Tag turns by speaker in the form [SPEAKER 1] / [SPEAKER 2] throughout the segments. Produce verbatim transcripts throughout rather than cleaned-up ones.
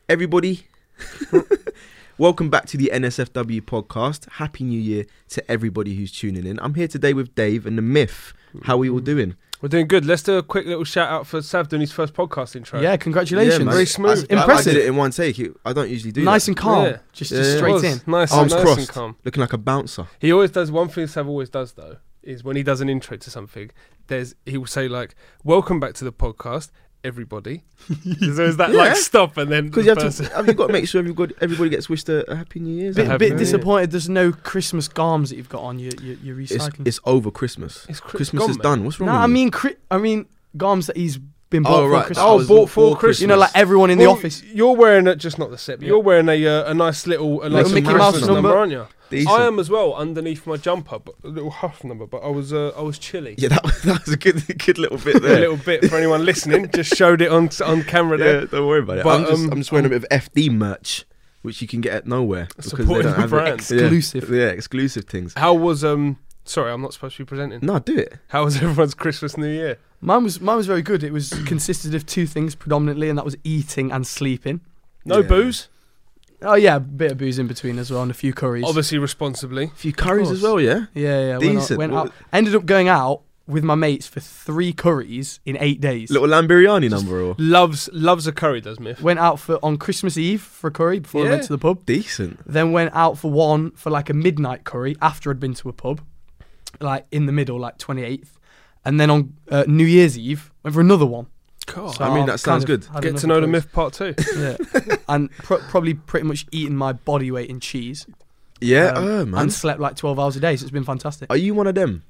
[SPEAKER 1] Everybody, welcome back to the N S F W podcast. Happy New Year to everybody who's tuning in. I'm here today with Dave and the Myth. How are we all doing?
[SPEAKER 2] We're doing good. Let's do a quick little shout out for Sav doing his first podcast intro.
[SPEAKER 3] Yeah, congratulations.
[SPEAKER 1] Yeah,
[SPEAKER 2] very smooth.
[SPEAKER 1] I,
[SPEAKER 3] Impressive.
[SPEAKER 1] I did it in one take. I don't usually do
[SPEAKER 3] nice
[SPEAKER 1] that.
[SPEAKER 3] and calm.
[SPEAKER 2] Yeah.
[SPEAKER 3] Just,
[SPEAKER 1] Yeah,
[SPEAKER 3] just
[SPEAKER 1] yeah.
[SPEAKER 3] straight
[SPEAKER 2] Was
[SPEAKER 3] in.
[SPEAKER 2] Nice,
[SPEAKER 1] Arms
[SPEAKER 2] nice
[SPEAKER 1] crossed.
[SPEAKER 2] and calm.
[SPEAKER 1] Looking like a bouncer.
[SPEAKER 2] He always does one thing Sav always does though, is when he does an intro to something, there's he will say like, "Welcome back to the podcast, everybody." So is that
[SPEAKER 1] Yeah.
[SPEAKER 2] like stop and then
[SPEAKER 1] Because
[SPEAKER 2] the
[SPEAKER 1] you have
[SPEAKER 2] person-
[SPEAKER 1] to, have you got to make sure everybody, everybody gets wished a, a happy New Year's.
[SPEAKER 3] Bit,
[SPEAKER 2] Happy
[SPEAKER 3] bit
[SPEAKER 2] New Year.
[SPEAKER 3] disappointed there's no Christmas garms that you've got on your your, your
[SPEAKER 1] It's,
[SPEAKER 3] recycling.
[SPEAKER 1] it's over Christmas.
[SPEAKER 2] It's cri-
[SPEAKER 1] Christmas
[SPEAKER 2] gone,
[SPEAKER 1] is
[SPEAKER 2] man.
[SPEAKER 1] done. What's wrong
[SPEAKER 3] no,
[SPEAKER 1] with
[SPEAKER 3] I
[SPEAKER 1] you?
[SPEAKER 3] mean cri- I mean garms that he's been
[SPEAKER 1] Oh,
[SPEAKER 3] bought for
[SPEAKER 1] right.
[SPEAKER 3] Christmas.
[SPEAKER 2] Oh,
[SPEAKER 1] was
[SPEAKER 2] bought for
[SPEAKER 1] before
[SPEAKER 2] Christmas.
[SPEAKER 3] You know, like everyone in the
[SPEAKER 2] Well,
[SPEAKER 3] office.
[SPEAKER 2] You're wearing it, just not the set, but
[SPEAKER 3] Yeah.
[SPEAKER 2] you're wearing a uh, a nice little a nice
[SPEAKER 3] Mickey
[SPEAKER 2] little
[SPEAKER 3] Mouse
[SPEAKER 2] Christmas
[SPEAKER 3] number.
[SPEAKER 2] number, aren't you?
[SPEAKER 1] Decent.
[SPEAKER 2] I am as well underneath my jumper, but a little huff number. But I was uh, I was chilly.
[SPEAKER 1] Yeah, that, that was a good, good little bit
[SPEAKER 2] A
[SPEAKER 1] there.
[SPEAKER 2] little bit for anyone listening. Just showed it on on camera there.
[SPEAKER 1] Yeah, don't worry about it.
[SPEAKER 2] But,
[SPEAKER 1] I'm, just,
[SPEAKER 2] um,
[SPEAKER 1] I'm just wearing a bit of F D merch, which you can get at nowhere because they
[SPEAKER 2] Supporting
[SPEAKER 1] don't
[SPEAKER 2] the
[SPEAKER 1] have
[SPEAKER 2] brand.
[SPEAKER 1] it.
[SPEAKER 3] Exclusive.
[SPEAKER 1] Yeah, yeah, exclusive things.
[SPEAKER 2] How was um? Sorry, I'm not supposed to be presenting.
[SPEAKER 1] No, do it.
[SPEAKER 2] How was everyone's Christmas, New Year?
[SPEAKER 3] Mine was mine was very good. It was consisted of two things predominantly, and that was eating and sleeping.
[SPEAKER 2] No
[SPEAKER 1] Yeah.
[SPEAKER 2] booze,
[SPEAKER 3] Oh yeah, a bit of booze in between as well, and a few curries.
[SPEAKER 2] obviously responsibly.
[SPEAKER 1] A few curries as
[SPEAKER 3] course.
[SPEAKER 1] well, yeah.
[SPEAKER 3] Yeah, yeah. Went, out,
[SPEAKER 1] Decent.
[SPEAKER 3] went
[SPEAKER 1] What
[SPEAKER 3] out. Ended up going out with my mates for three curries in eight days.
[SPEAKER 1] Little Lambiriani number or
[SPEAKER 2] Loves loves a curry, does Myth?
[SPEAKER 3] Went out for on Christmas Eve for a curry before I
[SPEAKER 2] Yeah.
[SPEAKER 3] went to the pub.
[SPEAKER 1] decent.
[SPEAKER 3] Then went out for one for like a midnight curry after I'd been to a pub, like in the middle, like twenty-eighth. And then on uh, New Year's Eve, went for another one.
[SPEAKER 2] God.
[SPEAKER 3] So
[SPEAKER 1] I mean,
[SPEAKER 3] I've
[SPEAKER 1] that sounds
[SPEAKER 3] kind of
[SPEAKER 1] good.
[SPEAKER 3] had
[SPEAKER 2] Get
[SPEAKER 3] enough
[SPEAKER 2] to know the
[SPEAKER 3] curries.
[SPEAKER 2] Myth part two.
[SPEAKER 3] Yeah. And pro- probably pretty much eaten my body weight in cheese.
[SPEAKER 1] Yeah,
[SPEAKER 3] Um,
[SPEAKER 1] oh, man.
[SPEAKER 3] And slept like twelve hours a day, so it's been fantastic.
[SPEAKER 1] Are you one of them?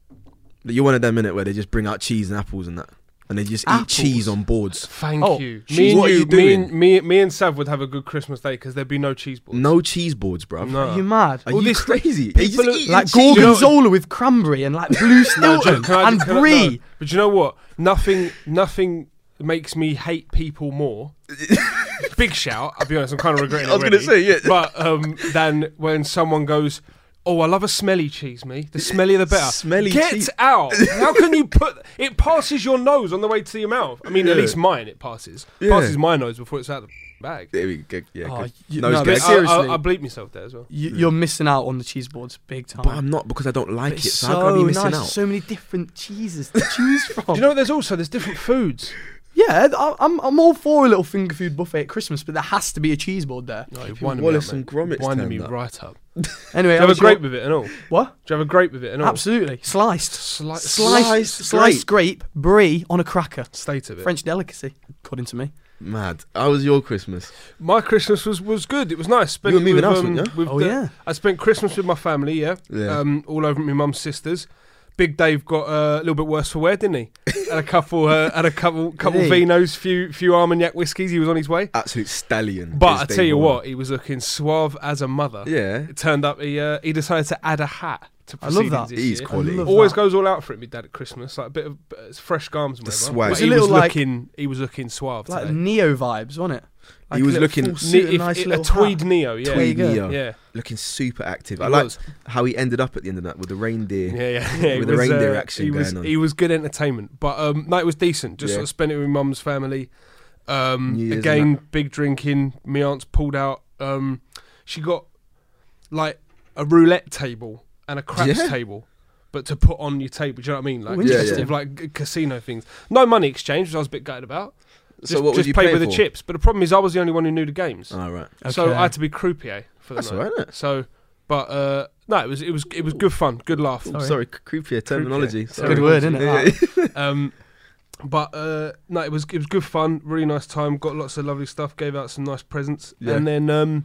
[SPEAKER 1] You're one of them, innit, where they just bring out cheese and apples and that, and they just
[SPEAKER 3] Apples?
[SPEAKER 1] eat cheese on boards.
[SPEAKER 2] Thank
[SPEAKER 3] Oh,
[SPEAKER 2] you.
[SPEAKER 1] cheese.
[SPEAKER 2] Me and
[SPEAKER 1] What are
[SPEAKER 2] you,
[SPEAKER 1] you
[SPEAKER 2] me
[SPEAKER 1] doing?
[SPEAKER 2] and me, me and Sav would have a good Christmas day because there'd be no cheese balls.
[SPEAKER 1] No cheese boards, bruv.
[SPEAKER 2] No.
[SPEAKER 3] Are you mad?
[SPEAKER 1] Are
[SPEAKER 2] All
[SPEAKER 1] you
[SPEAKER 2] this-
[SPEAKER 1] crazy? Are you
[SPEAKER 2] people
[SPEAKER 1] just
[SPEAKER 2] are-
[SPEAKER 1] eating
[SPEAKER 3] Like
[SPEAKER 1] cheese?
[SPEAKER 3] gorgonzola with cranberry and like blue
[SPEAKER 2] No,
[SPEAKER 3] Stilton
[SPEAKER 2] can I-
[SPEAKER 3] and
[SPEAKER 2] can I-
[SPEAKER 3] brie.
[SPEAKER 2] no. But you know what? Nothing, nothing makes me hate people more. Big shout. I'll be honest. I'm kind of regretting.
[SPEAKER 1] I was
[SPEAKER 2] going
[SPEAKER 1] gonna
[SPEAKER 2] to
[SPEAKER 1] say, yeah.
[SPEAKER 2] But um, than when someone goes, "Oh, I love a smelly cheese, me. The smellier the better."
[SPEAKER 1] Smelly
[SPEAKER 2] Get
[SPEAKER 1] cheese.
[SPEAKER 2] out! How can you put it passes your nose on the way to your mouth? I mean, at
[SPEAKER 1] Yeah.
[SPEAKER 2] least mine it passes.
[SPEAKER 1] Yeah.
[SPEAKER 2] Passes my nose before it's out of the bag.
[SPEAKER 1] There we go. Yeah,
[SPEAKER 3] Oh,
[SPEAKER 1] good.
[SPEAKER 3] you-
[SPEAKER 1] Nose
[SPEAKER 3] no,
[SPEAKER 1] gag.
[SPEAKER 3] but
[SPEAKER 2] But I,
[SPEAKER 3] seriously,
[SPEAKER 2] I, I bleep myself there as well.
[SPEAKER 3] you, you're missing out on the cheese boards big time.
[SPEAKER 1] But I'm not because I don't like
[SPEAKER 3] But
[SPEAKER 1] it.
[SPEAKER 3] it's
[SPEAKER 1] So, how can I be
[SPEAKER 3] so
[SPEAKER 1] missing
[SPEAKER 3] nice.
[SPEAKER 1] out?
[SPEAKER 3] So many different cheeses to choose from.
[SPEAKER 2] Do you know what? There's also there's different foods.
[SPEAKER 3] Yeah, I- I'm I'm all for a little finger food buffet at Christmas, but there has to be a cheese board there.
[SPEAKER 2] No, you're
[SPEAKER 1] Wallace
[SPEAKER 2] winding me up,
[SPEAKER 1] and
[SPEAKER 2] mate.
[SPEAKER 1] Gromit's
[SPEAKER 2] Winding
[SPEAKER 1] turned
[SPEAKER 2] me
[SPEAKER 1] up.
[SPEAKER 2] right up.
[SPEAKER 3] Anyway,
[SPEAKER 2] Do you
[SPEAKER 3] how
[SPEAKER 2] have a
[SPEAKER 3] was your-
[SPEAKER 2] grape with it and all? Do
[SPEAKER 3] What?
[SPEAKER 2] you have a grape with it and all?
[SPEAKER 3] Absolutely, sliced,
[SPEAKER 2] Sli-
[SPEAKER 3] sliced,
[SPEAKER 1] Sliced
[SPEAKER 3] sliced grape, brie on a cracker.
[SPEAKER 2] State of it.
[SPEAKER 3] French delicacy, according to me.
[SPEAKER 1] Mad. How was your Christmas?
[SPEAKER 2] My Christmas was, was good. It was nice. Spent
[SPEAKER 1] You were
[SPEAKER 2] it
[SPEAKER 1] moving
[SPEAKER 2] with,
[SPEAKER 1] house,
[SPEAKER 2] um,
[SPEAKER 1] weren't you?
[SPEAKER 2] with
[SPEAKER 3] Oh
[SPEAKER 2] the-
[SPEAKER 3] yeah,
[SPEAKER 2] I spent Christmas with my family, yeah.
[SPEAKER 1] Yeah.
[SPEAKER 2] Um, all over at my mum's sisters. Big Dave got uh, a little bit worse for wear, didn't he? Had a couple, uh, had a couple, couple
[SPEAKER 3] Did he?
[SPEAKER 2] vinos, few, few Armagnac whiskies. He was on his way.
[SPEAKER 1] Absolute stallion.
[SPEAKER 2] But
[SPEAKER 1] is
[SPEAKER 2] I tell
[SPEAKER 1] Dave
[SPEAKER 2] you
[SPEAKER 1] Warren.
[SPEAKER 2] what, he was looking suave as a mother.
[SPEAKER 1] Yeah.
[SPEAKER 2] It turned up he uh, he decided to add a hat to
[SPEAKER 3] I love
[SPEAKER 2] proceedings
[SPEAKER 3] that.
[SPEAKER 2] this
[SPEAKER 1] He's
[SPEAKER 2] year.
[SPEAKER 1] quality.
[SPEAKER 3] I love
[SPEAKER 2] Always
[SPEAKER 3] that.
[SPEAKER 2] goes all out for it, my dad at Christmas, like a bit of uh, fresh garms and
[SPEAKER 1] The
[SPEAKER 2] whatever.
[SPEAKER 1] swag.
[SPEAKER 2] But
[SPEAKER 1] It's
[SPEAKER 3] a
[SPEAKER 2] he
[SPEAKER 3] little
[SPEAKER 2] was
[SPEAKER 3] like-
[SPEAKER 2] looking, he was looking suave
[SPEAKER 3] like
[SPEAKER 2] today.
[SPEAKER 3] Neo vibes, wasn't it? Like
[SPEAKER 1] He
[SPEAKER 3] a
[SPEAKER 1] was
[SPEAKER 3] little
[SPEAKER 1] looking-
[SPEAKER 3] full
[SPEAKER 2] Ne-
[SPEAKER 3] suit and
[SPEAKER 2] if-
[SPEAKER 3] nice
[SPEAKER 2] a
[SPEAKER 3] little
[SPEAKER 2] tweed
[SPEAKER 3] hat.
[SPEAKER 2] Neo, yeah,
[SPEAKER 1] Tweed
[SPEAKER 3] There you
[SPEAKER 1] Neo.
[SPEAKER 2] yeah.
[SPEAKER 1] Looking super active.
[SPEAKER 2] He
[SPEAKER 1] I like
[SPEAKER 2] was.
[SPEAKER 1] how he ended up at the end of that with the reindeer.
[SPEAKER 2] Yeah, yeah, yeah.
[SPEAKER 1] With
[SPEAKER 2] it
[SPEAKER 1] the
[SPEAKER 2] was,
[SPEAKER 1] reindeer
[SPEAKER 2] uh,
[SPEAKER 1] action
[SPEAKER 2] he was,
[SPEAKER 1] going on.
[SPEAKER 2] He was good entertainment, but um, no, it was decent. Just
[SPEAKER 1] Yeah.
[SPEAKER 2] sort of spent it with mum's family. Um,
[SPEAKER 1] New Year's
[SPEAKER 2] again,
[SPEAKER 1] and
[SPEAKER 2] big drinking. My aunt's pulled out. Um, she got like a roulette table and a craps
[SPEAKER 1] Yeah.
[SPEAKER 2] table, but to put on your table. Do you know what I mean? Like
[SPEAKER 3] Oh,
[SPEAKER 1] Yeah,
[SPEAKER 2] just
[SPEAKER 1] yeah.
[SPEAKER 2] like g- casino things. No money exchange, which I was a bit gutted about.
[SPEAKER 1] So
[SPEAKER 2] just
[SPEAKER 1] what was
[SPEAKER 2] just
[SPEAKER 1] you
[SPEAKER 2] paid
[SPEAKER 1] playing
[SPEAKER 2] with the
[SPEAKER 1] for?
[SPEAKER 2] chips. But the problem is, I was the only one who knew the games,
[SPEAKER 1] Oh, right.
[SPEAKER 2] so
[SPEAKER 3] Okay.
[SPEAKER 2] I had to be croupier for the
[SPEAKER 1] That's
[SPEAKER 2] night.
[SPEAKER 1] all right, isn't it?
[SPEAKER 2] So, but uh, no, it was it was it was good fun, good laugh.
[SPEAKER 1] Ooh,
[SPEAKER 3] Sorry.
[SPEAKER 1] sorry, croupier terminology.
[SPEAKER 2] It's a
[SPEAKER 1] Sorry.
[SPEAKER 3] Good word, isn't it?
[SPEAKER 1] Yeah.
[SPEAKER 3] that?
[SPEAKER 2] Um, but uh, no, it was it was good fun, really nice time. Got lots of lovely stuff. Gave out some nice presents,
[SPEAKER 1] Yeah.
[SPEAKER 2] and then um,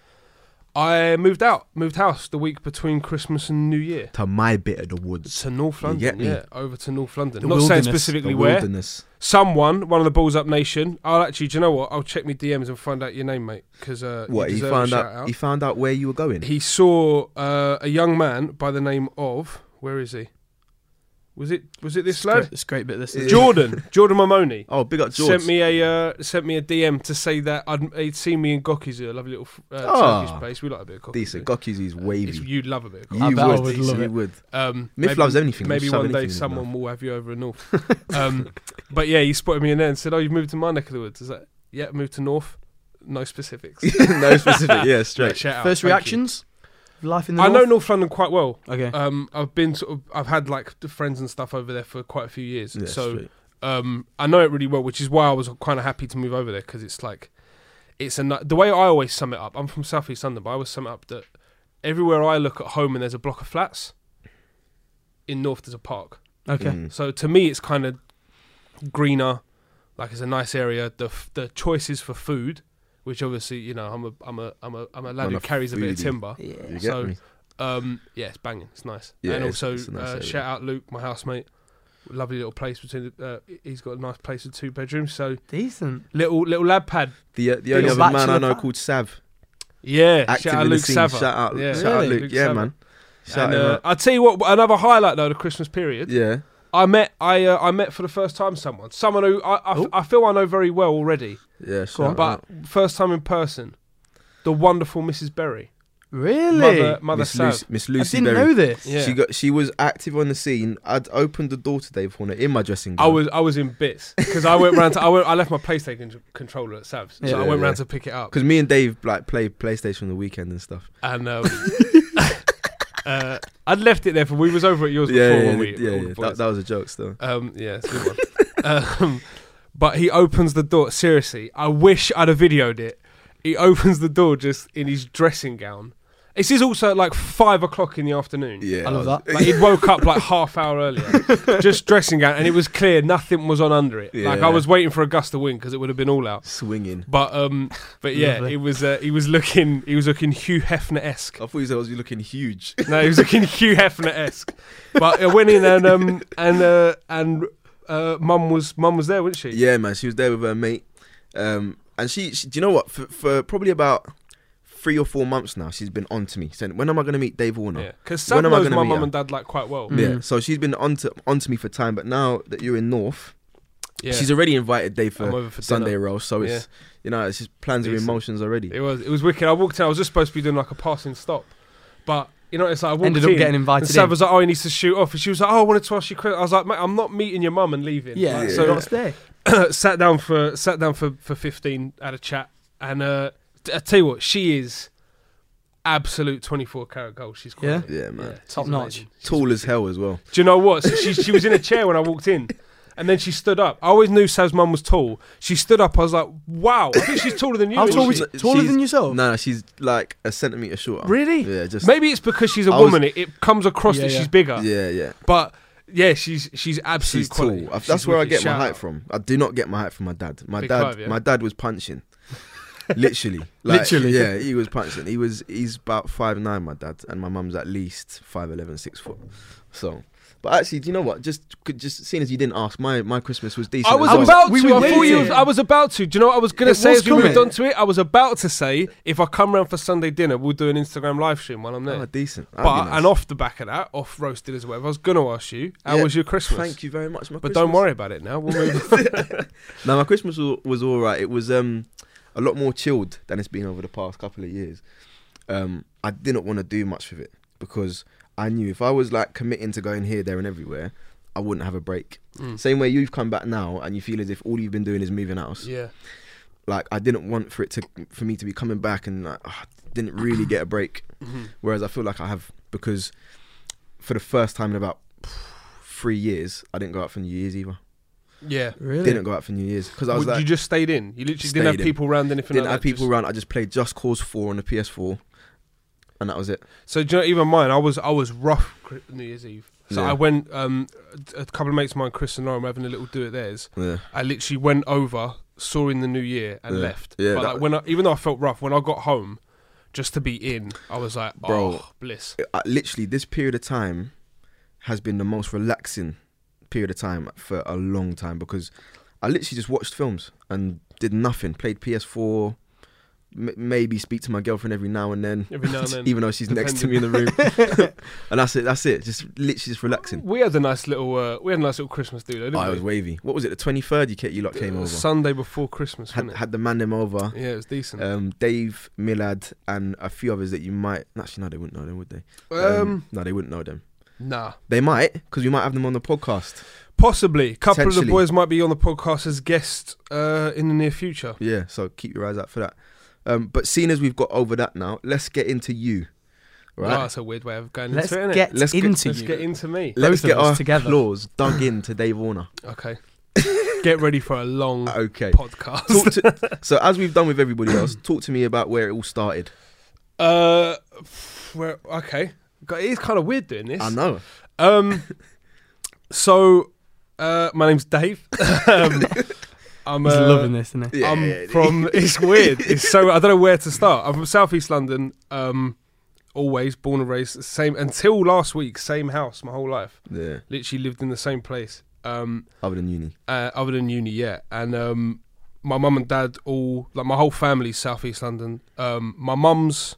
[SPEAKER 2] I moved out, moved house the week between Christmas and New Year
[SPEAKER 1] To my bit of the woods.
[SPEAKER 2] to North
[SPEAKER 1] You
[SPEAKER 2] London.
[SPEAKER 1] get me?
[SPEAKER 2] Yeah, over to North London.
[SPEAKER 3] The
[SPEAKER 2] Not saying
[SPEAKER 3] wilderness.
[SPEAKER 2] specifically
[SPEAKER 1] The
[SPEAKER 2] where.
[SPEAKER 1] wilderness.
[SPEAKER 2] Someone, one of the Balls Up Nation. I'll actually, do you know what? I'll check my D Ms and find out your name, mate. Because uh,
[SPEAKER 1] What,
[SPEAKER 2] you
[SPEAKER 1] he
[SPEAKER 2] deserve a
[SPEAKER 1] found
[SPEAKER 2] shout
[SPEAKER 1] out,
[SPEAKER 2] out.
[SPEAKER 1] he found out where you were going?
[SPEAKER 2] He saw uh, a young man by the name of, where is he? Was it was it this
[SPEAKER 3] It's
[SPEAKER 2] lad?
[SPEAKER 3] great- It's great bit. This
[SPEAKER 1] Yeah.
[SPEAKER 3] is
[SPEAKER 2] Jordan, Jordan Mamoni.
[SPEAKER 1] Oh, big up George.
[SPEAKER 2] Sent me a uh, sent me a D M to say that I'd, he'd seen me in Gokizu, a lovely little uh,
[SPEAKER 1] Oh.
[SPEAKER 2] Turkish place. We like a bit of Gokizu.
[SPEAKER 1] Decent. Gokizu's wavy.
[SPEAKER 2] It's, you'd love a bit of
[SPEAKER 1] You
[SPEAKER 2] Gokizu.
[SPEAKER 3] I bet I
[SPEAKER 1] would.
[SPEAKER 3] would love
[SPEAKER 1] you
[SPEAKER 3] it.
[SPEAKER 1] would.
[SPEAKER 2] Um,
[SPEAKER 1] Myth
[SPEAKER 2] maybe-
[SPEAKER 1] loves anything.
[SPEAKER 2] Maybe
[SPEAKER 1] Shove
[SPEAKER 2] one day
[SPEAKER 1] anything in his
[SPEAKER 2] someone
[SPEAKER 1] mouth.
[SPEAKER 2] will have you over in North. um, but yeah, he spotted me in there and said, "Oh, you've moved to my neck of the woods." I was like, "Yeah, moved to North." no specifics.
[SPEAKER 1] No specific. Yeah,
[SPEAKER 2] Yeah,
[SPEAKER 1] straight.
[SPEAKER 2] shout out.
[SPEAKER 3] First
[SPEAKER 2] Thank you.
[SPEAKER 3] reactions? Life in the
[SPEAKER 2] I know
[SPEAKER 3] North?
[SPEAKER 2] North London quite well.
[SPEAKER 3] Okay.
[SPEAKER 2] Um, I've been sort of, I've had like the friends and stuff over there for quite a few years,
[SPEAKER 1] Yeah,
[SPEAKER 2] so
[SPEAKER 1] straight.
[SPEAKER 2] um, I know it really well, which is why I was kind of happy to move over there because it's like, it's a nu- the way I always sum it up. I'm from South East London, but I always sum it up that everywhere I look at home and there's a block of flats, in North there's a park.
[SPEAKER 3] Okay.
[SPEAKER 1] Mm.
[SPEAKER 2] So to me, it's kind of greener, like it's a nice area. The f- the choices for food, which obviously you know I'm a I'm a I'm a I'm a lad
[SPEAKER 1] I'm
[SPEAKER 2] who
[SPEAKER 1] a
[SPEAKER 2] carries a bit of
[SPEAKER 1] foodie.
[SPEAKER 2] timber.
[SPEAKER 1] You
[SPEAKER 3] Yeah.
[SPEAKER 1] get
[SPEAKER 2] So,
[SPEAKER 1] me?
[SPEAKER 2] Um, yeah, it's banging. It's nice.
[SPEAKER 1] Yeah,
[SPEAKER 2] and
[SPEAKER 1] it's-
[SPEAKER 2] also
[SPEAKER 1] it's a nice
[SPEAKER 2] uh,
[SPEAKER 1] area.
[SPEAKER 2] shout out Luke, my housemate. Lovely little place between. The, uh, he's got a nice place with two bedrooms. So
[SPEAKER 3] Decent.
[SPEAKER 2] little little lab pad.
[SPEAKER 1] The uh, the only
[SPEAKER 3] Little
[SPEAKER 1] other man I
[SPEAKER 3] bachelor
[SPEAKER 1] know
[SPEAKER 3] pa-
[SPEAKER 1] called Sav.
[SPEAKER 2] Yeah,
[SPEAKER 1] Active
[SPEAKER 2] shout out
[SPEAKER 1] in the
[SPEAKER 2] Luke
[SPEAKER 1] scene.
[SPEAKER 2] Sava.
[SPEAKER 1] Shout out,
[SPEAKER 2] Yeah.
[SPEAKER 1] shout out
[SPEAKER 3] Really?
[SPEAKER 1] Luke.
[SPEAKER 2] Luke
[SPEAKER 1] yeah,
[SPEAKER 2] Sava.
[SPEAKER 1] man. Shout
[SPEAKER 2] And
[SPEAKER 1] him
[SPEAKER 2] uh,
[SPEAKER 1] out.
[SPEAKER 2] I'll tell you what. Another highlight though, the Christmas period.
[SPEAKER 1] Yeah.
[SPEAKER 2] I met I uh, I met for the first time someone, someone who I I,
[SPEAKER 3] Oh.
[SPEAKER 2] I feel I know very well already,
[SPEAKER 1] Yeah.
[SPEAKER 3] Go
[SPEAKER 1] Shout
[SPEAKER 3] on.
[SPEAKER 2] but
[SPEAKER 1] out.
[SPEAKER 2] first time in person. The wonderful Missus Berry,
[SPEAKER 3] Really?
[SPEAKER 2] mother mother
[SPEAKER 1] Miss
[SPEAKER 2] Sav.
[SPEAKER 1] Lucy, Miss
[SPEAKER 3] I
[SPEAKER 1] Lucy
[SPEAKER 3] didn't
[SPEAKER 1] Berry.
[SPEAKER 3] know this.
[SPEAKER 2] Yeah.
[SPEAKER 1] She got. She was active on the scene. I'd opened the door today for her in my dressing gown.
[SPEAKER 2] I was I was in bits because I went round to I went I left my PlayStation controller at Sav's, so
[SPEAKER 3] Yeah.
[SPEAKER 2] I went
[SPEAKER 1] Yeah,
[SPEAKER 2] round
[SPEAKER 1] yeah.
[SPEAKER 2] to pick it up.
[SPEAKER 1] because me and Dave like play PlayStation on the weekend and stuff.
[SPEAKER 2] And um, uh, I'd left it there for we was over at yours
[SPEAKER 1] Yeah,
[SPEAKER 2] before
[SPEAKER 1] yeah,
[SPEAKER 2] when we
[SPEAKER 1] yeah.
[SPEAKER 2] all the
[SPEAKER 1] yeah. That,
[SPEAKER 2] boys.
[SPEAKER 1] that was a joke still.
[SPEAKER 2] Um, yeah, it's a good one. um, but he opens the door. Seriously, I wish I'd have videoed it. He opens the door just in his dressing gown. This is also at like five o'clock in the afternoon.
[SPEAKER 1] Yeah,
[SPEAKER 3] I love
[SPEAKER 1] was-
[SPEAKER 3] that.
[SPEAKER 2] Like he'd woke up like half hour earlier, just dressing gown, and it was clear nothing was on under it. Like
[SPEAKER 1] Yeah.
[SPEAKER 2] I was waiting for a gust of wind because it would have been all out.
[SPEAKER 1] Swinging.
[SPEAKER 2] But um, but yeah,
[SPEAKER 3] Lovely.
[SPEAKER 2] it was uh, he was looking he was looking Hugh Hefner esque.
[SPEAKER 1] I thought you said I was looking huge.
[SPEAKER 2] No, he was looking Hugh Hefner esque. But I went in and um and uh, and uh, mum was mum was there, wasn't she?
[SPEAKER 1] Yeah, man. She was there with her mate, um, and she, she. Do you know what? For, for probably about three or four months now, she's been on to me saying, "When am I going to meet Dave Warner?"
[SPEAKER 2] Yeah, because
[SPEAKER 1] When
[SPEAKER 2] Sam
[SPEAKER 1] am I
[SPEAKER 2] knows
[SPEAKER 1] gonna
[SPEAKER 2] my
[SPEAKER 1] meet
[SPEAKER 2] mum
[SPEAKER 1] her?
[SPEAKER 2] and dad like quite well.
[SPEAKER 3] Mm.
[SPEAKER 1] Yeah. So she's been on to on to me for time, but now that you're in North,
[SPEAKER 2] Yeah,
[SPEAKER 1] she's already invited Dave
[SPEAKER 2] I'm
[SPEAKER 1] for
[SPEAKER 2] over for
[SPEAKER 1] Sunday
[SPEAKER 2] dinner.
[SPEAKER 1] roll. So it's you know it's just plans are in
[SPEAKER 2] Decent.
[SPEAKER 1] motions already.
[SPEAKER 2] It was it was wicked. I walked in. I was just supposed to be doing like a passing stop, but you know it's like I walked
[SPEAKER 3] Ended up
[SPEAKER 2] in.
[SPEAKER 3] getting
[SPEAKER 2] And
[SPEAKER 3] invited
[SPEAKER 2] Sav
[SPEAKER 3] in.
[SPEAKER 2] was like, "Oh, he needs to shoot off." And she was like, "Oh, I wanted to ask you." a question." I was like, "Mate, I'm not meeting your mum and leaving."
[SPEAKER 3] Yeah,
[SPEAKER 2] Like,
[SPEAKER 1] Yeah.
[SPEAKER 3] so
[SPEAKER 2] so
[SPEAKER 3] got stay.
[SPEAKER 2] sat down for sat down for for fifteen, had a chat, and uh, t- I tell you what, she is absolute twenty-four karat gold. She's
[SPEAKER 3] Yeah?
[SPEAKER 2] quality.
[SPEAKER 1] Yeah, man.
[SPEAKER 2] she's
[SPEAKER 3] Top notch.
[SPEAKER 2] amazing. She's
[SPEAKER 1] Tall as
[SPEAKER 2] wicked.
[SPEAKER 1] hell as well.
[SPEAKER 2] Do you know what? So she she was in a chair when I walked in. And then she stood up. I always knew Sav's mum was tall. She stood up. I was like, "Wow, I think she's taller than you."
[SPEAKER 3] How
[SPEAKER 2] isn't
[SPEAKER 3] tall was
[SPEAKER 2] she?
[SPEAKER 3] she? Taller
[SPEAKER 1] She's-
[SPEAKER 3] than yourself?
[SPEAKER 1] No, she's like a centimeter shorter.
[SPEAKER 2] Really?
[SPEAKER 1] Yeah, just
[SPEAKER 2] Maybe it's because she's a
[SPEAKER 1] I was-
[SPEAKER 2] woman. It, it comes across
[SPEAKER 3] Yeah,
[SPEAKER 2] that
[SPEAKER 3] yeah.
[SPEAKER 2] she's bigger.
[SPEAKER 1] yeah, yeah.
[SPEAKER 2] But yeah, she's she's absolute
[SPEAKER 1] She's tall.
[SPEAKER 2] quality.
[SPEAKER 1] I-
[SPEAKER 2] She's
[SPEAKER 1] That's where I
[SPEAKER 2] wicked.
[SPEAKER 1] get my
[SPEAKER 2] Shout
[SPEAKER 1] height
[SPEAKER 2] out.
[SPEAKER 1] from. I do not get my height from my dad. My
[SPEAKER 2] Big
[SPEAKER 1] dad,
[SPEAKER 2] five, yeah?
[SPEAKER 1] my dad was punching. Literally, like,
[SPEAKER 3] Literally.
[SPEAKER 1] yeah, he was punching. He was, he's about five nine, my dad, and my mum's at least five eleven, six foot. So, but actually, do you know what? Just, could just seeing as you didn't ask, my my Christmas was decent.
[SPEAKER 2] I was
[SPEAKER 1] as well.
[SPEAKER 2] about
[SPEAKER 3] We
[SPEAKER 2] to.
[SPEAKER 3] were
[SPEAKER 2] I thought you.
[SPEAKER 3] waiting.
[SPEAKER 2] I was about to. Do you know what I was going to
[SPEAKER 3] It
[SPEAKER 2] say
[SPEAKER 3] was
[SPEAKER 2] as we moved
[SPEAKER 3] coming.
[SPEAKER 2] on to it? I was about to say if I come round for Sunday dinner, we'll do an Instagram live stream while I'm there.
[SPEAKER 1] Oh, decent. That'd
[SPEAKER 2] but
[SPEAKER 1] be nice.
[SPEAKER 2] and off the back of that, off roasted as well. I was going to ask you, how
[SPEAKER 1] Yeah,
[SPEAKER 2] was your Christmas?
[SPEAKER 1] Thank you very much. My
[SPEAKER 2] But
[SPEAKER 1] Christmas.
[SPEAKER 2] don't worry about it now. We'll move on.
[SPEAKER 1] No, my Christmas was, was all right. It was um a lot more chilled than it's been over the past couple of years. Um, I didn't want to do much with it because I knew if I was like committing to going here, there, and everywhere, I wouldn't have a break.
[SPEAKER 2] Mm.
[SPEAKER 1] Same way you've come back now and you feel as if all you've been doing is moving house.
[SPEAKER 2] Yeah.
[SPEAKER 1] Like I didn't want for it to for me to be coming back and like ah, didn't really get a break.
[SPEAKER 2] Mhm.
[SPEAKER 1] Whereas I feel like I have because for the first time in about three years, I didn't go out for New Year's either.
[SPEAKER 2] Yeah.
[SPEAKER 3] Really?
[SPEAKER 1] Didn't go out for New Year's because I was
[SPEAKER 2] Would
[SPEAKER 1] like
[SPEAKER 2] you just stayed in? You literally didn't have
[SPEAKER 1] Stayed in.
[SPEAKER 2] people around anything
[SPEAKER 1] didn't
[SPEAKER 2] like
[SPEAKER 1] have
[SPEAKER 2] that,
[SPEAKER 1] people
[SPEAKER 2] just-
[SPEAKER 1] around. I just played Just Cause four on the P S four, and that was it.
[SPEAKER 2] So do you know, even mine, I was I was rough Chri- New Year's Eve. So
[SPEAKER 1] Yeah.
[SPEAKER 2] I went, um, a couple of mates of mine, Chris and Lauren, were having a little do at theirs.
[SPEAKER 1] Yeah,
[SPEAKER 2] I literally went over, saw in the new year, and
[SPEAKER 1] Yeah.
[SPEAKER 2] left.
[SPEAKER 1] Yeah,
[SPEAKER 2] but
[SPEAKER 1] that-
[SPEAKER 2] like when I, even though I felt rough, when I got home, just to be in, I was like, oh,
[SPEAKER 1] Bro.
[SPEAKER 2] bliss.
[SPEAKER 1] I, literally this period of time has been the most relaxing period of time for a long time because I literally just watched films and did nothing. Played P S four, m- maybe speak to my girlfriend every now and then,
[SPEAKER 2] Every now and then.
[SPEAKER 1] even though she's next to me in the room. And that's it. That's it. Just literally just relaxing.
[SPEAKER 2] We had a nice little, uh, we had a nice little Christmas do, though, didn't
[SPEAKER 1] Oh, it
[SPEAKER 2] we?
[SPEAKER 1] was wavy. What was it? The twenty-third you, ca- you lot came
[SPEAKER 2] Uh,
[SPEAKER 1] over.
[SPEAKER 2] Sunday before Christmas,
[SPEAKER 1] Had,
[SPEAKER 2] wasn't it?
[SPEAKER 1] had the man them over.
[SPEAKER 2] Yeah, it was decent.
[SPEAKER 1] Um, Dave, Millard, and a few others that you might. Actually, no, they wouldn't know them, would they?
[SPEAKER 2] um,
[SPEAKER 1] no, they wouldn't know them.
[SPEAKER 2] nah.
[SPEAKER 1] They might, because we might have them on the podcast.
[SPEAKER 2] Possibly. A couple of the
[SPEAKER 1] Potentially.
[SPEAKER 2] boys might be on the podcast as guests uh, in the near future.
[SPEAKER 1] Yeah, so keep your eyes out for that. Um, but seeing as we've got over that now, let's get into you. Right?
[SPEAKER 2] Oh, that's a weird way of going
[SPEAKER 3] Let's
[SPEAKER 2] into it, innit?
[SPEAKER 3] get
[SPEAKER 1] Let's get-
[SPEAKER 3] into
[SPEAKER 2] Let's
[SPEAKER 3] you.
[SPEAKER 2] get into me.
[SPEAKER 1] Let's
[SPEAKER 3] Both of
[SPEAKER 1] get
[SPEAKER 3] us
[SPEAKER 1] our
[SPEAKER 3] together.
[SPEAKER 1] claws dug into Dave Warner.
[SPEAKER 2] Okay. Get ready for a long
[SPEAKER 1] Okay.
[SPEAKER 2] podcast.
[SPEAKER 1] Talk to, so as we've done with everybody else, talk to me about where it all started.
[SPEAKER 2] Uh, where, okay. God, it is kind of weird doing this.
[SPEAKER 1] I know.
[SPEAKER 2] Um, so uh, my name's Dave. um, I'm
[SPEAKER 3] He's
[SPEAKER 2] uh,
[SPEAKER 3] loving this, isn't he?
[SPEAKER 1] Yeah,
[SPEAKER 2] I'm
[SPEAKER 1] yeah,
[SPEAKER 2] from. It's weird. It's so I don't know where to start. I'm from South East London. Um, always born and raised same until last week. Same house my whole life.
[SPEAKER 1] Yeah.
[SPEAKER 2] Literally lived in the same place. Um,
[SPEAKER 1] Other than uni.
[SPEAKER 2] uh, other than uni, yeah. And um, my mum and dad all like my whole family's South East London. Um, my mum's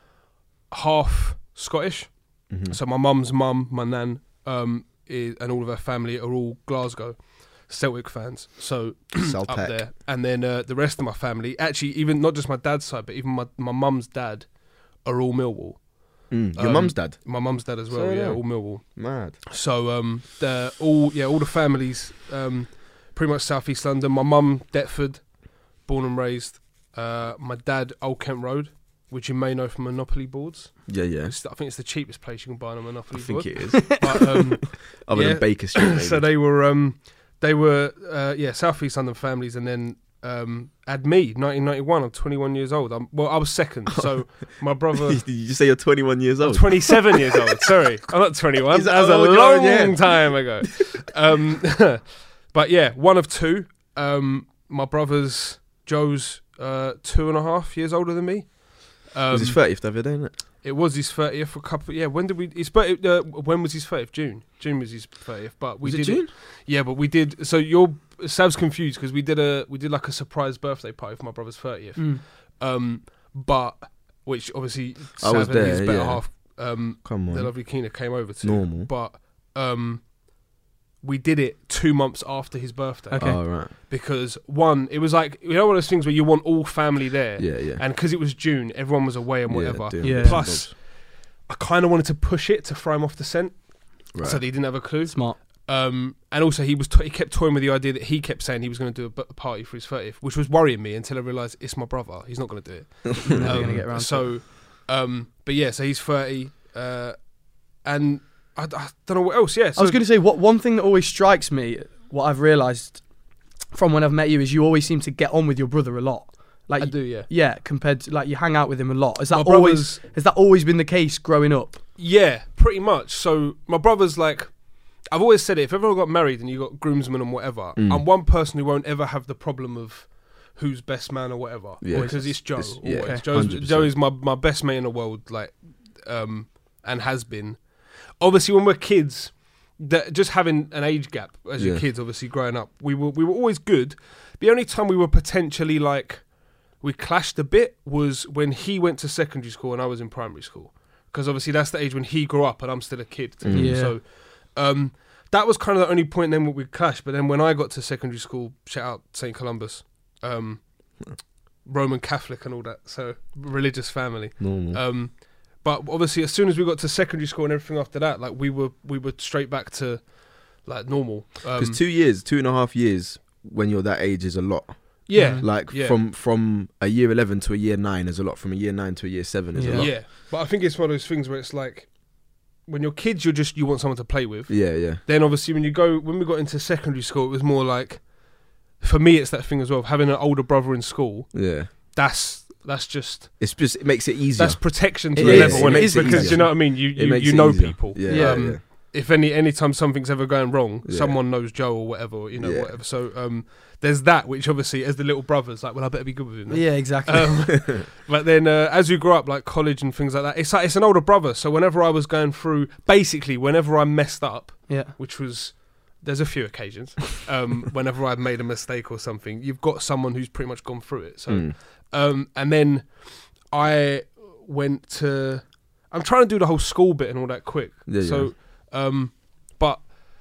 [SPEAKER 2] half Scottish.
[SPEAKER 1] Mhm.
[SPEAKER 2] So my mum's mum, my nan, um, is, and all of her family are all Glasgow Celtic fans. So up
[SPEAKER 1] Celtic.
[SPEAKER 2] there, and then uh, the rest of my family, actually, even not just my dad's side, but even my my mum's dad, are all Millwall.
[SPEAKER 1] Mm. Your
[SPEAKER 2] Um,
[SPEAKER 1] mum's dad.
[SPEAKER 2] My mum's dad as well,
[SPEAKER 1] So,
[SPEAKER 2] yeah,
[SPEAKER 1] yeah.
[SPEAKER 2] all Millwall.
[SPEAKER 1] Mad.
[SPEAKER 2] So um, they're all yeah, all the families, um, pretty much South East London. My mum Deptford, born and raised. Uh, my dad Old Kent Road, which you may know from Monopoly boards.
[SPEAKER 1] Yeah, yeah.
[SPEAKER 2] It's, I think it's the cheapest place you can buy on a
[SPEAKER 1] I
[SPEAKER 2] Monopoly
[SPEAKER 1] think
[SPEAKER 2] board.
[SPEAKER 1] it is.
[SPEAKER 2] But, um,
[SPEAKER 1] Other
[SPEAKER 2] yeah.
[SPEAKER 1] than Baker Street. Maybe.
[SPEAKER 2] so they were um, they were uh, yeah South East London families, and then um, had me nineteen ninety-one. I'm twenty-one years old. I'm, well, I was second. So my brother.
[SPEAKER 1] Did you say you're twenty-one years
[SPEAKER 2] I'm
[SPEAKER 1] old?
[SPEAKER 2] twenty-seven years old. Sorry, I'm not twenty-one.
[SPEAKER 1] Is
[SPEAKER 2] That
[SPEAKER 1] that
[SPEAKER 2] was a
[SPEAKER 1] how old you are? Yeah.
[SPEAKER 2] long time ago. Um, but yeah, one of two. Um, my brother's Joe's uh, two and a half years older than me. Um,
[SPEAKER 1] it was his thirtieth the other day, isn't it?
[SPEAKER 2] It was his thirtieth for a couple. Yeah, when did we? His thirtieth, uh, when was his thirtieth? June. June was his thirtieth. But we
[SPEAKER 1] Was it
[SPEAKER 2] did
[SPEAKER 1] June?
[SPEAKER 2] Yeah, but we did. So you're Sav's confused because we did a we did like a surprise birthday party for my brother's thirtieth.
[SPEAKER 3] Mm.
[SPEAKER 2] Um, but which obviously
[SPEAKER 1] I
[SPEAKER 2] Sav
[SPEAKER 1] was
[SPEAKER 2] and his
[SPEAKER 1] there,
[SPEAKER 2] better
[SPEAKER 1] yeah.
[SPEAKER 2] half, um,
[SPEAKER 1] Come
[SPEAKER 2] the
[SPEAKER 1] on.
[SPEAKER 2] lovely Keena came over to.
[SPEAKER 1] Normal.
[SPEAKER 2] But um, we did it two months after his birthday.
[SPEAKER 3] Okay.
[SPEAKER 1] Oh, right.
[SPEAKER 2] Because one, it was like you know one of those things where you want all family there.
[SPEAKER 1] Yeah, yeah.
[SPEAKER 2] And because it was June, everyone was away and
[SPEAKER 1] Yeah,
[SPEAKER 2] whatever.
[SPEAKER 1] doing
[SPEAKER 3] Yeah.
[SPEAKER 1] bits and
[SPEAKER 2] Plus,
[SPEAKER 1] bobs.
[SPEAKER 2] I kind of wanted to push it to throw him off the scent,
[SPEAKER 1] Right.
[SPEAKER 2] so that he didn't have a clue.
[SPEAKER 3] Smart.
[SPEAKER 2] Um, and also, he was to- he kept toying with the idea that he kept saying he was going to do a, b- a party for his thirtieth, which was worrying me until I realised it's my brother. He's not going to do it.
[SPEAKER 3] Never gonna
[SPEAKER 2] Um,
[SPEAKER 3] get around to
[SPEAKER 2] so, um, but yeah, so he's thirty, uh, and I, I don't know what else. Yeah, so
[SPEAKER 3] I was going to say, what one thing that always strikes me, what I've realised from when I've met you, is you always seem to get on with your brother a lot. Like,
[SPEAKER 2] I do, yeah.
[SPEAKER 3] yeah, compared to like you hang out with him a lot. Has that
[SPEAKER 2] My
[SPEAKER 3] always
[SPEAKER 2] brother's-
[SPEAKER 3] has that always been the case growing up?
[SPEAKER 2] Yeah, pretty much. So my brother's like, I've always said it. If everyone got married and you got groomsmen and whatever,
[SPEAKER 1] Mm.
[SPEAKER 2] I'm one person who won't ever have the problem of who's best man or whatever.
[SPEAKER 1] Yeah.
[SPEAKER 2] Because it's Joe.
[SPEAKER 1] It's- yeah,
[SPEAKER 2] always.
[SPEAKER 3] okay.
[SPEAKER 2] Joe's,
[SPEAKER 1] one hundred percent.
[SPEAKER 2] Joe is my, my best mate in the world, like, um, and has been. Obviously, when we're kids, that just having an age gap as your
[SPEAKER 1] Yeah.
[SPEAKER 2] kids, obviously growing up, we were we were always good. The only time we were potentially like we clashed a bit was when he went to secondary school and I was in primary school. Because obviously that's the age when he grew up and I'm still a kid. to him.
[SPEAKER 3] Mm. Yeah.
[SPEAKER 2] So um, that was kind of the only point then where we clashed. But then when I got to secondary school, shout out Saint Columbus, um, Roman Catholic and all that. So religious family.
[SPEAKER 1] Normal.
[SPEAKER 2] Um, but obviously as soon as we got to secondary school and everything after that, like we were we were straight back to like normal.
[SPEAKER 1] Because
[SPEAKER 2] Um,
[SPEAKER 1] two years, two and a half years when you're that age is a lot.
[SPEAKER 2] yeah.
[SPEAKER 3] Mm.
[SPEAKER 1] Like
[SPEAKER 2] Yeah.
[SPEAKER 1] from from a year eleven to a year nine is a lot. From a year nine to a year seven is
[SPEAKER 3] Yeah.
[SPEAKER 1] a lot.
[SPEAKER 2] Yeah, but I think it's one of those things where it's like when you're kids, you're just you want someone to play with.
[SPEAKER 1] Yeah, yeah.
[SPEAKER 2] Then obviously when you go when we got into secondary school, it was more like for me it's that thing as well of having an older brother in school.
[SPEAKER 1] Yeah.
[SPEAKER 2] That's that's just
[SPEAKER 1] It's just it makes it easier.
[SPEAKER 2] that's protection to
[SPEAKER 3] It
[SPEAKER 2] a
[SPEAKER 3] is,
[SPEAKER 2] level,
[SPEAKER 3] it
[SPEAKER 2] isn't it?
[SPEAKER 3] makes it
[SPEAKER 2] Because
[SPEAKER 1] easier.
[SPEAKER 2] you know what I mean. You
[SPEAKER 1] It
[SPEAKER 2] you,
[SPEAKER 1] makes
[SPEAKER 2] you
[SPEAKER 1] it
[SPEAKER 2] know
[SPEAKER 1] easier.
[SPEAKER 2] people.
[SPEAKER 1] Yeah,
[SPEAKER 3] Yeah.
[SPEAKER 2] Um,
[SPEAKER 1] yeah.
[SPEAKER 2] If any anytime something's ever going wrong,
[SPEAKER 1] Yeah.
[SPEAKER 2] someone knows Joe or whatever, you know,
[SPEAKER 1] Yeah.
[SPEAKER 2] whatever. So um, there's that, which obviously as the little brother's like, well, I better be good with him. then.
[SPEAKER 3] Yeah, exactly.
[SPEAKER 2] Um, but then uh, as we grow up, like college and things like that, it's like it's an older brother. So whenever I was going through, basically, whenever I messed up,
[SPEAKER 3] yeah.
[SPEAKER 2] which was there's a few occasions, um, whenever I've made a mistake or something, you've got someone who's pretty much gone through it. So,
[SPEAKER 1] Mm.
[SPEAKER 2] um, and then I went to. I'm trying to do the whole school bit and all that quick.
[SPEAKER 1] Yeah,
[SPEAKER 2] so, um, but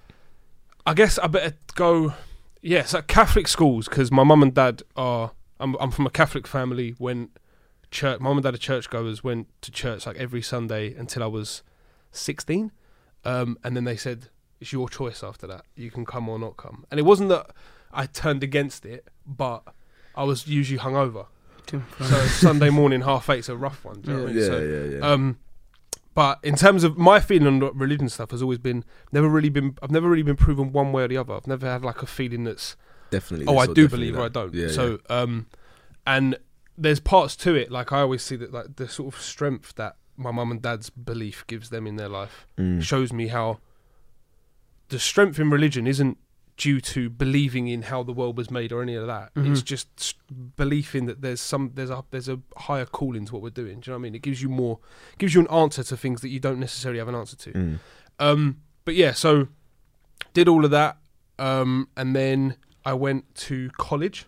[SPEAKER 2] I guess I better go. Yeah, so Catholic schools because my mum and dad are. I'm I'm from a Catholic family. Went church. Mum and dad are churchgoers. Went to church like every Sunday until I was sixteen, um, and then they said it's your choice after that. You can come or not come. And it wasn't that I turned against it, but I was usually hungover. So Sunday morning, half eight's a rough one. Do you know what I mean?
[SPEAKER 1] Yeah,
[SPEAKER 2] So,
[SPEAKER 1] yeah, yeah.
[SPEAKER 2] Um, but in terms of my feeling on religion stuff, has always been never really been. I've never really been proven one way or the other. I've never had like a feeling that's
[SPEAKER 1] Definitely.
[SPEAKER 2] oh,
[SPEAKER 1] this
[SPEAKER 2] I
[SPEAKER 1] or
[SPEAKER 2] do
[SPEAKER 1] definitely
[SPEAKER 2] believe or I
[SPEAKER 1] that.
[SPEAKER 2] don't.
[SPEAKER 1] Yeah,
[SPEAKER 2] so, um, and there's parts to it. Like I always see that, like the sort of strength that my mum and dad's belief gives them in their life
[SPEAKER 1] yeah. Mm.
[SPEAKER 2] shows me how the strength in religion isn't due to believing in how the world was made or any of that.
[SPEAKER 3] Mhm.
[SPEAKER 2] It's just s- belief in that there's some there's a there's a higher calling to what we're doing. Do you know what I mean? It gives you more, gives you an answer to things that you don't necessarily have an answer to.
[SPEAKER 1] Mm.
[SPEAKER 2] Um, but yeah, so did all of that, um, and then I went to college.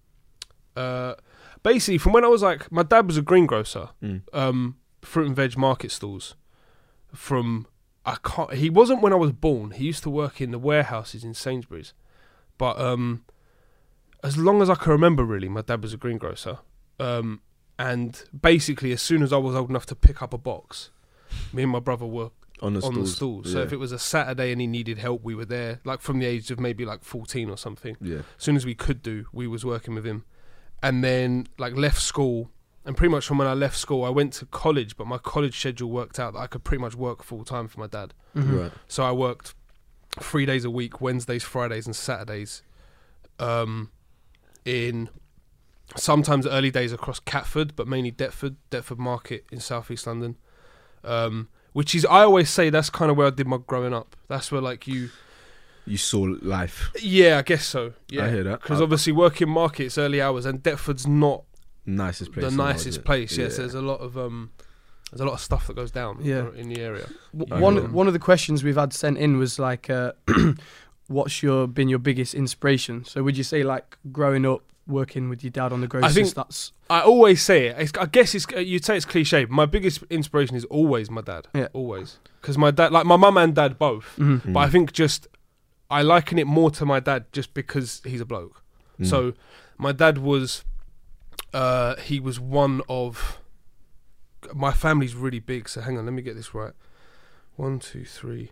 [SPEAKER 2] Uh, basically, from when I was like, my dad was a greengrocer,
[SPEAKER 1] Mm.
[SPEAKER 2] um, fruit and veg market stalls. From I can't. He wasn't when I was born. He used to work in the warehouses in Sainsbury's, but um, as long as I can remember, really, my dad was a greengrocer. Um, and basically, as soon as I was old enough to pick up a box, me and my brother were
[SPEAKER 1] On the
[SPEAKER 2] on the
[SPEAKER 1] stools.
[SPEAKER 2] stool. So
[SPEAKER 1] Yeah.
[SPEAKER 2] if it was a Saturday and he needed help, we were there. Like from the age of maybe like fourteen or something.
[SPEAKER 1] Yeah.
[SPEAKER 2] As soon as we could do, we was working with him. And then like left school, and pretty much from when I left school, I went to college, but my college schedule worked out that I could pretty much work full time for my dad.
[SPEAKER 3] Mhm.
[SPEAKER 1] Right.
[SPEAKER 2] So I worked three days a week, Wednesdays, Fridays, and Saturdays. Um, in sometimes early days across Catford, but mainly Deptford, Deptford Market in southeast London. Um, which is, I always say, that's kind of where I did my growing up. That's where like you,
[SPEAKER 1] You saw life.
[SPEAKER 2] yeah, I guess so. Yeah,
[SPEAKER 1] I hear that.
[SPEAKER 2] because
[SPEAKER 1] Uh,
[SPEAKER 2] obviously working markets early hours, and Deptford's not
[SPEAKER 1] nicest place.
[SPEAKER 2] the
[SPEAKER 1] in world,
[SPEAKER 2] nicest
[SPEAKER 1] isn't it?
[SPEAKER 2] place. Yes, there's a lot of um, there's a lot of stuff that goes down.
[SPEAKER 3] Yeah.
[SPEAKER 2] in the area.
[SPEAKER 3] W-
[SPEAKER 1] I
[SPEAKER 3] One
[SPEAKER 1] agree.
[SPEAKER 3] one of the questions we've had sent in was like, uh, what's your been your biggest inspiration? So would you say like growing up working with your dad on the grocers?
[SPEAKER 2] think-
[SPEAKER 3] That's
[SPEAKER 2] I always say it. It's, I guess it's you'd say it's cliche. But my biggest inspiration is always my dad.
[SPEAKER 3] Yeah.
[SPEAKER 2] Always, because my dad, like my mum and dad both.
[SPEAKER 3] mhm.
[SPEAKER 1] Mm.
[SPEAKER 2] But I think just I liken it more to my dad just because he's a bloke.
[SPEAKER 1] Mm.
[SPEAKER 2] So my dad was, uh, he was one of. My family's really big, so hang on, let me get this right. One, two, three.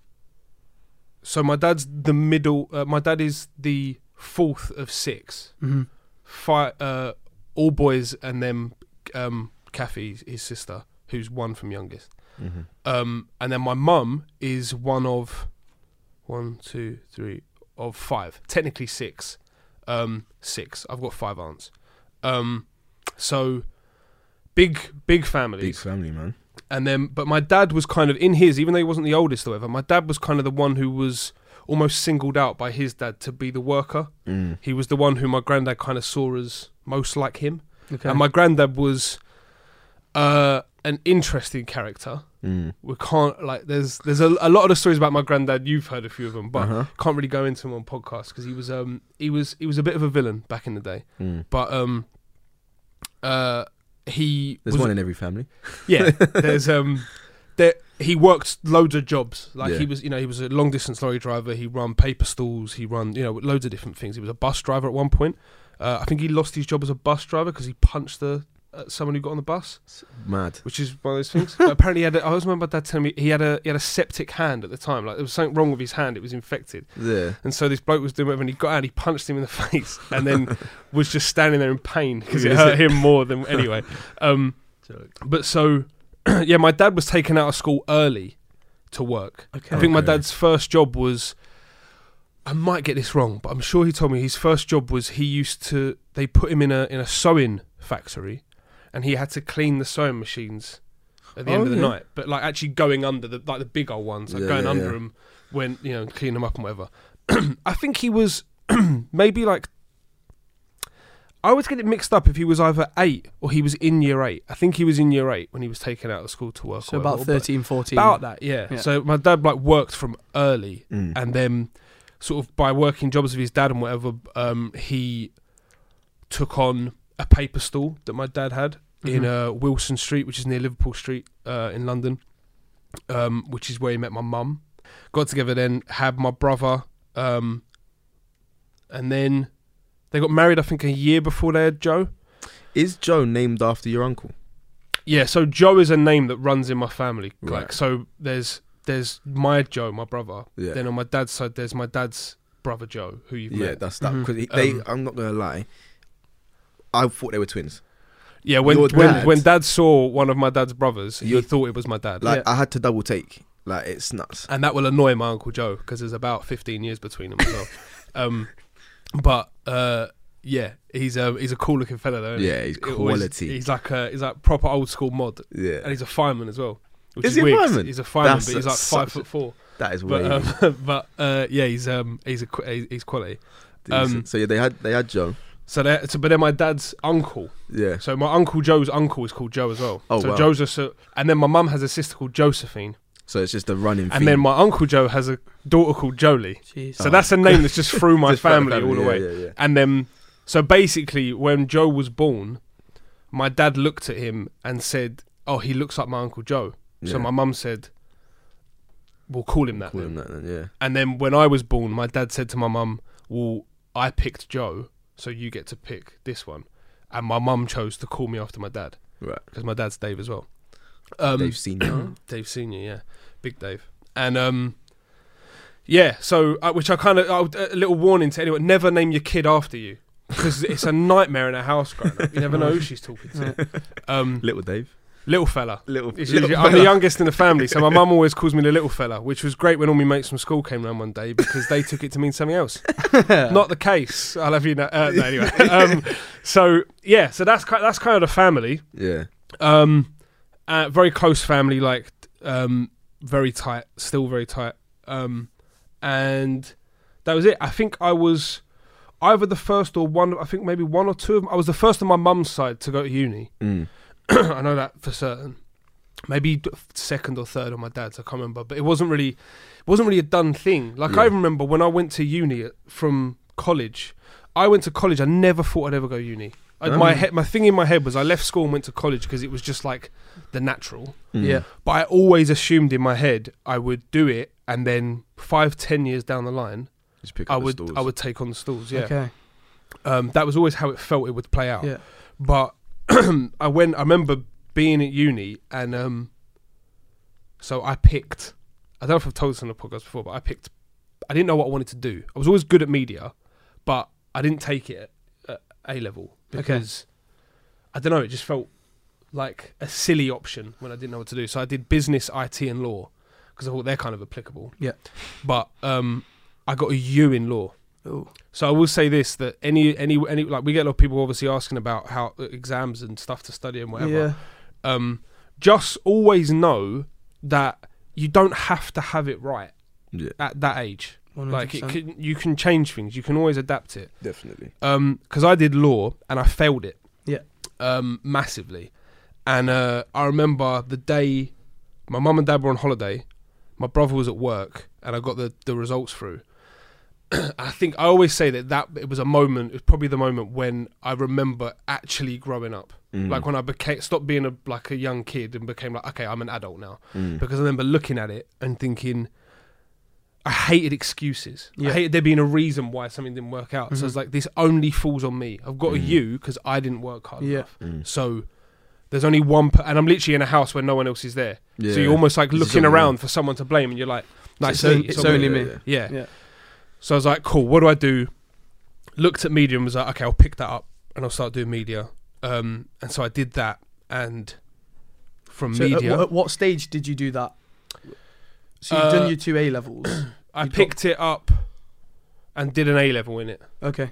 [SPEAKER 2] So my dad's the middle. Uh, my dad is the fourth of six.
[SPEAKER 3] Mhm.
[SPEAKER 2] Five, uh, all boys, and then um, Kathy, his sister, who's one from youngest.
[SPEAKER 1] Mhm.
[SPEAKER 2] Um, and then my mum is one of one, two, three, of five. Technically six. Um, six. I've got five aunts. Um, so big, big families.
[SPEAKER 1] Big family, man.
[SPEAKER 2] And then, but my dad was kind of in his, even though he wasn't the oldest or whatever. My dad was kind of the one who was almost singled out by his dad to be the worker.
[SPEAKER 1] Mm.
[SPEAKER 2] He was the one who my granddad kind of saw as most like him.
[SPEAKER 3] Okay.
[SPEAKER 2] And my granddad was uh, an interesting character.
[SPEAKER 1] Mm.
[SPEAKER 2] We can't like. There's there's a, a lot of the stories about my granddad. You've heard a few of them, but
[SPEAKER 1] Uh-huh.
[SPEAKER 2] can't really go into them on podcasts because he was um he was he was a bit of a villain back in the day.
[SPEAKER 1] Mm.
[SPEAKER 2] But um uh he
[SPEAKER 1] There's
[SPEAKER 2] was
[SPEAKER 1] one in every family.
[SPEAKER 2] yeah. There's um there he worked loads of jobs. Like
[SPEAKER 1] Yeah.
[SPEAKER 2] he was you know he was a long distance lorry driver. He run paper stalls. He run you know loads of different things. He was a bus driver at one point. Uh, I think he lost his job as a bus driver because he punched the uh, someone who got on the bus.
[SPEAKER 1] Mad.
[SPEAKER 2] Which is one of those things. But apparently, he had a, I always remember my dad telling me he had a he had a septic hand at the time. Like there was something wrong with his hand; it was infected.
[SPEAKER 1] Yeah.
[SPEAKER 2] And so this bloke was doing whatever, and he got out, and he punched him in the face, and then was just standing there in pain because it
[SPEAKER 1] Is
[SPEAKER 2] hurt
[SPEAKER 1] it?
[SPEAKER 2] him more than anyway. Um, but so, yeah, my dad was taken out of school early to work.
[SPEAKER 3] Okay.
[SPEAKER 2] I think my
[SPEAKER 1] Okay.
[SPEAKER 2] dad's first job was. I might get this wrong, but I'm sure he told me his first job was he used to. They put him in a in a sewing factory, and he had to clean the sewing machines at the
[SPEAKER 3] Oh,
[SPEAKER 2] end of the
[SPEAKER 3] yeah.
[SPEAKER 2] night. But like actually going under the like the big old ones, like
[SPEAKER 1] Yeah,
[SPEAKER 2] going
[SPEAKER 1] yeah,
[SPEAKER 2] under
[SPEAKER 1] yeah.
[SPEAKER 2] them when you know cleaning them up and whatever. I think he was maybe like. I always get it mixed up if he was either eight or he was in year eight. I think he was in year eight when he was taken out of school to work.
[SPEAKER 3] So
[SPEAKER 2] or
[SPEAKER 3] about
[SPEAKER 2] whatever, but-
[SPEAKER 3] thirteen, fourteen.
[SPEAKER 2] about that, yeah.
[SPEAKER 3] Yeah.
[SPEAKER 2] So my dad like worked from early,
[SPEAKER 1] Mm.
[SPEAKER 2] and then sort of by working jobs with his dad and whatever, um, he took on a paper stall that my dad had in
[SPEAKER 3] Mhm.
[SPEAKER 2] uh, Wilson Street, which is near Liverpool Street uh, in London, um, which is where he met my mum. Got together then, had my brother, um, and then they got married. I think a year before they had Joe.
[SPEAKER 1] Is Joe named after your uncle?
[SPEAKER 2] Yeah, so Joe is a name that runs in my family.
[SPEAKER 1] Right.
[SPEAKER 2] Like, so there's there's my Joe, my brother.
[SPEAKER 1] Yeah.
[SPEAKER 2] Then on my dad's side, there's my dad's brother Joe, who you've
[SPEAKER 1] Yeah,
[SPEAKER 2] met.
[SPEAKER 1] that's that.
[SPEAKER 3] Mhm.
[SPEAKER 1] Because they,
[SPEAKER 2] Um,
[SPEAKER 1] I'm not gonna lie. I thought they were twins.
[SPEAKER 2] Yeah, when
[SPEAKER 1] Your
[SPEAKER 2] when
[SPEAKER 1] dad?
[SPEAKER 2] when Dad saw one of my dad's brothers, he
[SPEAKER 1] You-
[SPEAKER 2] thought it was my dad,
[SPEAKER 1] Like
[SPEAKER 3] Yeah.
[SPEAKER 1] I had to double take. Like it's nuts.
[SPEAKER 2] and that will annoy my Uncle Joe because there's about fifteen years between them as well. um, but uh, yeah, he's a he's a cool looking fella though. Isn't
[SPEAKER 1] Yeah, he's
[SPEAKER 2] he? It always-
[SPEAKER 1] quality.
[SPEAKER 2] he's like a he's like proper old school mod, and
[SPEAKER 1] Yeah,
[SPEAKER 2] he's a fireman as well. Which
[SPEAKER 1] Is
[SPEAKER 2] is,
[SPEAKER 1] he a
[SPEAKER 2] weird 'cause
[SPEAKER 1] fireman?
[SPEAKER 2] He's a fireman,
[SPEAKER 1] That's
[SPEAKER 2] but he's
[SPEAKER 1] a-
[SPEAKER 2] like five
[SPEAKER 1] such a-
[SPEAKER 2] foot four.
[SPEAKER 1] that is
[SPEAKER 2] But
[SPEAKER 1] wavy.
[SPEAKER 2] um, but uh, yeah, he's um he's a qu- he's quality.
[SPEAKER 1] Decent.
[SPEAKER 2] um,
[SPEAKER 1] so yeah, they had they had Joe.
[SPEAKER 2] So that so, but then my dad's uncle.
[SPEAKER 1] Yeah.
[SPEAKER 2] So my Uncle Joe's uncle is called Joe as well.
[SPEAKER 1] Oh,
[SPEAKER 2] so
[SPEAKER 1] wow.
[SPEAKER 2] Joe's so, and then my mum has a sister called Josephine,
[SPEAKER 1] So it's just a running.
[SPEAKER 2] and then my Uncle Joe has a daughter called Jolie.
[SPEAKER 3] Jeez.
[SPEAKER 2] So
[SPEAKER 1] Oh.
[SPEAKER 2] that's a name that's just through my family, all the
[SPEAKER 1] yeah,
[SPEAKER 2] way.
[SPEAKER 1] Yeah, yeah.
[SPEAKER 2] And then, so basically, when Joe was born, my dad looked at him and said, "Oh, he looks like my Uncle Joe." So
[SPEAKER 1] Yeah.
[SPEAKER 2] my mum said, "We'll call him that."
[SPEAKER 1] Call
[SPEAKER 2] then.
[SPEAKER 1] him that then, yeah.
[SPEAKER 2] And then when I was born, my dad said to my mum, "Well, I picked Joe, so you get to pick this one." And my mum chose to call me after my dad
[SPEAKER 1] Right.
[SPEAKER 2] because my dad's Dave as well. Um,
[SPEAKER 1] They've seen that.
[SPEAKER 2] Dave Senior, yeah, big Dave, and um, yeah. So, uh, which I kind of a little warning to anyone: never name your kid after you because it's a nightmare in a house growing up. You never know who she's talking to. Um,
[SPEAKER 1] Little Dave.
[SPEAKER 2] little fella.
[SPEAKER 1] Little.
[SPEAKER 2] It's
[SPEAKER 1] little
[SPEAKER 2] usually- I'm the
[SPEAKER 1] fella.
[SPEAKER 2] youngest in the family, so my mum always calls me the little fella, which was great when all my mates from school came round one day because they took it to mean something else. Not the case. I'll have you know. Uh, no, anyway, um, so yeah, so that's ki- that's kind of the family.
[SPEAKER 1] Yeah.
[SPEAKER 2] Um, uh, very close family, like um, very tight, still very tight. Um, and that was it. I think I was either the first or one. I think maybe one or two of them. I was the first on my mum's side to go to uni.
[SPEAKER 1] Mm.
[SPEAKER 2] I know that for certain. Maybe d- second or third on my dad's. I can't remember, but it wasn't really, it wasn't really a done thing. Like I
[SPEAKER 1] Yeah.
[SPEAKER 2] remember when I went to uni at- from college. I went to college. I never thought I'd ever go uni. I,
[SPEAKER 1] Oh.
[SPEAKER 2] My he- my thing in my head was I left school and went to college because it was just like the natural.
[SPEAKER 1] Mm.
[SPEAKER 3] Yeah.
[SPEAKER 2] But I always assumed in my head I would do it, and then five, ten years down the line,
[SPEAKER 1] Just pick
[SPEAKER 2] I
[SPEAKER 1] up the
[SPEAKER 2] would
[SPEAKER 1] stools.
[SPEAKER 2] I would take on the stools. Yeah,
[SPEAKER 3] Okay.
[SPEAKER 2] um, that was always how it felt it would play out.
[SPEAKER 3] Yeah.
[SPEAKER 2] But I went. I remember being at uni, and um, so I picked. I don't know if I've told this on the podcast before, but I picked. I didn't know what I wanted to do. I was always good at media, but I didn't take it at A level because I don't know. It just felt like a silly option when I didn't know what to do. So I did business, I T, and law because I thought they're kind of applicable.
[SPEAKER 3] Yeah.
[SPEAKER 2] But um, I got a U in law.
[SPEAKER 3] Ooh.
[SPEAKER 2] So I will say this: that any any any like we get a lot of people obviously asking about how uh, exams and stuff to study and whatever.
[SPEAKER 3] Yeah.
[SPEAKER 2] Um, just always know that you don't have to have it right
[SPEAKER 1] Yeah.
[SPEAKER 2] at that age.
[SPEAKER 3] one hundred
[SPEAKER 2] Like it
[SPEAKER 3] percent.
[SPEAKER 2] can, you can change things. You can always adapt it.
[SPEAKER 1] Definitely.
[SPEAKER 2] Um, because I did law and I failed it.
[SPEAKER 3] Yeah.
[SPEAKER 2] Um, massively, and uh, I remember the day my mum and dad were on holiday. My brother was at work, and I got the the results through. I think I always say that that it was a moment. It was probably the moment when I remember actually growing up.
[SPEAKER 1] Mm.
[SPEAKER 2] Like when I became stopped being a like a young kid and became like, okay, I'm an adult now.
[SPEAKER 1] Mm.
[SPEAKER 2] Because I remember looking at it and thinking, I hated excuses.
[SPEAKER 3] Yeah.
[SPEAKER 2] I hated there being a reason why something didn't work out. So
[SPEAKER 3] Mhm.
[SPEAKER 2] it's like this only falls on me. I've got a
[SPEAKER 1] Mm.
[SPEAKER 2] U because I didn't work hard
[SPEAKER 3] Yeah.
[SPEAKER 2] enough.
[SPEAKER 1] Mm.
[SPEAKER 2] So there's only one, per- and I'm literally in a house where no one else is there.
[SPEAKER 1] Yeah.
[SPEAKER 2] So you're almost like
[SPEAKER 1] This is
[SPEAKER 2] looking
[SPEAKER 1] on me.
[SPEAKER 2] around for someone to blame, and you're like, no,
[SPEAKER 3] It's
[SPEAKER 2] it's,
[SPEAKER 3] on-
[SPEAKER 2] me,
[SPEAKER 3] it's
[SPEAKER 2] on me.
[SPEAKER 3] only me.
[SPEAKER 1] Yeah.
[SPEAKER 2] Yeah.
[SPEAKER 3] Yeah.
[SPEAKER 2] So I was like, cool, what do I do? Looked at media and was like, okay, I'll pick that up and I'll start doing media. Um, and so I did that. And from
[SPEAKER 3] So at,
[SPEAKER 2] media,
[SPEAKER 3] what, at what stage did you do that? So you've
[SPEAKER 2] Uh,
[SPEAKER 3] done your two A levels.
[SPEAKER 2] I
[SPEAKER 3] you got-
[SPEAKER 2] picked it up and did an A level in it.
[SPEAKER 3] Okay.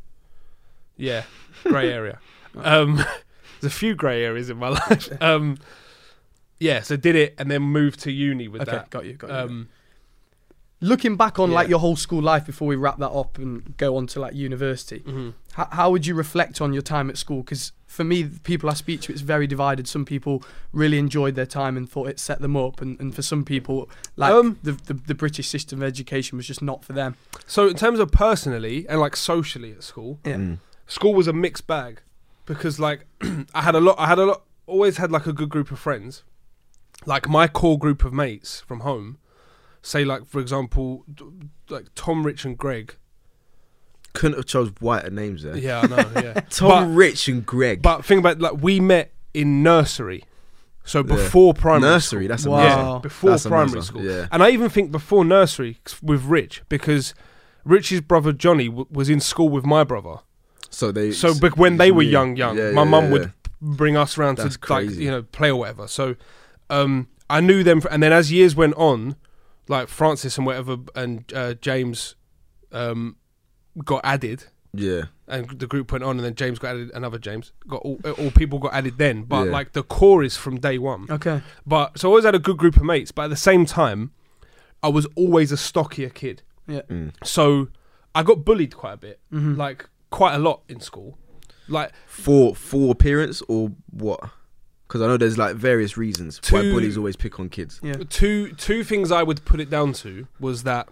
[SPEAKER 2] Yeah, grey area. Um, there's a few grey areas in my life. Um, yeah, so did it and then moved to uni with
[SPEAKER 3] Okay.
[SPEAKER 2] that.
[SPEAKER 3] Got you. Got you.
[SPEAKER 2] Um,
[SPEAKER 3] Looking back on like
[SPEAKER 2] yeah.
[SPEAKER 3] your whole school life before we wrap that up and go on to like university,
[SPEAKER 2] mhm.
[SPEAKER 3] how, how would you reflect on your time at school? Because for me, the people I speak to, it's very divided. Some people really enjoyed their time and thought it set them up, and, and for some people, like
[SPEAKER 2] Um,
[SPEAKER 3] the, the the British system of education was just not for them.
[SPEAKER 2] So in terms of personally and like socially at school,
[SPEAKER 3] Yeah.
[SPEAKER 1] Mm.
[SPEAKER 2] school was a mixed bag because like I had a lot I had a lot always had like a good group of friends. Like my core group of mates from home, say like for example d- like Tom, Rich and Greg.
[SPEAKER 1] Couldn't have chose whiter names there.
[SPEAKER 2] Yeah, I know, yeah.
[SPEAKER 1] Tom,
[SPEAKER 2] but,
[SPEAKER 1] Rich, and Greg.
[SPEAKER 2] but think about like we met in nursery. So
[SPEAKER 1] Yeah.
[SPEAKER 2] before primary
[SPEAKER 1] Nursery,
[SPEAKER 2] school.
[SPEAKER 1] that's
[SPEAKER 3] Wow.
[SPEAKER 1] amazing.
[SPEAKER 2] Yeah, before
[SPEAKER 1] That's
[SPEAKER 2] primary
[SPEAKER 1] amazing.
[SPEAKER 2] school.
[SPEAKER 1] Yeah.
[SPEAKER 2] And I even think before nursery with Rich because Rich's brother Johnny w- was in school with my brother.
[SPEAKER 1] So they.
[SPEAKER 2] So but when they were young, young,
[SPEAKER 1] Yeah,
[SPEAKER 2] my
[SPEAKER 1] yeah,
[SPEAKER 2] mum
[SPEAKER 1] yeah,
[SPEAKER 2] would
[SPEAKER 1] yeah.
[SPEAKER 2] bring us around
[SPEAKER 1] That's
[SPEAKER 2] to like
[SPEAKER 1] crazy.
[SPEAKER 2] you know play or whatever. So um, I knew them, and then as years went on, like Francis and whatever, and uh, James um, got added.
[SPEAKER 1] Yeah.
[SPEAKER 2] And the group went on, and then James got added. Another James got all, all people got added then. But
[SPEAKER 1] Yeah.
[SPEAKER 2] like the core is from day one.
[SPEAKER 3] Okay.
[SPEAKER 2] But so I always had a good group of mates. But at the same time, I was always a stockier kid.
[SPEAKER 3] Yeah.
[SPEAKER 1] Mm.
[SPEAKER 2] So I got bullied quite a bit,
[SPEAKER 3] Mhm.
[SPEAKER 2] like quite a lot in school. Like
[SPEAKER 1] For for appearance or what? Because I know there's like various reasons why
[SPEAKER 2] Two-
[SPEAKER 1] bullies always pick on kids.
[SPEAKER 3] Yeah.
[SPEAKER 2] two two things I would put it down to was that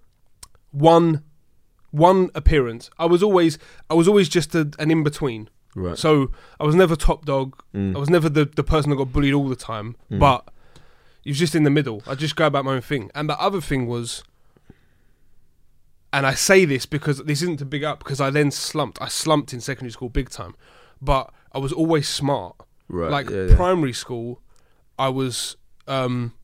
[SPEAKER 2] one one appearance. I was always I was always just a, an in between.
[SPEAKER 1] Right.
[SPEAKER 2] So I was never top dog.
[SPEAKER 1] Mm.
[SPEAKER 2] I was never the, the person that got bullied all the time,
[SPEAKER 1] Mm.
[SPEAKER 2] but he was just in the middle. I just go about my own thing. And the other thing was, and I say this because this isn't to big up, because I then slumped. I slumped in secondary school big time, but I was always smart.
[SPEAKER 1] Right.
[SPEAKER 2] Like
[SPEAKER 1] yeah, yeah.
[SPEAKER 2] primary school, I was um,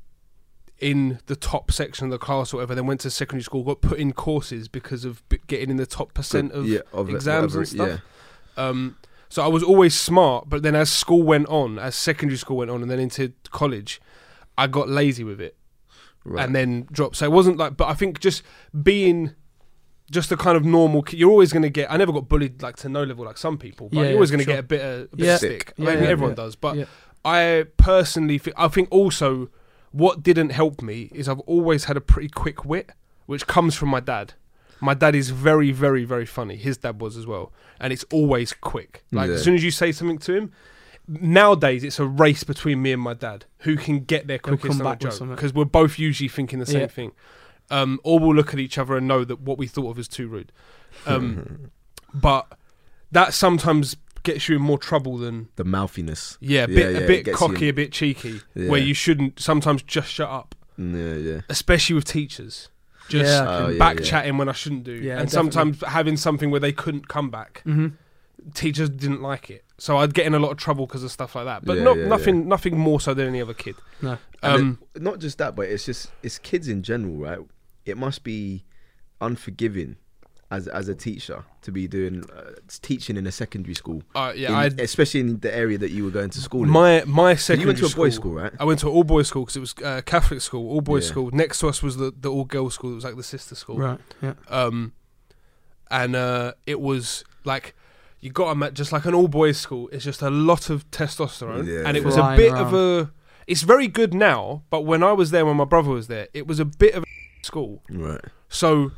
[SPEAKER 2] in the top section of the class or whatever. Then went to secondary school, got put in courses because of b- getting in the top percent of
[SPEAKER 1] yeah, of it,
[SPEAKER 2] exams
[SPEAKER 1] whatever
[SPEAKER 2] and
[SPEAKER 1] it-
[SPEAKER 2] stuff.
[SPEAKER 1] Yeah.
[SPEAKER 2] Um, so I was always smart, but then as school went on, as secondary school went on, and then into college, I got lazy with it
[SPEAKER 1] Right.
[SPEAKER 2] and then dropped. So it wasn't like, but I think just being just a kind of normal kid, you're always going to get. I never got bullied like to no level like some people, but
[SPEAKER 3] Yeah,
[SPEAKER 2] you're always
[SPEAKER 3] yeah,
[SPEAKER 2] going to
[SPEAKER 3] sure.
[SPEAKER 2] get a bit of, a bit
[SPEAKER 3] Yeah.
[SPEAKER 2] of stick.
[SPEAKER 3] Yeah,
[SPEAKER 2] I think
[SPEAKER 3] yeah,
[SPEAKER 2] everyone
[SPEAKER 3] yeah.
[SPEAKER 2] does, but
[SPEAKER 3] Yeah.
[SPEAKER 2] I personally, thi- I think also what didn't help me is I've always had a pretty quick wit, which comes from my dad. My dad is very, very, very funny. His dad was as well, and it's always quick. Like
[SPEAKER 1] Yeah.
[SPEAKER 2] as soon as you say something to him, nowadays it's a race between me and my dad who can get there
[SPEAKER 3] They'll
[SPEAKER 2] quickest
[SPEAKER 3] come
[SPEAKER 2] on a
[SPEAKER 3] back with
[SPEAKER 2] joke,
[SPEAKER 3] something.
[SPEAKER 2] because we're both usually thinking the same
[SPEAKER 3] Yeah.
[SPEAKER 2] thing. Um, or we'll look at each other and know that what we thought of is too rude. Um, but that sometimes gets you in more trouble than
[SPEAKER 1] The mouthiness.
[SPEAKER 2] yeah, a
[SPEAKER 1] Yeah,
[SPEAKER 2] bit
[SPEAKER 1] yeah,
[SPEAKER 2] a
[SPEAKER 1] it
[SPEAKER 2] bit
[SPEAKER 1] gets you
[SPEAKER 2] cocky,
[SPEAKER 1] in-
[SPEAKER 2] a bit cheeky,
[SPEAKER 1] Yeah.
[SPEAKER 2] where you shouldn't sometimes just shut up,
[SPEAKER 1] Yeah, yeah.
[SPEAKER 2] especially with teachers. Just
[SPEAKER 3] Yeah,
[SPEAKER 1] Oh, yeah,
[SPEAKER 2] back
[SPEAKER 1] yeah.
[SPEAKER 2] chatting when I shouldn't do,
[SPEAKER 3] Yeah,
[SPEAKER 2] and
[SPEAKER 3] definitely.
[SPEAKER 2] sometimes having something where they couldn't come back.
[SPEAKER 3] Mm-hmm.
[SPEAKER 2] Teachers didn't like it, so I'd get in a lot of trouble because of stuff like that. But
[SPEAKER 1] Yeah,
[SPEAKER 2] not
[SPEAKER 1] yeah,
[SPEAKER 2] nothing, nothing more so than any other kid.
[SPEAKER 3] No.
[SPEAKER 1] And
[SPEAKER 2] Um,
[SPEAKER 1] it- not just that, but it's just it's kids in general, right? It must be unforgiving as as a teacher to be doing uh, teaching in a secondary school,
[SPEAKER 2] uh, yeah,
[SPEAKER 1] in-
[SPEAKER 2] I
[SPEAKER 1] especially in the area that you were going to school in.
[SPEAKER 2] my my
[SPEAKER 1] 'Cause
[SPEAKER 2] secondary
[SPEAKER 1] you went to a
[SPEAKER 2] school,
[SPEAKER 1] boys' school, right?
[SPEAKER 2] I went to an all boys school because it was uh, Catholic school, all boys
[SPEAKER 1] Yeah.
[SPEAKER 2] school. Next to us was the the all girls school. It was like the sister school.
[SPEAKER 3] Right. Yeah.
[SPEAKER 2] Um, and uh, it was like you got them at just like an all boys school. It's just a lot of testosterone,
[SPEAKER 1] Yeah.
[SPEAKER 2] and it was a
[SPEAKER 3] Flying
[SPEAKER 2] bit
[SPEAKER 3] around.
[SPEAKER 2] of a. It's very good now, but when I was there, when my brother was there, it was a bit of a school.
[SPEAKER 1] Right.
[SPEAKER 2] So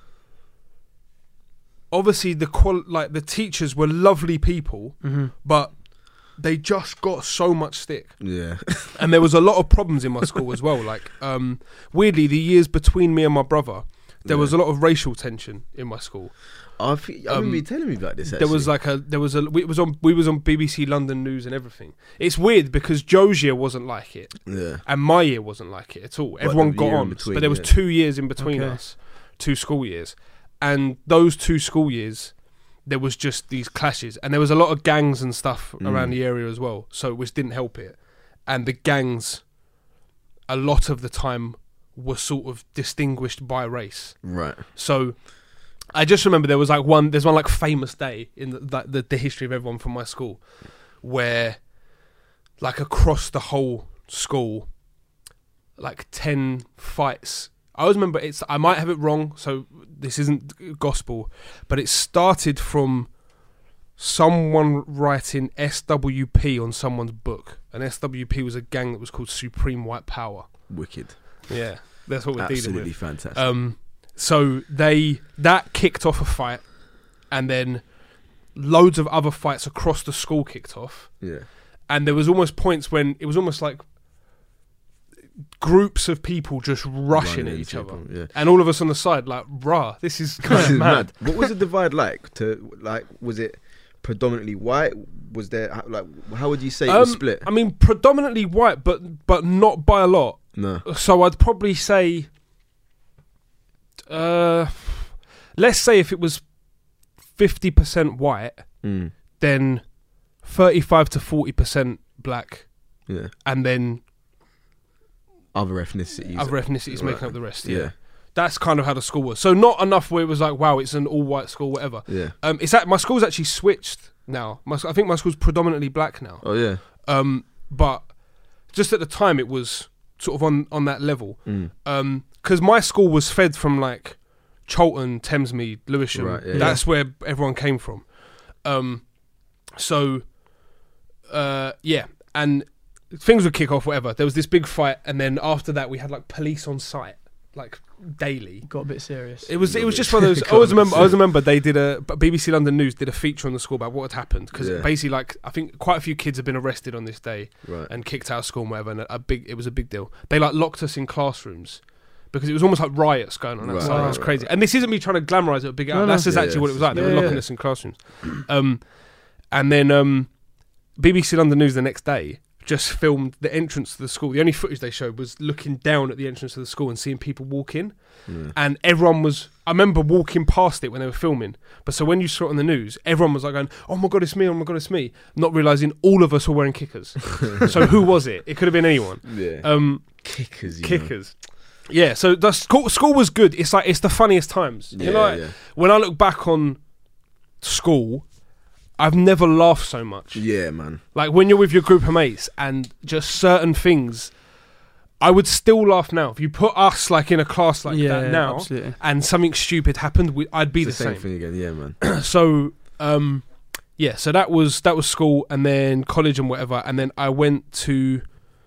[SPEAKER 2] obviously the qual like the teachers were lovely people,
[SPEAKER 3] Mm-hmm.
[SPEAKER 2] but they just got so much stick.
[SPEAKER 1] Yeah.
[SPEAKER 2] And there was a lot of problems in my school as well. Like, um, weirdly, the years between me and my brother, there was a lot of racial tension in my school.
[SPEAKER 1] I think, I
[SPEAKER 2] Um,
[SPEAKER 1] remember you telling me about this.
[SPEAKER 2] There was
[SPEAKER 1] actually.
[SPEAKER 2] like a, there was a, we was on, we was on B B C London News and everything. It's weird because Joe's year wasn't like it,
[SPEAKER 1] yeah.
[SPEAKER 2] and my year wasn't like it at all. Everyone
[SPEAKER 1] the
[SPEAKER 2] got
[SPEAKER 1] year in
[SPEAKER 2] on,
[SPEAKER 1] between,
[SPEAKER 2] but there was
[SPEAKER 1] yeah.
[SPEAKER 2] two years in between
[SPEAKER 3] Okay.
[SPEAKER 2] us, two school years, and those two school years, there was just these clashes, and there was a lot of gangs and stuff
[SPEAKER 1] Mm.
[SPEAKER 2] around the area as well, so which didn't help it. And the gangs, a lot of the time, were sort of distinguished by race.
[SPEAKER 1] Right.
[SPEAKER 2] So I just remember there was like one, there's one like famous day in the, like the, the history of everyone from my school where like across the whole school, like ten fights. I always remember it's, I might have it wrong, so this isn't gospel, but it started from someone writing S W P on someone's book. And S W P was a gang that was called Supreme White Power.
[SPEAKER 1] Wicked.
[SPEAKER 2] Yeah, that's what we're dealing with.
[SPEAKER 1] Absolutely fantastic.
[SPEAKER 2] Um, so they that kicked off a fight, and then loads of other fights across the school kicked off.
[SPEAKER 1] yeah.
[SPEAKER 2] And there was almost points when it was almost like groups of people just rushing
[SPEAKER 1] Running
[SPEAKER 2] at each
[SPEAKER 1] into
[SPEAKER 2] other,
[SPEAKER 1] people, Yeah.
[SPEAKER 2] and all of us on the side like, "Rah, this is kind
[SPEAKER 1] This
[SPEAKER 2] of
[SPEAKER 1] is
[SPEAKER 2] mad."
[SPEAKER 1] mad. What was the divide like? To like, was it predominantly white? Was there how- like, how would you say it was
[SPEAKER 2] Um,
[SPEAKER 1] split?
[SPEAKER 2] I mean, predominantly white, but but not by a lot.
[SPEAKER 1] No.
[SPEAKER 2] So I'd probably say, uh, let's say if it was fifty percent white,
[SPEAKER 1] Mm.
[SPEAKER 2] then thirty-five to forty percent black,
[SPEAKER 1] Yeah.
[SPEAKER 2] and then
[SPEAKER 1] Other ethnicities.
[SPEAKER 2] other ethnicities
[SPEAKER 1] Right.
[SPEAKER 2] making up the rest. Yeah.
[SPEAKER 1] Yeah.
[SPEAKER 2] That's kind of how the school was. So not enough where it was like, wow, it's an all-white school, whatever.
[SPEAKER 1] Yeah.
[SPEAKER 2] Um, it's at, my school's actually switched now. My, I think my school's predominantly black now.
[SPEAKER 1] Oh yeah.
[SPEAKER 2] Um, but just at the time, it was sort of on, on that level.
[SPEAKER 1] Mm.
[SPEAKER 2] Um, because my school was fed from like Cholton, Thamesmead, Lewisham.
[SPEAKER 1] Right, yeah,
[SPEAKER 2] That's where everyone came from. Um, so, uh, yeah, and things would kick off, whatever. There was this big fight, and then after that, we had like police on site, like daily.
[SPEAKER 3] Got a bit serious.
[SPEAKER 2] It was it was just one of those. I always remember. I always remember they did a B B C London News did a feature on the school about what had happened because
[SPEAKER 1] Yeah.
[SPEAKER 2] basically, like I think quite a few kids had been arrested on this day
[SPEAKER 1] Right.
[SPEAKER 2] and kicked out of school and whatever. And a, a big, it was a big deal. They like locked us in classrooms because it was almost like riots going on outside.
[SPEAKER 1] Right,
[SPEAKER 2] It was
[SPEAKER 1] right,
[SPEAKER 2] crazy.
[SPEAKER 1] right.
[SPEAKER 2] And this isn't me trying to glamorise it or big it
[SPEAKER 3] No,
[SPEAKER 2] out.
[SPEAKER 3] no.
[SPEAKER 2] That's just
[SPEAKER 1] Yeah,
[SPEAKER 2] actually
[SPEAKER 1] yeah,
[SPEAKER 2] what it was like. They
[SPEAKER 3] yeah,
[SPEAKER 2] were locking
[SPEAKER 3] yeah.
[SPEAKER 2] us in classrooms. Um, and then um, B B C London News the next day just filmed the entrance to the school. The only footage they showed was looking down at the entrance to the school and seeing people walk in.
[SPEAKER 1] Mm.
[SPEAKER 2] And everyone was, I remember walking past it when they were filming. But so when you saw it on the news, everyone was like going, oh my God, it's me, oh my God, it's me. Not realising all of us were wearing kickers. So who was it? It could have been anyone.
[SPEAKER 1] Yeah.
[SPEAKER 2] Um,
[SPEAKER 1] Kickers. You know.
[SPEAKER 2] kickers. Yeah, so the school, school was good. It's like, it's the funniest times.
[SPEAKER 1] Yeah,
[SPEAKER 2] you know, like,
[SPEAKER 1] yeah.
[SPEAKER 2] when I look back on school, I've never laughed so much.
[SPEAKER 1] Yeah, man.
[SPEAKER 2] Like when you're with your group of mates and just certain things, I would still laugh now. If you put us like in a class like
[SPEAKER 3] yeah,
[SPEAKER 2] that now
[SPEAKER 3] absolutely.
[SPEAKER 2] and something stupid happened, we, I'd be
[SPEAKER 1] It's
[SPEAKER 2] the,
[SPEAKER 1] the
[SPEAKER 2] same.
[SPEAKER 1] same thing again. Yeah, man.
[SPEAKER 2] So, um, yeah, so that was that was school and then college and whatever. And then I went to,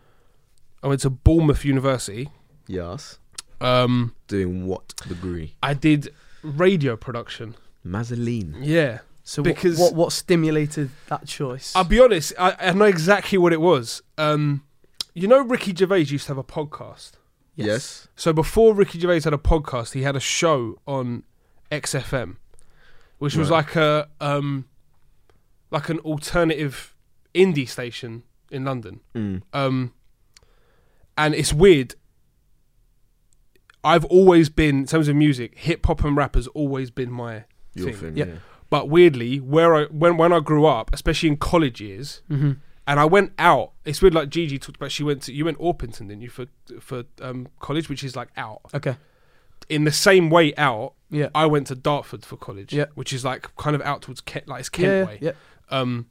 [SPEAKER 2] I went to Bournemouth University.
[SPEAKER 1] Yes.
[SPEAKER 2] Um,
[SPEAKER 1] Doing what degree?
[SPEAKER 2] I did radio production.
[SPEAKER 1] Mazzoline.
[SPEAKER 2] Yeah.
[SPEAKER 3] So
[SPEAKER 2] because-
[SPEAKER 3] what, what what stimulated that choice?
[SPEAKER 2] I'll be honest, I, I know exactly what it was. Um, you know, Ricky Gervais used to have a podcast.
[SPEAKER 1] Yes.
[SPEAKER 2] So before Ricky Gervais had a podcast, he had a show on X F M, which was
[SPEAKER 1] Right.
[SPEAKER 2] like a um, like an alternative indie station in London.
[SPEAKER 1] Mm.
[SPEAKER 2] Um, and it's weird. I've always been, in terms of music, hip hop and rap has always been my
[SPEAKER 1] Your
[SPEAKER 2] thing.
[SPEAKER 1] thing.
[SPEAKER 3] Yeah.
[SPEAKER 1] Yeah.
[SPEAKER 2] But weirdly, where I when when I grew up, especially in college years,
[SPEAKER 3] mm-hmm.
[SPEAKER 2] and I went out. It's weird, like Gigi talked about. She went to you went Orpington, didn't you, for for um, college, which is like out.
[SPEAKER 3] Okay.
[SPEAKER 2] In the same way out,
[SPEAKER 3] Yeah.
[SPEAKER 2] I went to Dartford for college,
[SPEAKER 3] Yeah.
[SPEAKER 2] which is like kind of out towards Kent, like it's Kent
[SPEAKER 3] yeah,
[SPEAKER 2] way.
[SPEAKER 3] yeah.
[SPEAKER 2] Um,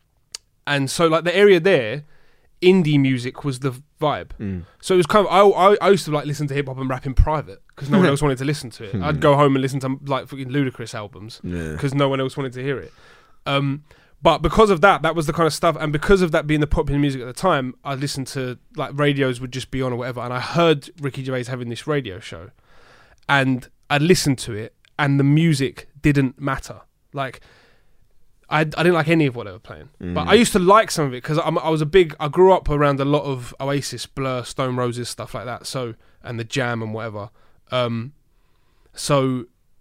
[SPEAKER 2] and so like the area there, indie music was the vibe.
[SPEAKER 1] Mm.
[SPEAKER 2] So it was kind of I I, I used to like listen to hip hop and rap in private because no one else wanted to listen to it. I'd go home and listen to like fucking Ludacris albums
[SPEAKER 1] Yeah.
[SPEAKER 2] because no one else wanted to hear it. Um, but because of that, that was the kind of stuff, and because of that being the popular music at the time, I listened to like radios would just be on or whatever, and I heard Ricky Gervais having this radio show, and I listened to it, and the music didn't matter. Like, I I didn't like any of what they were playing,
[SPEAKER 1] Mm.
[SPEAKER 2] but I used to like some of it because I was a big. I grew up around a lot of Oasis, Blur, Stone Roses, stuff like that. So and the Jam and whatever. Um, so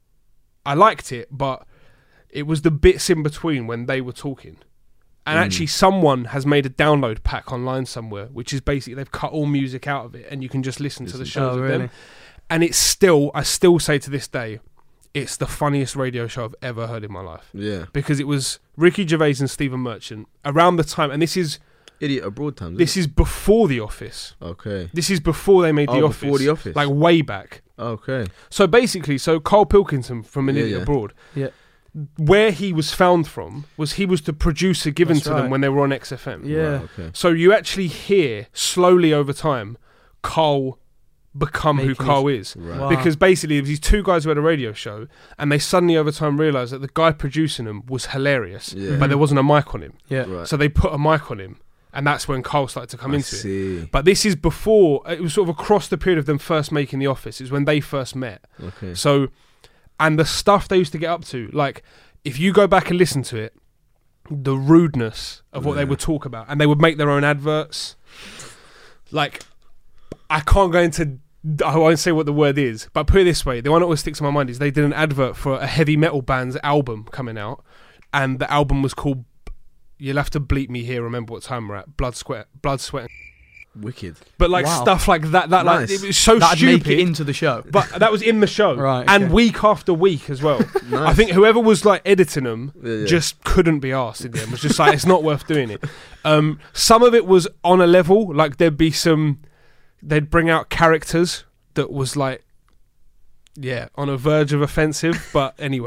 [SPEAKER 2] I liked it, but it was the bits in between when they were talking. And
[SPEAKER 1] Mm.
[SPEAKER 2] actually, someone has made a download pack online somewhere, which is basically they've cut all music out of it, and you can just listen to the
[SPEAKER 1] Listen.
[SPEAKER 2] shows
[SPEAKER 3] Oh,
[SPEAKER 2] of
[SPEAKER 3] really?
[SPEAKER 2] them. And it's still, I still say to this day, it's the funniest radio show I've ever heard in my life.
[SPEAKER 1] Yeah.
[SPEAKER 2] Because it was Ricky Gervais and Stephen Merchant around the time, and this is
[SPEAKER 1] Idiot Abroad times.
[SPEAKER 2] this is before The Office.
[SPEAKER 1] Okay.
[SPEAKER 2] This is before they made
[SPEAKER 1] Oh,
[SPEAKER 2] The Office.
[SPEAKER 1] before The Office.
[SPEAKER 2] Like way back.
[SPEAKER 1] Okay.
[SPEAKER 2] So basically, so Carl Pilkington from An
[SPEAKER 1] Yeah,
[SPEAKER 2] Idiot
[SPEAKER 1] yeah.
[SPEAKER 2] Abroad,
[SPEAKER 3] Yeah.
[SPEAKER 2] where he was found from was he was the producer given
[SPEAKER 3] That's
[SPEAKER 2] to them
[SPEAKER 3] right.
[SPEAKER 2] when they were on X F M.
[SPEAKER 3] Yeah.
[SPEAKER 1] Right, okay.
[SPEAKER 2] So you actually hear slowly over time Carl become who
[SPEAKER 3] Making
[SPEAKER 2] Carl is.
[SPEAKER 1] Right.
[SPEAKER 3] Wow.
[SPEAKER 2] Because basically, these two guys who had a radio show, and they suddenly over time realised that the guy producing them was hilarious,
[SPEAKER 1] Yeah.
[SPEAKER 2] but there wasn't a mic on him.
[SPEAKER 3] Yeah.
[SPEAKER 1] Right.
[SPEAKER 2] So they put a mic on him, and that's when Carl started to come
[SPEAKER 1] I
[SPEAKER 2] into it.
[SPEAKER 1] see.
[SPEAKER 2] But this is before, it was sort of across the period of them first making The Office, is when they first met.
[SPEAKER 1] Okay.
[SPEAKER 2] So, and the stuff they used to get up to, like, if you go back and listen to it, the rudeness of what they
[SPEAKER 1] Yeah.
[SPEAKER 2] would talk about, and they would make their own adverts. Like, I can't go into, I won't say what the word is, but put it this way, the one that always sticks in my mind is they did an advert for a heavy metal band's album coming out, and the album was called, you'll have to bleep me here, remember what time we're at, Blood, Sweat, Blood, Sweat.
[SPEAKER 1] Wicked.
[SPEAKER 2] But like
[SPEAKER 3] Wow.
[SPEAKER 2] stuff like that, that like,
[SPEAKER 1] Nice.
[SPEAKER 2] it was so
[SPEAKER 3] That'd
[SPEAKER 2] stupid.
[SPEAKER 3] make it into the show.
[SPEAKER 2] But that was in the show,
[SPEAKER 3] Right,
[SPEAKER 2] and
[SPEAKER 3] okay.
[SPEAKER 2] week after week as well.
[SPEAKER 1] Nice.
[SPEAKER 2] I think whoever was like editing them
[SPEAKER 1] Yeah, yeah.
[SPEAKER 2] just couldn't be asked in the end. Was just like, it's not worth doing it. Um, some of it was on a level, like there'd be some, they'd bring out characters that was like, yeah, on a verge of offensive. But anyway,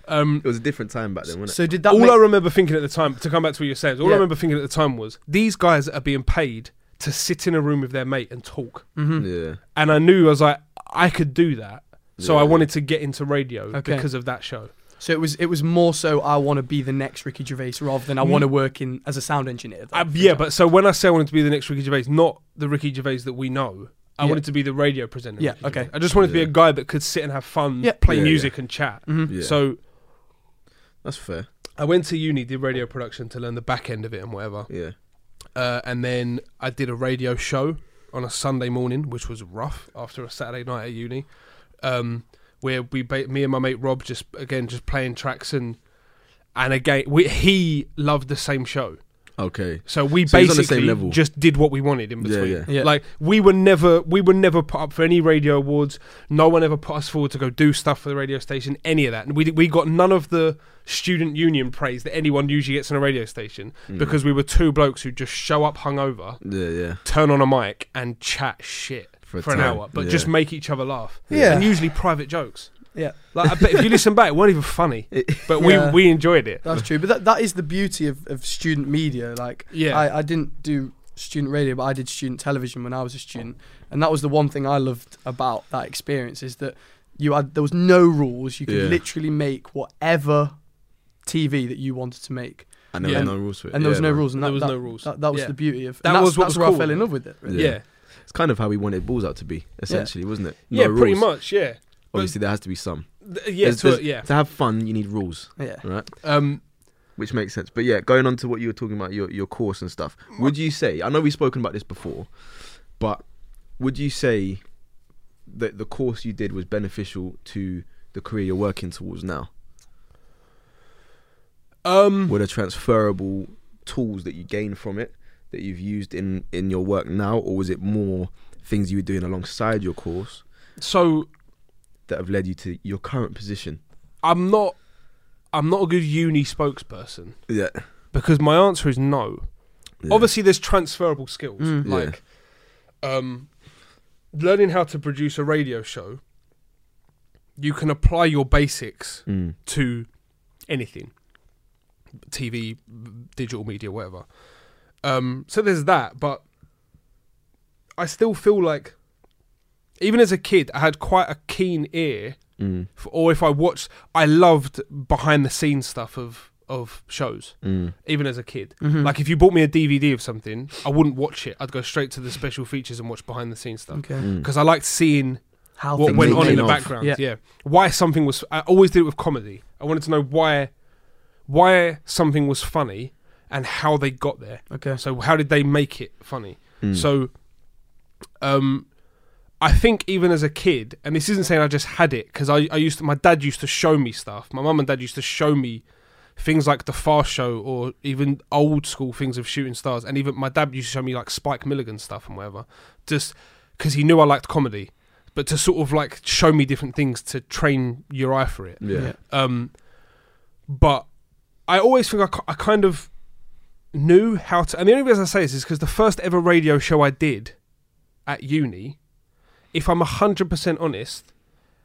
[SPEAKER 2] Um,
[SPEAKER 1] It was a different time back then, wasn't it?
[SPEAKER 3] So did that?
[SPEAKER 2] all
[SPEAKER 3] make-
[SPEAKER 2] I remember thinking at the time, to come back to what you're saying, all
[SPEAKER 3] Yeah.
[SPEAKER 2] I remember thinking at the time was these guys are being paid to sit in a room with their mate and talk.
[SPEAKER 3] Mhm.
[SPEAKER 1] Yeah.
[SPEAKER 2] And I knew I was like, I could do that. So
[SPEAKER 1] Yeah.
[SPEAKER 2] I wanted to get into radio
[SPEAKER 3] Okay.
[SPEAKER 2] because of that show.
[SPEAKER 3] So it was it was more so I want to be the next Ricky Gervais rather than I
[SPEAKER 2] Mm.
[SPEAKER 3] want to work in as a sound engineer.
[SPEAKER 2] Uh, yeah, but so when I say I wanted to be the next Ricky Gervais, not the Ricky Gervais that we know. I
[SPEAKER 3] Yeah.
[SPEAKER 2] wanted to be the radio presenter.
[SPEAKER 3] Yeah,
[SPEAKER 2] Ricky
[SPEAKER 3] okay.
[SPEAKER 2] Gervais. I just wanted to be
[SPEAKER 1] Yeah.
[SPEAKER 2] a guy that could sit and have fun,
[SPEAKER 3] Yeah.
[SPEAKER 2] play
[SPEAKER 1] Yeah,
[SPEAKER 2] music and chat.
[SPEAKER 3] Mhm.
[SPEAKER 1] Yeah.
[SPEAKER 2] So
[SPEAKER 1] That's fair.
[SPEAKER 2] I went to uni, did radio production to learn the back end of it and whatever.
[SPEAKER 1] Yeah.
[SPEAKER 2] Uh, and then I did a radio show on a Sunday morning, which was rough after a Saturday night at uni, um, where we, ba- me and my mate Rob, just again just playing tracks and and again we, he loved the same show,
[SPEAKER 1] Okay.
[SPEAKER 2] so we
[SPEAKER 1] So he's on the
[SPEAKER 2] basically
[SPEAKER 1] same level.
[SPEAKER 2] just did what we wanted in
[SPEAKER 1] Yeah,
[SPEAKER 2] between.
[SPEAKER 1] yeah.
[SPEAKER 3] Yeah.
[SPEAKER 2] Like we were never we were never put up for any radio awards. No one ever put us forward to go do stuff for the radio station. Any of that, and we we got none of the student union praise that anyone usually gets on a radio station
[SPEAKER 1] Mm.
[SPEAKER 2] because we were two blokes who just show up hungover,
[SPEAKER 1] Yeah, yeah.
[SPEAKER 2] turn on a mic and chat shit
[SPEAKER 1] For, a
[SPEAKER 2] for an
[SPEAKER 1] time.
[SPEAKER 2] hour, but
[SPEAKER 1] Yeah.
[SPEAKER 2] just make each other laugh.
[SPEAKER 3] Yeah.
[SPEAKER 2] And usually private jokes.
[SPEAKER 3] Yeah.
[SPEAKER 2] Like I bet if you listen back, it weren't even funny, but we
[SPEAKER 3] Yeah.
[SPEAKER 2] we enjoyed it.
[SPEAKER 3] That's true, but that, that is the beauty of, of student media. Like,
[SPEAKER 2] Yeah.
[SPEAKER 3] I, I didn't do student radio, but I did student television when I was a student, and that was the one thing I loved about that experience is that you had there was no rules. You could
[SPEAKER 1] Yeah.
[SPEAKER 3] literally make whatever T V that you wanted to make,
[SPEAKER 1] And there
[SPEAKER 2] Yeah.
[SPEAKER 1] was no rules for it.
[SPEAKER 3] and there was
[SPEAKER 1] Yeah,
[SPEAKER 3] no
[SPEAKER 1] man.
[SPEAKER 3] rules. And
[SPEAKER 2] There
[SPEAKER 3] that,
[SPEAKER 2] was
[SPEAKER 3] that,
[SPEAKER 2] no rules.
[SPEAKER 3] That, that was
[SPEAKER 2] Yeah.
[SPEAKER 3] the beauty of.
[SPEAKER 2] That
[SPEAKER 3] and that's,
[SPEAKER 2] was what
[SPEAKER 3] that's
[SPEAKER 2] was
[SPEAKER 3] where
[SPEAKER 2] cool
[SPEAKER 3] I fell
[SPEAKER 2] with
[SPEAKER 3] in
[SPEAKER 2] it.
[SPEAKER 3] love with it. Really.
[SPEAKER 2] Yeah.
[SPEAKER 1] Yeah. It's kind of how we wanted Balls Out to be, essentially, wasn't it?
[SPEAKER 2] Yeah,
[SPEAKER 1] No
[SPEAKER 2] pretty
[SPEAKER 1] rules.
[SPEAKER 2] much. Yeah.
[SPEAKER 1] Obviously, there has to be some.
[SPEAKER 2] Th- Yeah.
[SPEAKER 1] There's-
[SPEAKER 2] To,
[SPEAKER 1] there's-
[SPEAKER 2] yeah.
[SPEAKER 1] To have fun, you need rules,
[SPEAKER 3] Yeah.
[SPEAKER 1] right?
[SPEAKER 2] Um.
[SPEAKER 1] Which makes sense. But yeah, going on to what you were talking about, your your course and stuff. Would you say? I know we've spoken about this before, but would you say that the course you did was beneficial to the career you're working towards now?
[SPEAKER 2] Um.
[SPEAKER 1] Were there transferable tools that you gained from it that you've used in in your work now, or was it more things you were doing alongside your course
[SPEAKER 2] So
[SPEAKER 1] that have led you to your current position?
[SPEAKER 2] I'm not. I'm not a good uni spokesperson
[SPEAKER 1] Yeah.
[SPEAKER 2] because my answer is no.
[SPEAKER 1] Yeah.
[SPEAKER 2] Obviously, there's transferable skills
[SPEAKER 3] Mm.
[SPEAKER 1] Yeah.
[SPEAKER 2] like um, learning how to produce a radio show. You can apply your basics
[SPEAKER 1] Mm.
[SPEAKER 2] to anything, T V, digital media, whatever. Um, so there's that, but I still feel like, even as a kid, I had quite a keen ear.
[SPEAKER 1] Mm.
[SPEAKER 2] For, or if I watched, I loved behind the scenes stuff of of shows,
[SPEAKER 1] Mm.
[SPEAKER 2] even as a kid.
[SPEAKER 3] Mhm.
[SPEAKER 2] Like if you bought me a D V D of something, I wouldn't watch it. I'd go straight to the special features and watch behind the scenes stuff
[SPEAKER 3] Okay.
[SPEAKER 1] Mm.
[SPEAKER 2] because I liked seeing
[SPEAKER 3] How
[SPEAKER 2] what
[SPEAKER 3] things
[SPEAKER 2] went
[SPEAKER 3] are
[SPEAKER 2] on in
[SPEAKER 3] made
[SPEAKER 2] the
[SPEAKER 3] of.
[SPEAKER 2] background.
[SPEAKER 3] Yeah.
[SPEAKER 2] Yeah. Why something was. I always did it with comedy. I wanted to know why, why something was funny and how they got there.
[SPEAKER 3] Okay.
[SPEAKER 2] So how did they make it funny?
[SPEAKER 1] Mm.
[SPEAKER 2] So, um, I think even as a kid, and this isn't saying I just had it because I, I used to. My dad used to show me stuff. My mum and dad used to show me things like The Fast Show or even old school things of Shooting Stars, and even my dad used to show me like Spike Milligan stuff and whatever, just because he knew I liked comedy, but to sort of like show me different things to train your eye for it.
[SPEAKER 1] Yeah.
[SPEAKER 2] Um, but I always think I, ki- I kind of knew how to, and the only reason I say this is because the first ever radio show I did at uni, if I'm one hundred percent honest,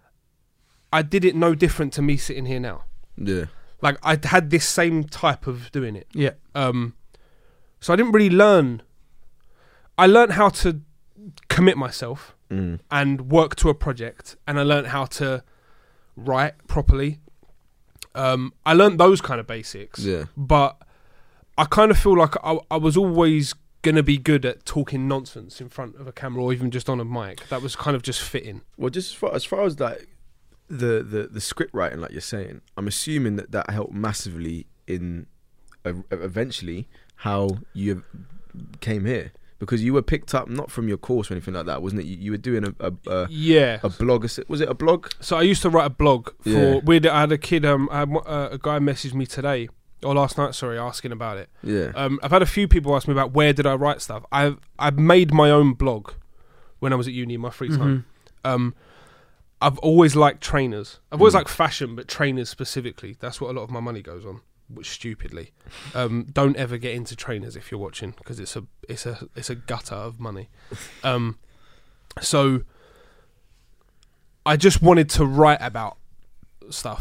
[SPEAKER 2] I did it no different to me sitting here now.
[SPEAKER 1] Yeah.
[SPEAKER 2] Like I had this same type of doing it.
[SPEAKER 3] Yeah.
[SPEAKER 2] Um, so I didn't really learn. I learned how to commit myself
[SPEAKER 1] Mm.
[SPEAKER 2] and work to a project, and I learned how to write properly. Um, I learned those kind of basics,
[SPEAKER 1] Yeah.
[SPEAKER 2] but I kind of feel like I, I was always gonna be good at talking nonsense in front of a camera or even just on a mic. That was kind of just fitting.
[SPEAKER 1] Well, just as far as, far as like the, the, the script writing, like you're saying, I'm assuming that that helped massively in uh, eventually how you came here, because you were picked up not from your course or anything like that, wasn't it? You, you were doing a a, a,
[SPEAKER 2] Yeah.
[SPEAKER 1] a blog. Was it a blog?
[SPEAKER 2] So I used to write a blog for.
[SPEAKER 1] Yeah.
[SPEAKER 2] We'd, I had a kid. Um, I had, uh, a guy messaged me today or last night. Sorry, asking about it.
[SPEAKER 1] Yeah.
[SPEAKER 2] Um, I've had a few people ask me about where did I write stuff. I've I've made my own blog when I was at uni in my free time.
[SPEAKER 3] Mhm.
[SPEAKER 2] Um, I've always liked trainers. I've always
[SPEAKER 1] Mm.
[SPEAKER 2] liked fashion, but trainers specifically. That's what a lot of my money goes on. Which stupidly, um, don't ever get into trainers if you're watching, because it's a it's a it's a gutter of money. Um, so I just wanted to write about stuff.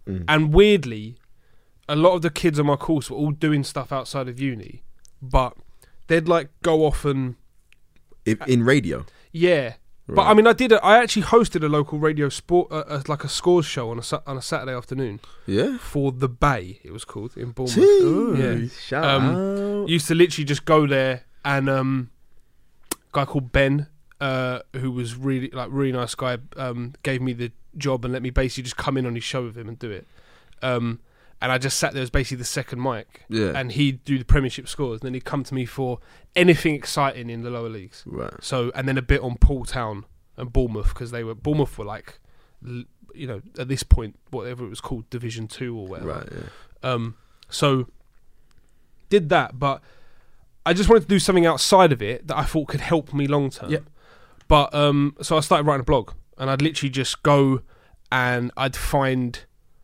[SPEAKER 1] Mm.
[SPEAKER 2] And weirdly, a lot of the kids on my course were all doing stuff outside of uni, but they'd like go off and
[SPEAKER 1] If, in radio.
[SPEAKER 2] yeah. But
[SPEAKER 1] Right.
[SPEAKER 2] I mean, I did. A, I actually hosted a local radio sport, uh, uh, like a scores show on a Sa- on a Saturday afternoon
[SPEAKER 1] Yeah.
[SPEAKER 2] for the Bay. It was called in Bournemouth.
[SPEAKER 1] Jeez.
[SPEAKER 2] Yeah.
[SPEAKER 1] Shout
[SPEAKER 2] Um,
[SPEAKER 1] out.
[SPEAKER 2] Used to literally just go there, and um, a guy called Ben, uh, who was really like really nice guy, um, gave me the job and let me basically just come in on his show with him and do it. Um, and I just sat there as basically the second mic,
[SPEAKER 1] Yeah.
[SPEAKER 2] and he'd do the Premiership scores, and then he'd come to me for anything exciting in the lower leagues.
[SPEAKER 1] Right.
[SPEAKER 2] So, and then a bit on Paul Town and Bournemouth, because they were Bournemouth were like, l- you know, at this point, whatever it was called, Division Two or whatever.
[SPEAKER 1] Right. Yeah.
[SPEAKER 2] Um, so did that, but I just wanted to do something outside of it that I thought could help me long term.
[SPEAKER 3] Yep.
[SPEAKER 2] But um, so I started writing a blog, and I'd literally just go and I'd find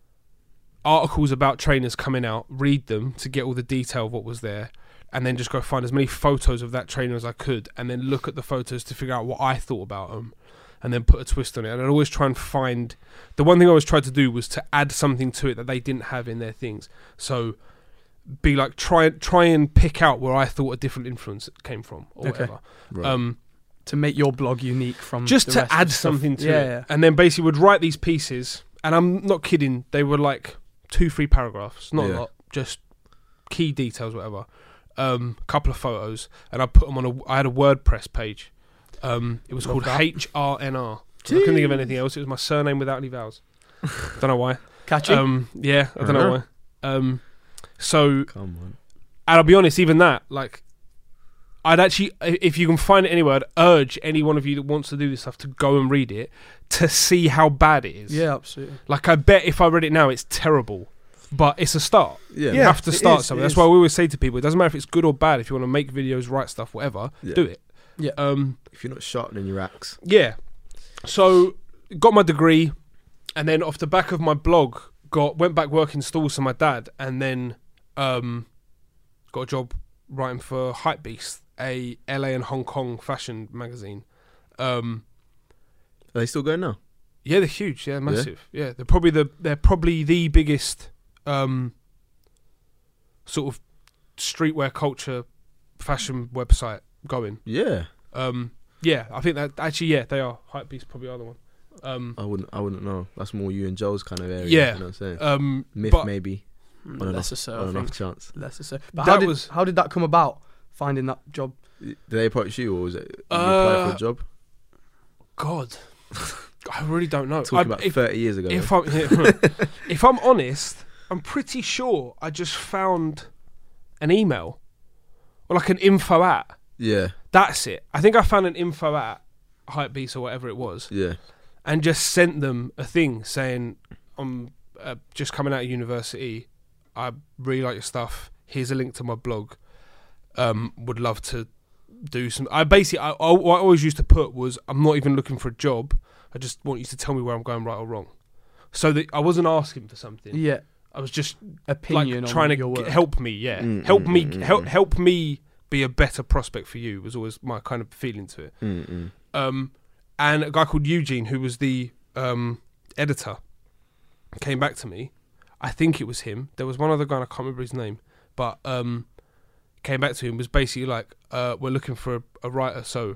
[SPEAKER 2] articles about trainers coming out, read them to get all the detail of what was there, and then just go find as many photos of that trainer as I could, and then look at the photos to figure out what I thought about them, and then put a twist on it. And I'd always try and find the one thing I always tried to do was to add something to it that they didn't have in their things. So be like try try and pick out where I thought a different influence came from or
[SPEAKER 3] Okay.
[SPEAKER 2] whatever.
[SPEAKER 1] Right.
[SPEAKER 2] Um,
[SPEAKER 3] To make your blog unique from
[SPEAKER 2] just
[SPEAKER 3] the
[SPEAKER 2] to
[SPEAKER 3] rest of
[SPEAKER 2] add
[SPEAKER 3] the stuff.
[SPEAKER 2] something to
[SPEAKER 3] yeah,
[SPEAKER 2] it.
[SPEAKER 3] Yeah.
[SPEAKER 2] And then basically would write these pieces, and I'm not kidding, they were like two, three paragraphs, not
[SPEAKER 1] Yeah.
[SPEAKER 2] a lot, just key details, whatever. Um, couple of photos, and I put them on a. I had a WordPress page. Um, it was
[SPEAKER 3] Love
[SPEAKER 2] called
[SPEAKER 3] that.
[SPEAKER 2] H R N R. I couldn't think of anything else. It was my surname without any vowels. Don't know why.
[SPEAKER 3] Catchy.
[SPEAKER 2] Um, yeah, I don't know
[SPEAKER 1] Uh-huh.
[SPEAKER 2] why. Um, so,
[SPEAKER 1] Come on.
[SPEAKER 2] and I'll be honest, even that, like, I'd actually, i- if you can find it anywhere, I'd urge any one of you that wants to do this stuff to go and read it to see how bad it is.
[SPEAKER 3] yeah, absolutely.
[SPEAKER 2] Like, I bet if I read it now, it's terrible. But it's a start.
[SPEAKER 1] Yeah.
[SPEAKER 2] You
[SPEAKER 3] Yeah,
[SPEAKER 2] have to
[SPEAKER 3] it
[SPEAKER 2] start
[SPEAKER 3] is,
[SPEAKER 2] something.
[SPEAKER 3] it
[SPEAKER 2] That's
[SPEAKER 3] is.
[SPEAKER 2] why we always say to people, it doesn't matter if it's good or bad. If you want to make videos, write stuff, whatever,
[SPEAKER 1] Yeah.
[SPEAKER 2] do it.
[SPEAKER 3] Yeah.
[SPEAKER 2] Um,
[SPEAKER 1] If you're not sharpening your axe.
[SPEAKER 2] yeah. So, got my degree, and then off the back of my blog, got went back working stalls for my dad, and then um, got a job writing for Hypebeast, a L A and Hong Kong fashion magazine. Um,
[SPEAKER 1] Are they still going now?
[SPEAKER 2] yeah, they're huge. Yeah, massive. Yeah, they're probably the they're probably the biggest um, sort of streetwear culture fashion website going.
[SPEAKER 1] Yeah.
[SPEAKER 2] Um, yeah, I think that actually, yeah, they are. Hypebeast probably are the one. Um,
[SPEAKER 1] I wouldn't. I wouldn't know. That's more you and Joe's kind of area.
[SPEAKER 2] Yeah.
[SPEAKER 1] You know what I'm saying?
[SPEAKER 2] um,
[SPEAKER 1] Myth
[SPEAKER 2] but
[SPEAKER 1] maybe.
[SPEAKER 3] Mm,
[SPEAKER 1] On an
[SPEAKER 3] Lesser
[SPEAKER 1] off,
[SPEAKER 3] so,
[SPEAKER 1] on
[SPEAKER 3] I
[SPEAKER 1] an
[SPEAKER 3] think.
[SPEAKER 1] off chance.
[SPEAKER 3] Lesser so. But
[SPEAKER 2] That
[SPEAKER 3] how did,
[SPEAKER 2] was-
[SPEAKER 3] how did that come about, finding that job?
[SPEAKER 1] Did they approach you, or was it you
[SPEAKER 2] Uh,
[SPEAKER 1] applied for a job?
[SPEAKER 2] God, I really don't know.
[SPEAKER 1] Talking
[SPEAKER 2] I,
[SPEAKER 1] about
[SPEAKER 2] if,
[SPEAKER 1] thirty years ago.
[SPEAKER 2] if I'm if I'm honest, I'm pretty sure I just found an email or like an info at.
[SPEAKER 1] yeah.
[SPEAKER 2] That's it. I think I found an info at Hypebeast or whatever it was,
[SPEAKER 1] Yeah.
[SPEAKER 2] and just sent them a thing saying, "I'm uh, just coming out of university. I really like your stuff. Here's a link to my blog. Um, would love to do some." I basically, I, I, what I always used to put was, "I'm not even looking for a job. I just want you to tell me where I'm going right or wrong." So that I wasn't asking for something.
[SPEAKER 3] Yeah,
[SPEAKER 2] I was just
[SPEAKER 3] opinion
[SPEAKER 2] like
[SPEAKER 3] on
[SPEAKER 2] trying to
[SPEAKER 3] your
[SPEAKER 2] g-
[SPEAKER 3] work.
[SPEAKER 2] help me. Yeah,
[SPEAKER 1] Mm,
[SPEAKER 2] help
[SPEAKER 1] mm,
[SPEAKER 2] me.
[SPEAKER 1] mm,
[SPEAKER 2] help
[SPEAKER 1] mm.
[SPEAKER 2] help me be a better prospect for you. Was always my kind of feeling to it.
[SPEAKER 1] Mm-mm.
[SPEAKER 2] Um, and a guy called Eugene, who was the um, editor, came back to me. I think it was him. There was one other guy, and I can't remember his name, but um, came back to him, was basically like, uh, "We're looking for a, a writer, so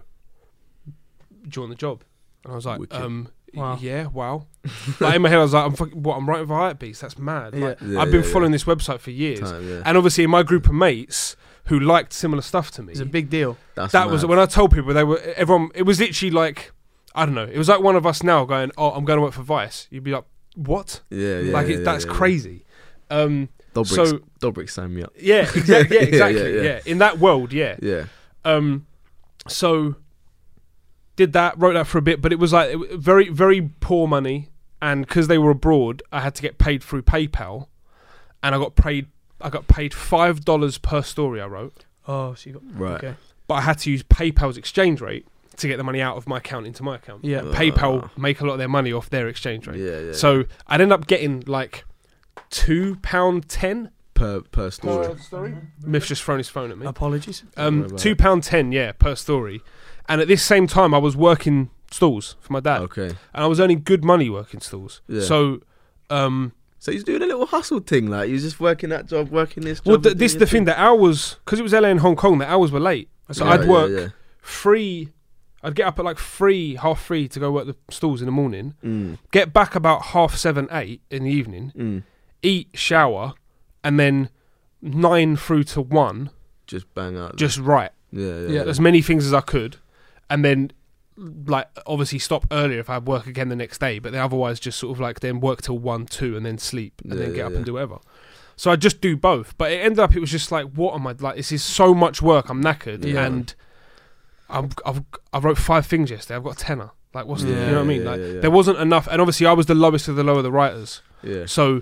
[SPEAKER 2] do you want the job?" And I was like,
[SPEAKER 1] Wicked.
[SPEAKER 2] um,
[SPEAKER 3] Wow.
[SPEAKER 2] "Yeah, wow." Like in my head, I was like, "I'm fucking, what? I'm writing for Hypebeast? That's mad." Like,
[SPEAKER 1] Yeah,
[SPEAKER 2] I've been
[SPEAKER 1] yeah,
[SPEAKER 2] following
[SPEAKER 1] yeah.
[SPEAKER 2] this website for years,
[SPEAKER 1] Time, yeah.
[SPEAKER 2] and obviously in my group of mates who liked similar stuff to me,
[SPEAKER 3] It's a big deal.
[SPEAKER 1] That's
[SPEAKER 2] that was
[SPEAKER 1] mad.
[SPEAKER 2] when I told people, they were everyone. It was literally like, I don't know. It was like one of us now going, "Oh, I'm going to work for Vice." You'd be like, "What?"
[SPEAKER 1] Yeah, yeah.
[SPEAKER 2] like
[SPEAKER 1] yeah,
[SPEAKER 2] it, that's
[SPEAKER 1] yeah,
[SPEAKER 2] crazy. Um,
[SPEAKER 1] Yeah.
[SPEAKER 2] so-
[SPEAKER 1] Dobrik's, Dobrik's signed me up.
[SPEAKER 2] yeah, exactly. Yeah,
[SPEAKER 1] Yeah,
[SPEAKER 2] exactly.
[SPEAKER 1] yeah,
[SPEAKER 2] yeah,
[SPEAKER 1] yeah.
[SPEAKER 2] In that world, yeah.
[SPEAKER 1] Yeah.
[SPEAKER 2] Um, so did that, wrote that for a bit, but it was like it was very, very poor money, and because they were abroad, I had to get paid through PayPal, and I got paid. I got paid five dollars per story I wrote,
[SPEAKER 3] Oh, so you got
[SPEAKER 1] Right.
[SPEAKER 3] okay.
[SPEAKER 2] but I had to use PayPal's exchange rate to get the money out of my account into my account.
[SPEAKER 3] Yeah.
[SPEAKER 1] Uh,
[SPEAKER 2] PayPal make a lot of their money off their exchange rate.
[SPEAKER 1] Yeah, yeah.
[SPEAKER 2] So I'd end up getting like two pound ten
[SPEAKER 1] per per story.
[SPEAKER 2] per story. Miff's just thrown his phone at me.
[SPEAKER 3] Apologies.
[SPEAKER 1] Don't worry
[SPEAKER 2] Um,
[SPEAKER 1] about
[SPEAKER 2] two
[SPEAKER 1] it.
[SPEAKER 2] pound ten, yeah, per story. And at this same time, I was working stalls for my dad,
[SPEAKER 1] Okay.
[SPEAKER 2] and I was earning good money working stalls.
[SPEAKER 1] Yeah.
[SPEAKER 2] So, um,
[SPEAKER 1] So he's doing a little hustle thing, like he was just working that job, working this job.
[SPEAKER 2] Well,
[SPEAKER 1] and
[SPEAKER 2] th-
[SPEAKER 1] doing
[SPEAKER 2] this
[SPEAKER 1] your
[SPEAKER 2] the thing. The hours, because it was L A and Hong Kong, the hours were late. So
[SPEAKER 1] Yeah,
[SPEAKER 2] I'd
[SPEAKER 1] yeah,
[SPEAKER 2] work
[SPEAKER 1] yeah.
[SPEAKER 2] three. I'd get up at like three, half three to go work the stalls in the morning.
[SPEAKER 1] Mm,
[SPEAKER 2] Get back about half seven, eight in the evening.
[SPEAKER 1] mm.
[SPEAKER 2] Eat, shower, and then nine through to one,
[SPEAKER 1] Just bang out.
[SPEAKER 2] just write
[SPEAKER 1] yeah, yeah,
[SPEAKER 3] Yeah,
[SPEAKER 1] yeah.
[SPEAKER 2] as many things as I could, and then like obviously stop earlier if I had work again the next day. But then otherwise just sort of like then work till one, two, and then sleep, and
[SPEAKER 1] Yeah,
[SPEAKER 2] then get
[SPEAKER 1] yeah,
[SPEAKER 2] up
[SPEAKER 1] yeah.
[SPEAKER 2] and do whatever. So I just do both. But it ended up it was just like, what am I like? This is so much work. I'm knackered,
[SPEAKER 3] Yeah.
[SPEAKER 2] and I'm, I've I wrote five things yesterday. I've got a tenner. Like what's the,
[SPEAKER 3] Yeah,
[SPEAKER 2] you know what I mean?
[SPEAKER 1] yeah,
[SPEAKER 2] Like
[SPEAKER 1] yeah, yeah.
[SPEAKER 2] there wasn't enough, and obviously I was the lowest of the low of the writers.
[SPEAKER 1] Yeah,
[SPEAKER 2] So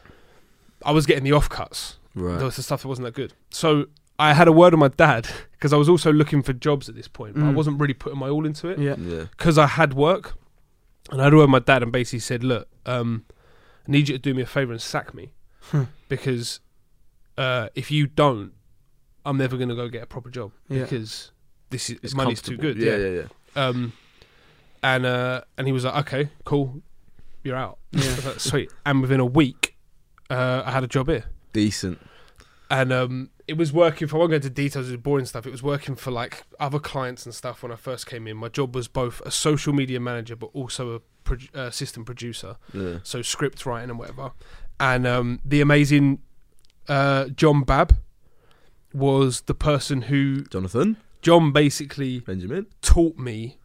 [SPEAKER 2] I was getting the offcuts.
[SPEAKER 1] right.
[SPEAKER 2] There was the stuff that wasn't that good. So I had a word with my dad because I was also looking for jobs at this point, but I
[SPEAKER 3] Mm.
[SPEAKER 2] wasn't really putting my all into it
[SPEAKER 3] Yeah.
[SPEAKER 1] Yeah,
[SPEAKER 2] because I had work. And I had a word with my dad and basically said, look, um, I need you to do me a favour and sack me
[SPEAKER 3] Hmm.
[SPEAKER 2] because uh, if you don't, I'm never going to go get a proper job
[SPEAKER 3] Yeah.
[SPEAKER 2] because this is
[SPEAKER 1] it's
[SPEAKER 2] money's too
[SPEAKER 1] comfortable.
[SPEAKER 2] good.
[SPEAKER 1] Yeah, yeah, yeah.
[SPEAKER 2] Um, and uh, and he was like, okay, cool, you're out. I
[SPEAKER 3] Yeah.
[SPEAKER 2] was like, sweet. And within a week, uh, I had a job here.
[SPEAKER 1] Decent.
[SPEAKER 2] And um, it was working for, I won't go into details, it's boring stuff. It was working for like other clients and stuff when I first came in. My job was both a social media manager, but also a pro- uh, assistant producer.
[SPEAKER 1] Yeah.
[SPEAKER 2] So script writing and whatever. And um, the amazing uh, John Babb was the person who,
[SPEAKER 1] Jonathan
[SPEAKER 2] John basically
[SPEAKER 1] Benjamin.
[SPEAKER 2] taught me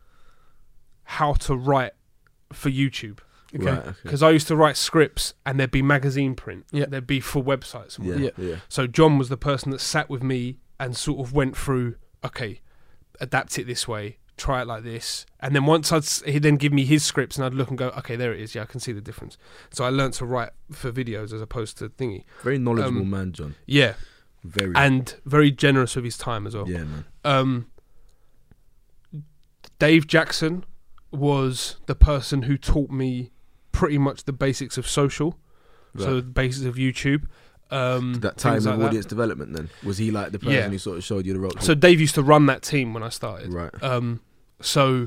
[SPEAKER 2] how to write for YouTube.
[SPEAKER 3] Okay.
[SPEAKER 1] Right. Okay.
[SPEAKER 2] Because I used to write scripts and there'd be magazine print.
[SPEAKER 3] Yeah.
[SPEAKER 2] There'd be for websites. And
[SPEAKER 1] Yeah,
[SPEAKER 2] whatnot.
[SPEAKER 1] yeah.
[SPEAKER 3] Yeah.
[SPEAKER 2] So John was the person that sat with me and sort of went through, okay, adapt it this way, try it like this. And then once I'd, s- he'd then give me his scripts and I'd look and go, okay, there it is. Yeah, I can see the difference. So I learned to write for videos as opposed to thingy.
[SPEAKER 1] Very knowledgeable
[SPEAKER 2] Um,
[SPEAKER 1] man, John.
[SPEAKER 2] Yeah.
[SPEAKER 1] Very.
[SPEAKER 2] And very generous with his time as well.
[SPEAKER 1] yeah, man.
[SPEAKER 2] Um, Dave Jackson was the person who taught me pretty much the basics of social. So the
[SPEAKER 1] Right.
[SPEAKER 2] basics of YouTube. Um,
[SPEAKER 1] Did that time
[SPEAKER 2] things
[SPEAKER 1] of
[SPEAKER 2] like that.
[SPEAKER 1] audience development then? Was he like the person
[SPEAKER 2] Yeah.
[SPEAKER 1] who sort of showed you the ropes?
[SPEAKER 2] So Dave used to run that team when I started.
[SPEAKER 1] right.
[SPEAKER 2] Um, so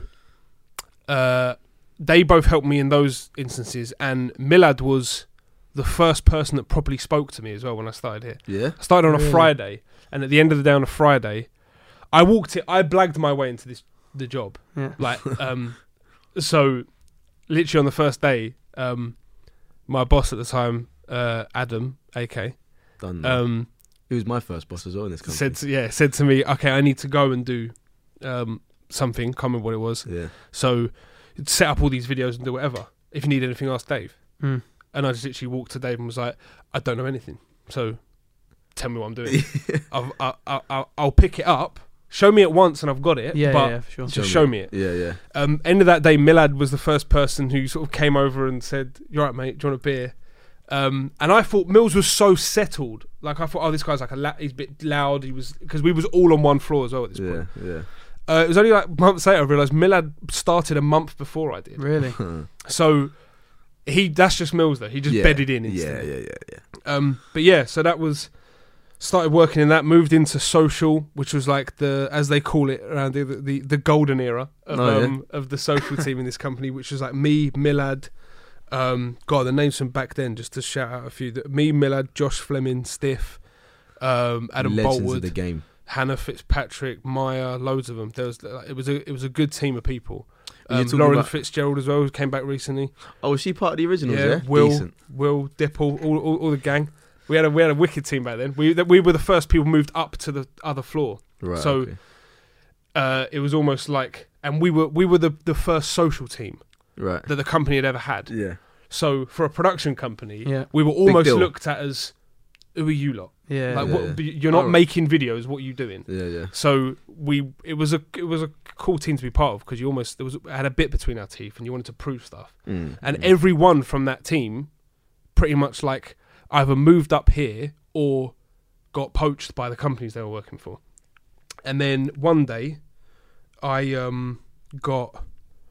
[SPEAKER 2] uh, they both helped me in those instances, and Milad was the first person that properly spoke to me as well when I started here.
[SPEAKER 1] Yeah.
[SPEAKER 2] I started on a
[SPEAKER 3] Really?
[SPEAKER 2] Friday, and at the end of the day on a Friday, I walked it. I blagged my way into this the job.
[SPEAKER 3] Yeah.
[SPEAKER 2] Like, um, so literally on the first day, um, my boss at the time, uh, Adam, A K,
[SPEAKER 1] Done. That.
[SPEAKER 2] um,
[SPEAKER 1] he was my first boss as well in this company.
[SPEAKER 2] said to, yeah said to me, okay, I need to go and do um, something. Can't remember what it was.
[SPEAKER 1] yeah.
[SPEAKER 2] So set up all these videos and do whatever. If you need anything, ask Dave.
[SPEAKER 3] Mm.
[SPEAKER 2] And I just literally walked to Dave and was like, I don't know anything, so tell me what I'm doing. I've, I, I, I, I'll pick it up. Show me it once and I've got it.
[SPEAKER 3] Yeah,
[SPEAKER 2] but
[SPEAKER 3] yeah, yeah, for sure.
[SPEAKER 2] just show me it.
[SPEAKER 1] Yeah, yeah.
[SPEAKER 2] Um, end of that day, Milad was the first person who sort of came over and said, "You're right, mate. Do you want a beer?" Um, and I thought Mills was so settled. Like I thought, oh, this guy's like a la- he's a bit loud. He was because we was all on one floor as well at this
[SPEAKER 1] Yeah,
[SPEAKER 2] point.
[SPEAKER 1] yeah.
[SPEAKER 2] Uh, it was only like months later I realised Milad started a month before I did.
[SPEAKER 3] Really?
[SPEAKER 2] So he that's just Mills though. He just
[SPEAKER 1] yeah.
[SPEAKER 2] bedded in
[SPEAKER 1] Yeah,
[SPEAKER 2] instantly.
[SPEAKER 1] yeah, yeah, yeah.
[SPEAKER 2] Um, but yeah, so that was started working in that. Moved into social, which was like the as they call it around the the, the golden era of
[SPEAKER 1] Oh, yeah.
[SPEAKER 2] um, of the social team in this company, which was like me, Milad. Um, God, the names from back then, just to shout out a few. The, me, Milad, Josh Fleming, Stiff, um, Adam
[SPEAKER 1] Legends
[SPEAKER 2] Boltwood,
[SPEAKER 1] of the game.
[SPEAKER 2] Hannah Fitzpatrick, Maya, loads of them. There was like, it was a it was a good team of people.
[SPEAKER 1] You're
[SPEAKER 2] Um,
[SPEAKER 1] talking
[SPEAKER 2] Lauren
[SPEAKER 1] about-
[SPEAKER 2] Fitzgerald as well, who came back recently.
[SPEAKER 1] Oh, was she part of the originals? Yeah,
[SPEAKER 2] Will,
[SPEAKER 1] Decent.
[SPEAKER 2] Will, Dipple, all, all, all the gang. We had a we had a wicked team back then. We that we were the first people moved up to the other floor.
[SPEAKER 1] Right.
[SPEAKER 2] so-
[SPEAKER 1] okay.
[SPEAKER 2] Uh, it was almost like, and we were we were the the first social team
[SPEAKER 1] Right.
[SPEAKER 2] that the company had ever had.
[SPEAKER 1] Yeah.
[SPEAKER 2] So for a production company,
[SPEAKER 3] Yeah.
[SPEAKER 2] we were almost
[SPEAKER 1] deal.
[SPEAKER 2] looked at as, who are you lot?
[SPEAKER 3] Yeah.
[SPEAKER 2] Like,
[SPEAKER 1] yeah,
[SPEAKER 2] what,
[SPEAKER 1] yeah.
[SPEAKER 2] but you're not
[SPEAKER 1] Oh.
[SPEAKER 2] making videos. What are you doing?
[SPEAKER 1] Yeah, yeah.
[SPEAKER 2] So we, it was a, it was a cool team to be part of because you almost there was had a bit between our teeth and you wanted to prove stuff.
[SPEAKER 1] Mm,
[SPEAKER 2] And
[SPEAKER 1] mm.
[SPEAKER 2] everyone from that team, pretty much like either moved up here or got poached by the companies they were working for. And then one day, I um got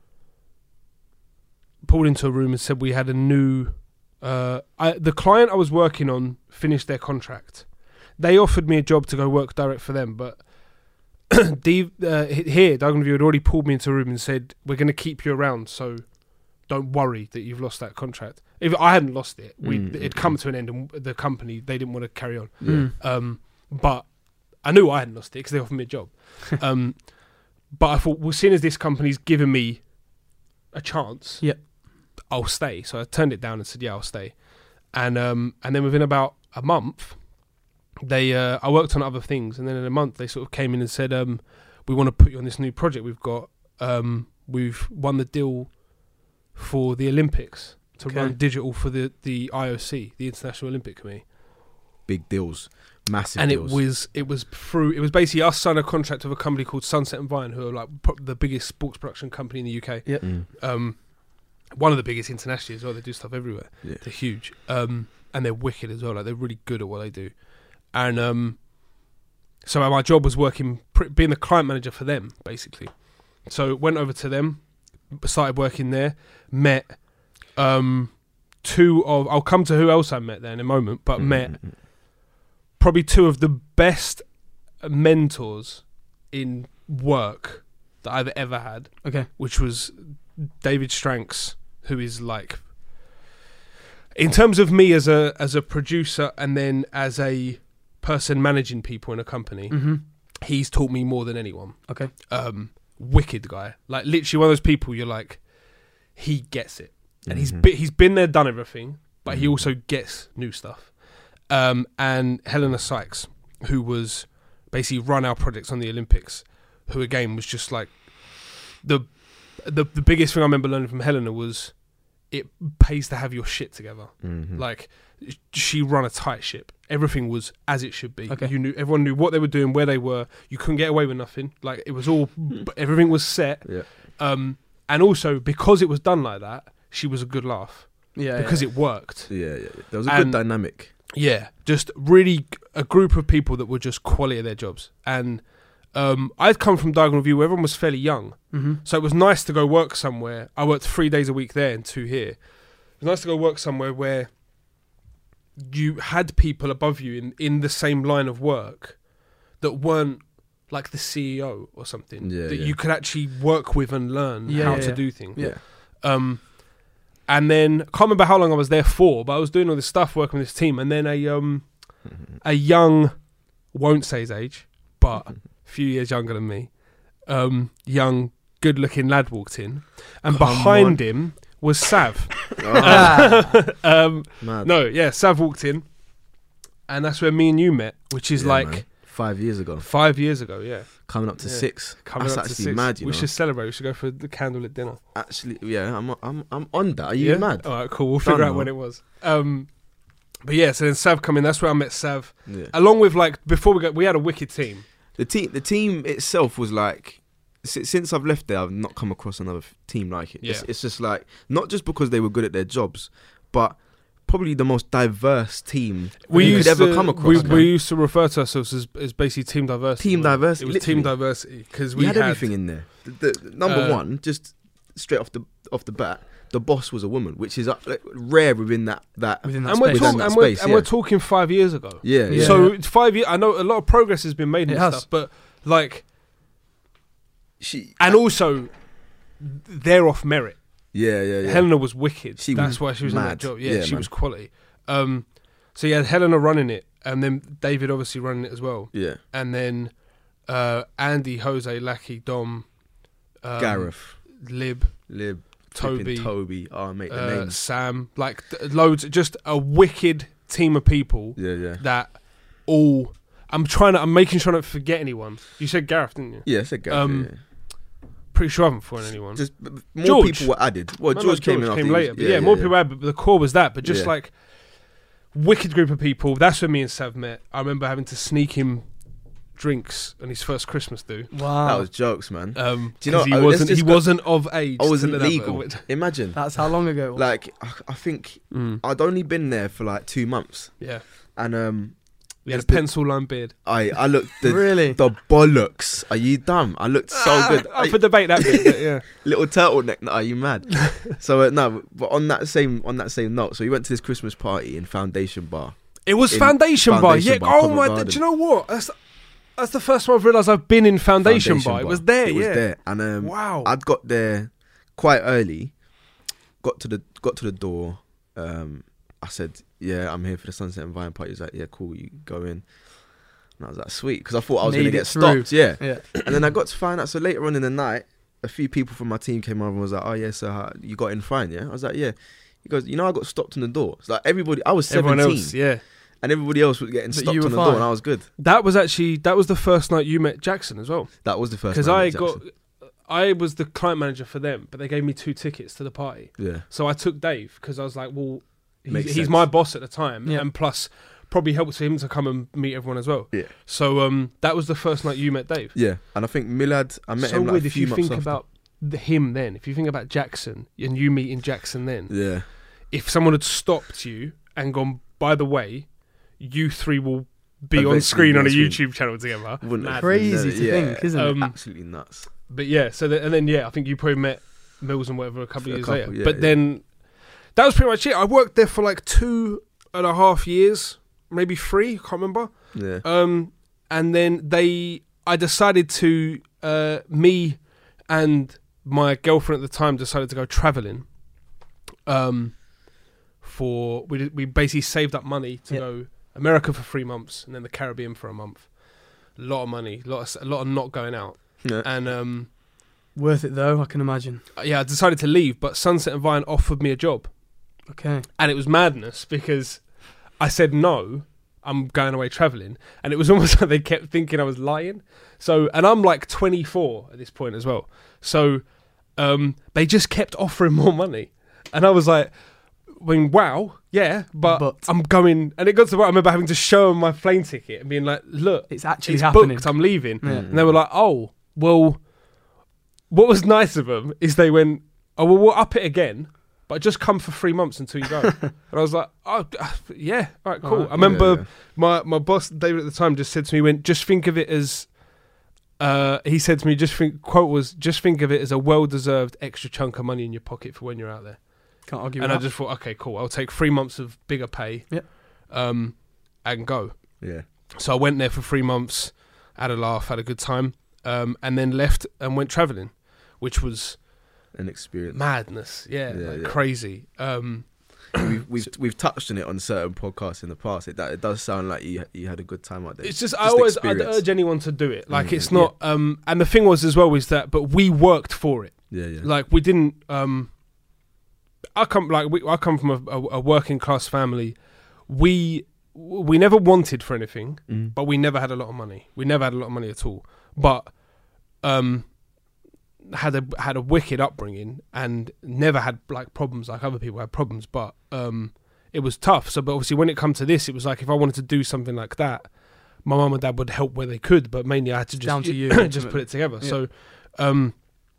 [SPEAKER 2] pulled into a room and said we had a new. Uh, I, the client I was working on finished their contract. They offered me a job to go work direct for them, but Dave, uh, here, Diagonal View had already pulled me into a room and said, we're going to keep you around, so don't worry that you've lost that contract. If I hadn't lost it, we
[SPEAKER 1] Mm,
[SPEAKER 2] it'd
[SPEAKER 1] mm,
[SPEAKER 2] come to an end, and the company they didn't want to carry on.
[SPEAKER 1] Yeah.
[SPEAKER 3] Mm.
[SPEAKER 2] Um, but I knew I hadn't lost it because they offered me a job. um, but I thought, well, seeing as this company's given me a chance,
[SPEAKER 3] Yep.
[SPEAKER 2] I'll stay. So I turned it down and said, yeah, I'll stay. And um, and then within about a month, they uh, I worked on other things, and then in a month they sort of came in and said, um, we want to put you on this new project we've got. Um, we've won the deal for the Olympics to
[SPEAKER 3] Okay.
[SPEAKER 2] run digital for the, the I O C, the International Olympic Committee.
[SPEAKER 1] Big deals, massive
[SPEAKER 2] And
[SPEAKER 1] deals.
[SPEAKER 2] it was it was through it was basically us signing a contract with a company called Sunset and Vine, who are like pro- the biggest sports production company in the U K.
[SPEAKER 1] Mm.
[SPEAKER 2] Um, one of the biggest internationally as well. They do stuff everywhere.
[SPEAKER 1] Yeah.
[SPEAKER 2] They're huge. Um, and they're wicked as well. Like they're really good at what they do. And um, so my job was working, pr- being the client manager for them, basically. So went over to them, started working there, met um, two of. I'll come to who else I met there in a moment, but
[SPEAKER 1] Mm,
[SPEAKER 2] met
[SPEAKER 1] mm, mm.
[SPEAKER 2] probably two of the best mentors in work that I've ever had,
[SPEAKER 3] Okay.
[SPEAKER 2] which was David Stranks, who is like, in terms of me as a as a producer and then as a person managing people in a company,
[SPEAKER 3] Mm-hmm.
[SPEAKER 2] he's taught me more than anyone.
[SPEAKER 3] Okay.
[SPEAKER 2] Um, wicked guy, like literally one of those people you're like, he gets it, and he's
[SPEAKER 1] Mhm.
[SPEAKER 2] be- he's been there, done everything, but he
[SPEAKER 1] Mhm.
[SPEAKER 2] also gets new stuff. Um, and Helena Sykes, who was basically run our projects on the Olympics, who again was just like the the the biggest thing I remember learning from Helena was it pays to have your shit together.
[SPEAKER 1] Mhm.
[SPEAKER 2] Like she run a tight ship. Everything was as it should be.
[SPEAKER 3] Okay.
[SPEAKER 2] You knew everyone knew what they were doing, where they were. You couldn't get away with nothing. Like it was all everything was set.
[SPEAKER 1] Yeah.
[SPEAKER 2] Um, and also because it was done like that, she was a good laugh
[SPEAKER 3] Yeah.
[SPEAKER 2] because
[SPEAKER 3] yeah.
[SPEAKER 2] it worked.
[SPEAKER 1] Yeah, yeah, yeah. There was a
[SPEAKER 2] And-
[SPEAKER 1] good dynamic.
[SPEAKER 2] Yeah, just really g- a group of people that were just quality of their jobs. And um, I'd come from Diagonal View where everyone was fairly young.
[SPEAKER 3] Mm-hmm.
[SPEAKER 2] So it was nice to go work somewhere. I worked three days a week there and two here. It was nice to go work somewhere where you had people above you in, in the same line of work that weren't like the C E O or something.
[SPEAKER 1] Yeah,
[SPEAKER 2] that
[SPEAKER 1] yeah.
[SPEAKER 2] you could actually work with and learn
[SPEAKER 3] Yeah,
[SPEAKER 2] how
[SPEAKER 3] yeah,
[SPEAKER 2] to
[SPEAKER 3] yeah.
[SPEAKER 2] do things.
[SPEAKER 3] Yeah.
[SPEAKER 2] Um, and then I can't remember how long I was there for, but I was doing all this stuff working with this team, and then a um a young, won't say his age, but a few years younger than me, um, young, good-looking lad walked in, and
[SPEAKER 1] Come
[SPEAKER 2] behind
[SPEAKER 1] on.
[SPEAKER 2] him was Sav.
[SPEAKER 1] Oh,
[SPEAKER 2] um,
[SPEAKER 1] mad.
[SPEAKER 2] no, yeah, Sav walked in, and that's where me and you met, which is
[SPEAKER 1] Yeah,
[SPEAKER 2] like
[SPEAKER 1] man. five years ago,
[SPEAKER 2] five years ago. Yeah,
[SPEAKER 1] coming up to
[SPEAKER 2] Yeah.
[SPEAKER 1] six.
[SPEAKER 2] coming
[SPEAKER 1] That's
[SPEAKER 2] up to
[SPEAKER 1] actually
[SPEAKER 2] six.
[SPEAKER 1] mad, you
[SPEAKER 2] we
[SPEAKER 1] know.
[SPEAKER 2] should celebrate. We should go for the candlelit dinner.
[SPEAKER 1] Actually, yeah, I'm, I'm, I'm on that. Are you
[SPEAKER 2] yeah?
[SPEAKER 1] mad?
[SPEAKER 2] All right, cool. We'll
[SPEAKER 1] Don't
[SPEAKER 2] figure out
[SPEAKER 1] know.
[SPEAKER 2] when it was. Um, but yeah, so then Sav come in. That's where I met Sav.
[SPEAKER 1] Yeah.
[SPEAKER 2] Along with like before we got, we had a wicked team.
[SPEAKER 1] The team, the team itself was like, si- since I've left there, I've not come across another f- team like it. It's,
[SPEAKER 2] Yeah.
[SPEAKER 1] it's just like not just because they were good at their jobs, but probably the most diverse team
[SPEAKER 2] We
[SPEAKER 1] you
[SPEAKER 2] used
[SPEAKER 1] could ever
[SPEAKER 2] to,
[SPEAKER 1] come across.
[SPEAKER 2] We,
[SPEAKER 1] man.
[SPEAKER 2] we used to refer to ourselves as, as basically team diversity.
[SPEAKER 1] Team
[SPEAKER 2] wasn't it?
[SPEAKER 1] diversity,
[SPEAKER 2] It was team
[SPEAKER 1] literally.
[SPEAKER 2] diversity because
[SPEAKER 1] you
[SPEAKER 2] we
[SPEAKER 1] had,
[SPEAKER 2] had,
[SPEAKER 1] everything in there. The, the, number
[SPEAKER 2] Uh,
[SPEAKER 1] one, just straight off the off the bat, the boss was a woman, which is uh, like, rare within that that.
[SPEAKER 3] Within that
[SPEAKER 2] and we're,
[SPEAKER 3] space.
[SPEAKER 1] Within
[SPEAKER 2] talk,
[SPEAKER 1] that
[SPEAKER 2] and, we're,
[SPEAKER 1] space,
[SPEAKER 2] and
[SPEAKER 1] yeah.
[SPEAKER 2] we're talking five years ago.
[SPEAKER 1] Yeah, yeah.
[SPEAKER 3] Yeah.
[SPEAKER 2] So five years. I know a lot of progress has been made in
[SPEAKER 3] It
[SPEAKER 2] this
[SPEAKER 3] has.
[SPEAKER 2] stuff, but like,
[SPEAKER 1] she
[SPEAKER 2] and also they're off merit.
[SPEAKER 1] yeah, yeah, yeah.
[SPEAKER 2] Helena was wicked.
[SPEAKER 1] She
[SPEAKER 2] That's
[SPEAKER 1] was
[SPEAKER 2] why she was in that
[SPEAKER 1] mad.
[SPEAKER 2] job. Yeah,
[SPEAKER 1] Yeah,
[SPEAKER 2] she
[SPEAKER 1] man.
[SPEAKER 2] was quality. Um, so yeah, Helena running it, and then David obviously running it as well,
[SPEAKER 1] yeah.
[SPEAKER 2] and then uh, Andy, Jose, Lackey, Dom, um,
[SPEAKER 1] Gareth,
[SPEAKER 2] Lib,
[SPEAKER 1] Lib,
[SPEAKER 2] Toby,
[SPEAKER 1] Toby, Toby. Oh, mate, the
[SPEAKER 2] uh,
[SPEAKER 1] names.
[SPEAKER 2] Sam, like th- loads, just a wicked team of people
[SPEAKER 1] Yeah, yeah.
[SPEAKER 2] that all. I'm trying to. I'm making sure I don't forget anyone. You said Gareth, didn't you?
[SPEAKER 1] Yeah, I said Gareth.
[SPEAKER 2] Um,
[SPEAKER 1] yeah.
[SPEAKER 2] Pretty sure I haven't forgotten anyone.
[SPEAKER 1] Just b- b- more
[SPEAKER 2] George.
[SPEAKER 1] people were added. Well,
[SPEAKER 2] No, no,
[SPEAKER 1] George, came in after he was-
[SPEAKER 2] later, but yeah, more people had, but the core was that. But just
[SPEAKER 1] Yeah.
[SPEAKER 2] like wicked group of people. That's when me and Sav met. I remember having to sneak him drinks on his first Christmas do.
[SPEAKER 3] Wow.
[SPEAKER 1] That was jokes, man.
[SPEAKER 2] Um,
[SPEAKER 1] Do you know,
[SPEAKER 2] 'cause he
[SPEAKER 1] uh, let's
[SPEAKER 2] wasn't. He
[SPEAKER 1] just go-
[SPEAKER 2] wasn't of age.
[SPEAKER 1] I
[SPEAKER 2] to
[SPEAKER 1] wasn't
[SPEAKER 2] let that-
[SPEAKER 1] legal. Imagine.
[SPEAKER 3] That's how long ago it was.
[SPEAKER 1] Like, I, I think
[SPEAKER 2] Mm,
[SPEAKER 1] I'd only been there for like two months,
[SPEAKER 2] yeah,
[SPEAKER 1] and um,
[SPEAKER 2] he had a
[SPEAKER 1] It's the-
[SPEAKER 2] pencil line beard.
[SPEAKER 1] I I looked the
[SPEAKER 3] really?
[SPEAKER 1] the bollocks. Are you dumb? I looked so good.
[SPEAKER 2] I
[SPEAKER 1] I-
[SPEAKER 2] for debate that bit. But yeah,
[SPEAKER 1] little turtleneck. Are you mad? so uh, no, but on that same on that same note, so we went to this Christmas party in Foundation Bar.
[SPEAKER 2] it was
[SPEAKER 1] In
[SPEAKER 2] Foundation, Bar.
[SPEAKER 1] Foundation
[SPEAKER 2] Yeah.
[SPEAKER 1] Bar,
[SPEAKER 2] Oh
[SPEAKER 1] Covent
[SPEAKER 2] my!
[SPEAKER 1] Garden.
[SPEAKER 2] Do you know what? That's that's the first time I've realised I've been in Foundation, Bar. It was there.
[SPEAKER 1] It
[SPEAKER 2] yeah.
[SPEAKER 1] was there, and um,
[SPEAKER 2] Wow.
[SPEAKER 1] I'd got there quite early. Got to the got to the door. um, I said, yeah, I'm here for the Sunset and Vine party. He was like, yeah, cool, you go in. And I was like, sweet, because I thought I was
[SPEAKER 3] Made
[SPEAKER 1] going to
[SPEAKER 3] it
[SPEAKER 1] get
[SPEAKER 3] through.
[SPEAKER 1] stopped, yeah.
[SPEAKER 3] Yeah.
[SPEAKER 1] And then I got to find out, so later on in the night, a few people from my team came over and was like, oh, yeah, so how, you got in fine, yeah? I was like, yeah. He goes, you know, I got stopped on the door. It's like everybody, I was seventeen.
[SPEAKER 2] Everyone else, yeah.
[SPEAKER 1] And everybody else was getting
[SPEAKER 3] But
[SPEAKER 1] stopped
[SPEAKER 3] you
[SPEAKER 1] on
[SPEAKER 3] were
[SPEAKER 1] the
[SPEAKER 3] fine.
[SPEAKER 1] door, and I was good.
[SPEAKER 2] That was actually that was the first night you met Jackson as well.
[SPEAKER 1] That was the first
[SPEAKER 2] Because
[SPEAKER 1] night
[SPEAKER 2] I
[SPEAKER 1] met
[SPEAKER 2] got,
[SPEAKER 1] Jackson.
[SPEAKER 2] I was the client manager for them, but they gave me two tickets to the party.
[SPEAKER 1] Yeah.
[SPEAKER 2] So I took Dave because I was like, well, he's,
[SPEAKER 1] Makes
[SPEAKER 2] he's
[SPEAKER 1] sense.
[SPEAKER 2] my boss at the time,
[SPEAKER 3] Yeah.
[SPEAKER 2] and plus probably helps for him to come and meet everyone as well.
[SPEAKER 1] Yeah.
[SPEAKER 2] So um, that was the first night you met Dave.
[SPEAKER 1] Yeah. And I think Milad, I met
[SPEAKER 2] so
[SPEAKER 1] him like
[SPEAKER 2] weird
[SPEAKER 1] a
[SPEAKER 2] if
[SPEAKER 1] few
[SPEAKER 2] you
[SPEAKER 1] months
[SPEAKER 2] think
[SPEAKER 1] after.
[SPEAKER 2] about the, him then. If you think about Jackson and you meeting Jackson then,
[SPEAKER 1] Yeah.
[SPEAKER 2] if someone had stopped you and gone, by the way, you three will be on
[SPEAKER 1] Eventually
[SPEAKER 2] screen
[SPEAKER 1] be
[SPEAKER 2] on a
[SPEAKER 1] on screen.
[SPEAKER 2] YouTube channel together.
[SPEAKER 1] Wouldn't
[SPEAKER 2] Mad.
[SPEAKER 1] have
[SPEAKER 3] Crazy
[SPEAKER 1] been,
[SPEAKER 3] to
[SPEAKER 1] yeah,
[SPEAKER 3] think, isn't it?
[SPEAKER 2] Um,
[SPEAKER 1] Absolutely nuts.
[SPEAKER 2] But yeah, so the, and then yeah, I think you probably met Mills and whatever a couple
[SPEAKER 1] A
[SPEAKER 2] of years
[SPEAKER 1] couple,
[SPEAKER 2] later.
[SPEAKER 1] yeah,
[SPEAKER 2] but
[SPEAKER 1] yeah.
[SPEAKER 2] then that was pretty much it. I worked there for like two and a half years, maybe three, can't remember.
[SPEAKER 1] Yeah.
[SPEAKER 2] Um, and then they, I decided to, uh, me and my girlfriend at the time decided to go traveling. Um, for we did, we basically saved up money to
[SPEAKER 3] Yep.
[SPEAKER 2] go America for three months and then the Caribbean for a month. A lot of money, a lot of, a lot of not going out,
[SPEAKER 1] Yeah.
[SPEAKER 2] and um.
[SPEAKER 3] Worth it though, I can imagine.
[SPEAKER 2] Yeah, I decided to leave, but Sunset and Vine offered me a job.
[SPEAKER 3] Okay.
[SPEAKER 2] And it was madness because I said no, I'm going away travelling. And it was almost like they kept thinking I was lying. So, and I'm like twenty-four at this point as well. So um, they just kept offering more money. And I was like, I mean, wow, yeah, but,
[SPEAKER 3] But-
[SPEAKER 2] I'm going. And it got to the point I remember having to show them my plane ticket and being like, look,
[SPEAKER 3] It's actually
[SPEAKER 2] it's
[SPEAKER 3] happening.
[SPEAKER 2] booked, I'm leaving.
[SPEAKER 3] Yeah.
[SPEAKER 2] And they were like, oh, well, what was nice of them is they went, oh, well, we'll up it again, but just come for three months until you go. And I was like, oh, uh, yeah, all right, cool.
[SPEAKER 3] Alright.
[SPEAKER 2] I remember
[SPEAKER 1] Yeah, yeah.
[SPEAKER 2] my my boss, David, at the time just said to me, went, just think of it as, uh, he said to me, just think, quote was, just think of it as a well-deserved extra chunk of money in your pocket for when you're out there.
[SPEAKER 3] Can't argue
[SPEAKER 2] And
[SPEAKER 3] with
[SPEAKER 2] I
[SPEAKER 3] that.
[SPEAKER 2] just thought, okay, cool, I'll take three months of bigger pay
[SPEAKER 3] Yep.
[SPEAKER 2] um, and go.
[SPEAKER 1] Yeah.
[SPEAKER 2] So I went there for three months, had a laugh, had a good time, um, and then left and went travelling, which was
[SPEAKER 1] An experience.
[SPEAKER 2] madness. Yeah,
[SPEAKER 1] Yeah,
[SPEAKER 2] like
[SPEAKER 1] yeah.
[SPEAKER 2] crazy. Um,
[SPEAKER 1] we've we've we've touched on it on certain podcasts in the past. It, that, it does sound like you you had a good time out there.
[SPEAKER 2] it's just, I
[SPEAKER 1] Just
[SPEAKER 2] always I'd
[SPEAKER 1] experience.
[SPEAKER 2] urge anyone to do it. Like
[SPEAKER 1] Mm,
[SPEAKER 2] it's not. Um, and the thing was as well is that, but we worked for it.
[SPEAKER 1] Yeah, yeah.
[SPEAKER 2] Like we didn't. Um, I come like we, I come from a, a, a working class family. We we never wanted for anything.
[SPEAKER 1] Mm.
[SPEAKER 2] But we never had a lot of money. We never had a lot of money at all. But um, had a had a wicked upbringing and never had like problems like other people had problems. But um, it was tough. So, but obviously, when it come to this, it was like if I wanted to do something like that, my mum and dad would help where they could. But mainly, I had to
[SPEAKER 3] It's
[SPEAKER 2] just
[SPEAKER 3] down to you,
[SPEAKER 2] just put
[SPEAKER 3] ultimately.
[SPEAKER 2] it together.
[SPEAKER 3] Yeah.
[SPEAKER 2] So, um,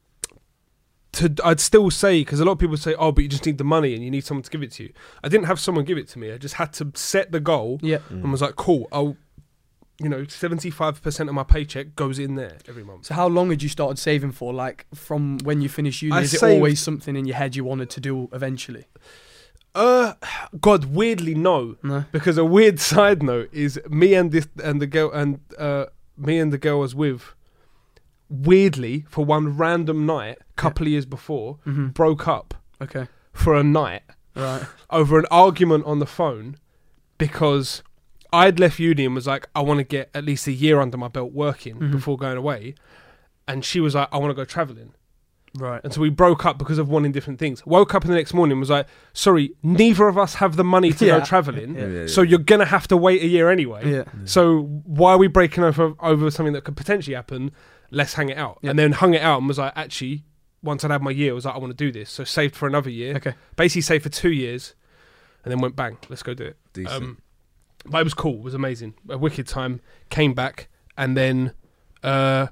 [SPEAKER 2] to I'd still say because a lot of people say, "Oh, but you just need the money and you need someone to give it to you." I didn't have someone give it to me. I just had to set the goal
[SPEAKER 3] Yeah.
[SPEAKER 1] Mm.
[SPEAKER 2] and was like, cool, I'll, you know, seventy-five percent of my paycheck goes in there every month.
[SPEAKER 3] So how long had you started saving for? Like from when you finished uni,
[SPEAKER 2] I
[SPEAKER 3] is it
[SPEAKER 2] saved-
[SPEAKER 3] always something in your head you wanted to do eventually?
[SPEAKER 2] Uh, God, weirdly no,
[SPEAKER 3] No.
[SPEAKER 2] because a weird side note is me and this and the girl and uh me and the girl I was with, weirdly for one random night, couple of years before,
[SPEAKER 3] Mm-hmm.
[SPEAKER 2] broke up
[SPEAKER 3] Okay.
[SPEAKER 2] for a night
[SPEAKER 3] Right.
[SPEAKER 2] over an argument on the phone because I'd left uni and was like, I want to get at least a year under my belt working
[SPEAKER 3] Mhm.
[SPEAKER 2] before going away, and she was like, I want to go traveling.
[SPEAKER 3] Right.
[SPEAKER 2] And so we broke up because of wanting different things. Woke up in the next morning and was like, sorry, neither of us have the money to
[SPEAKER 3] Yeah.
[SPEAKER 2] go travelling,
[SPEAKER 3] Yeah.
[SPEAKER 1] Yeah, yeah,
[SPEAKER 2] so
[SPEAKER 1] yeah.
[SPEAKER 2] you're going to have to wait a year anyway.
[SPEAKER 3] Yeah.
[SPEAKER 2] So why are we breaking over over something that could potentially happen? Let's hang it out.
[SPEAKER 3] Yeah.
[SPEAKER 2] And then hung it out and was like, actually, once I'd had my year, I was like, I want to do this. So saved for another year.
[SPEAKER 3] Okay.
[SPEAKER 2] Basically saved for two years and then went bang, let's go do it.
[SPEAKER 1] Decent.
[SPEAKER 2] Um, but it was cool. It was amazing. A wicked time. Came back and then uh,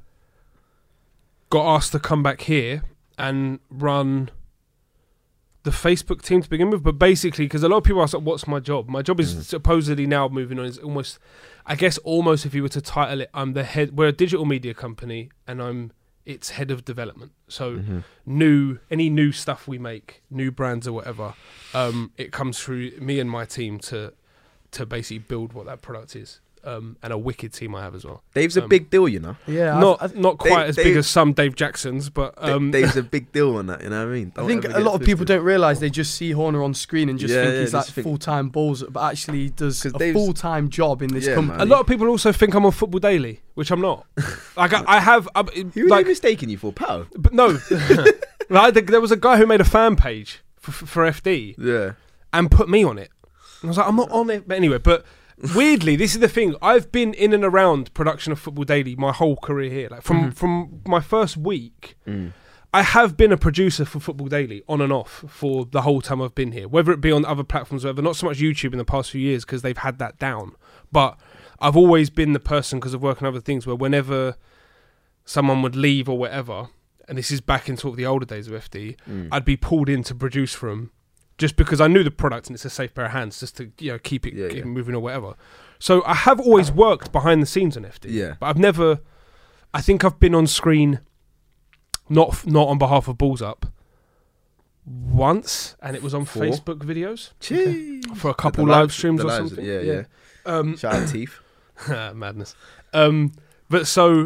[SPEAKER 2] got asked to come back here and run the Facebook team to begin with. But basically, because a lot of people ask, like, what's my job? My job is
[SPEAKER 1] Mhm.
[SPEAKER 2] supposedly now moving on. Is almost, I guess, almost if you were to title it, I'm the head. We're a digital media company, and I'm its head of development. So
[SPEAKER 1] Mhm.
[SPEAKER 2] new, any new stuff we make, new brands or whatever, um, it comes through me and my team to to basically build what that product is. um, and a wicked team I have as well.
[SPEAKER 1] Dave's a
[SPEAKER 2] Um,
[SPEAKER 1] big deal, you know.
[SPEAKER 3] Yeah,
[SPEAKER 2] not
[SPEAKER 3] I, I,
[SPEAKER 2] not quite
[SPEAKER 1] Dave-
[SPEAKER 2] as
[SPEAKER 1] Dave-
[SPEAKER 2] big as some Dave Jacksons, but um,
[SPEAKER 1] Dave's a big deal on that. You know what I mean?
[SPEAKER 3] I
[SPEAKER 1] Don't
[SPEAKER 3] think
[SPEAKER 1] ever
[SPEAKER 3] a
[SPEAKER 1] get
[SPEAKER 3] lot of people
[SPEAKER 1] twisted.
[SPEAKER 3] don't realise they just see Horner on screen and just
[SPEAKER 1] Yeah,
[SPEAKER 3] think
[SPEAKER 1] yeah,
[SPEAKER 3] he's
[SPEAKER 1] just
[SPEAKER 3] like
[SPEAKER 1] think-
[SPEAKER 3] full time balls, but actually he does
[SPEAKER 1] 'Cause
[SPEAKER 3] a
[SPEAKER 1] Dave's-
[SPEAKER 3] full time job in this
[SPEAKER 1] Yeah,
[SPEAKER 3] company.
[SPEAKER 1] man.
[SPEAKER 2] a lot of people also think I'm on Football Daily, which I'm not. Like I, I have, I'm,
[SPEAKER 1] Who are
[SPEAKER 2] like,
[SPEAKER 1] they mistaking you for, pal?
[SPEAKER 2] but no, like, there was a guy who made a fan page for, for F D
[SPEAKER 1] Yeah.
[SPEAKER 2] and put me on it. And I was like, I'm not on it. But anyway, but weirdly, this is the thing. I've been in and around production of Football Daily my whole career here. Like from
[SPEAKER 3] Mhm.
[SPEAKER 2] from my first week,
[SPEAKER 1] Mm.
[SPEAKER 2] I have been a producer for Football Daily on and off for the whole time I've been here. Whether it be on other platforms or whatever, not so much YouTube in the past few years because they've had that down. But I've always been the person, because of work and other things, where whenever someone would leave or whatever, and this is back in sort of the older days of F D,
[SPEAKER 1] Mm.
[SPEAKER 2] I'd be pulled in to produce for them, just because I knew the product and it's a safe pair of hands, just to you know keep it,
[SPEAKER 1] Yeah,
[SPEAKER 2] keep
[SPEAKER 1] yeah.
[SPEAKER 2] it moving or whatever. So I have always worked behind the scenes on F D,
[SPEAKER 1] Yeah.
[SPEAKER 2] but I've never. I think I've been on screen, not f- not on behalf of Balls Up, once, and it was on
[SPEAKER 1] Four?
[SPEAKER 2] Facebook videos
[SPEAKER 1] Jeez.
[SPEAKER 2] for a couple
[SPEAKER 1] The
[SPEAKER 2] live
[SPEAKER 1] lives-
[SPEAKER 2] streams
[SPEAKER 1] the
[SPEAKER 2] or
[SPEAKER 1] lives-
[SPEAKER 2] something.
[SPEAKER 1] Yeah, yeah.
[SPEAKER 2] Um,
[SPEAKER 1] Shout out Teeth.
[SPEAKER 2] madness. Um, but so,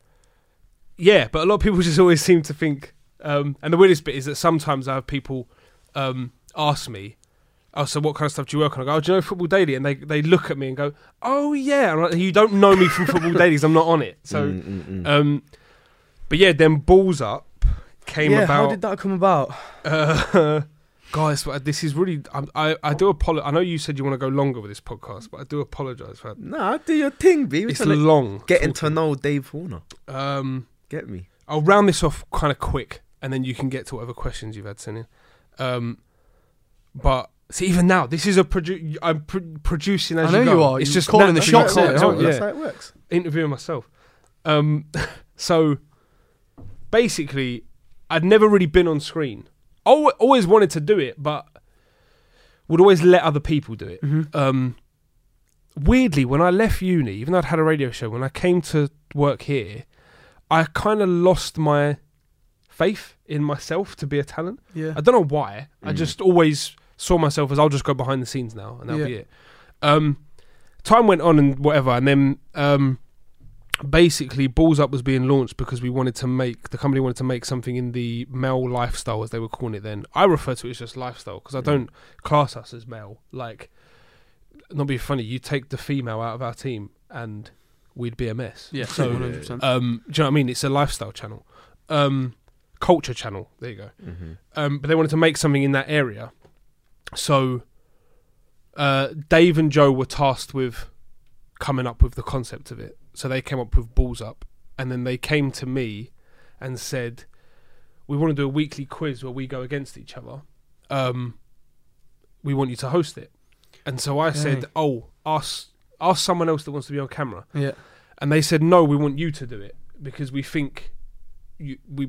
[SPEAKER 2] yeah, but a lot of people just always seem to think, um, and the weirdest bit is that sometimes I have people um, ask me, oh, so what kind of stuff do you work on? I go, oh, do you know Football Daily? And they, they look at me and go, oh, yeah. And I'm like, you don't know me from Football Daily because I'm not on it. So,
[SPEAKER 1] Mm, mm, mm.
[SPEAKER 2] um, but yeah, then Balls Up came
[SPEAKER 3] yeah,
[SPEAKER 2] about.
[SPEAKER 3] how did that come about?
[SPEAKER 2] Uh, guys, this is really. I'm, I I do apologize. I know you said you want to go longer with this podcast, but I do apologise for that.
[SPEAKER 1] Nah, do your thing, B. We're
[SPEAKER 2] It's
[SPEAKER 1] trying to
[SPEAKER 2] long.
[SPEAKER 1] getting to
[SPEAKER 2] talking.
[SPEAKER 1] know Dave Horner.
[SPEAKER 2] Um,
[SPEAKER 1] Get me.
[SPEAKER 2] I'll round this off kind of quick, and then you can get to whatever questions you've had sent in. Um, but see, even now, this is a produ- I'm pr- producing as
[SPEAKER 3] I know
[SPEAKER 2] you go.
[SPEAKER 3] you are.
[SPEAKER 2] It's
[SPEAKER 3] You're
[SPEAKER 2] just
[SPEAKER 3] calling the
[SPEAKER 2] naturally
[SPEAKER 3] shots
[SPEAKER 2] come
[SPEAKER 3] here,
[SPEAKER 2] out,
[SPEAKER 3] aren't you?
[SPEAKER 2] yeah.
[SPEAKER 1] That's how it works.
[SPEAKER 2] Interviewing myself. Um, so basically, I'd never really been on screen. I al- always wanted to do it, but would always let other people do it.
[SPEAKER 3] Mm-hmm.
[SPEAKER 2] Um, weirdly, when I left uni, even though I'd had a radio show, when I came to work here, I kind of lost my faith in myself to be a talent.
[SPEAKER 3] Yeah.
[SPEAKER 2] I don't know why. I
[SPEAKER 1] Mm.
[SPEAKER 2] just always saw myself as I'll just go behind the scenes now, and that'll
[SPEAKER 3] Yeah.
[SPEAKER 2] be it. Um, time went on and whatever, and then um, basically Balls Up was being launched because we wanted to make the company wanted to make something in the male lifestyle, as they were calling it then. I refer to it as just lifestyle because I
[SPEAKER 1] Mm.
[SPEAKER 2] don't class us as male. Like, not be funny, you take the female out of our team and we'd be a mess.
[SPEAKER 3] Yeah.
[SPEAKER 2] So,
[SPEAKER 3] one hundred percent.
[SPEAKER 2] um, do you know what I mean? It's a lifestyle channel, um, culture channel. There you go.
[SPEAKER 1] Mm-hmm.
[SPEAKER 2] Um, but they wanted to make something in that area. So uh, Dave and Joe were tasked with coming up with the concept of it. So they came up with Balls Up, and then they came to me and said, we want to do a weekly quiz where we go against each other. Um, we want you to host it. And so I said,
[SPEAKER 3] Okay.
[SPEAKER 2] oh, ask, ask someone else that wants to be on camera.
[SPEAKER 3] Yeah.
[SPEAKER 2] And they said, no, we want you to do it because we think you, we.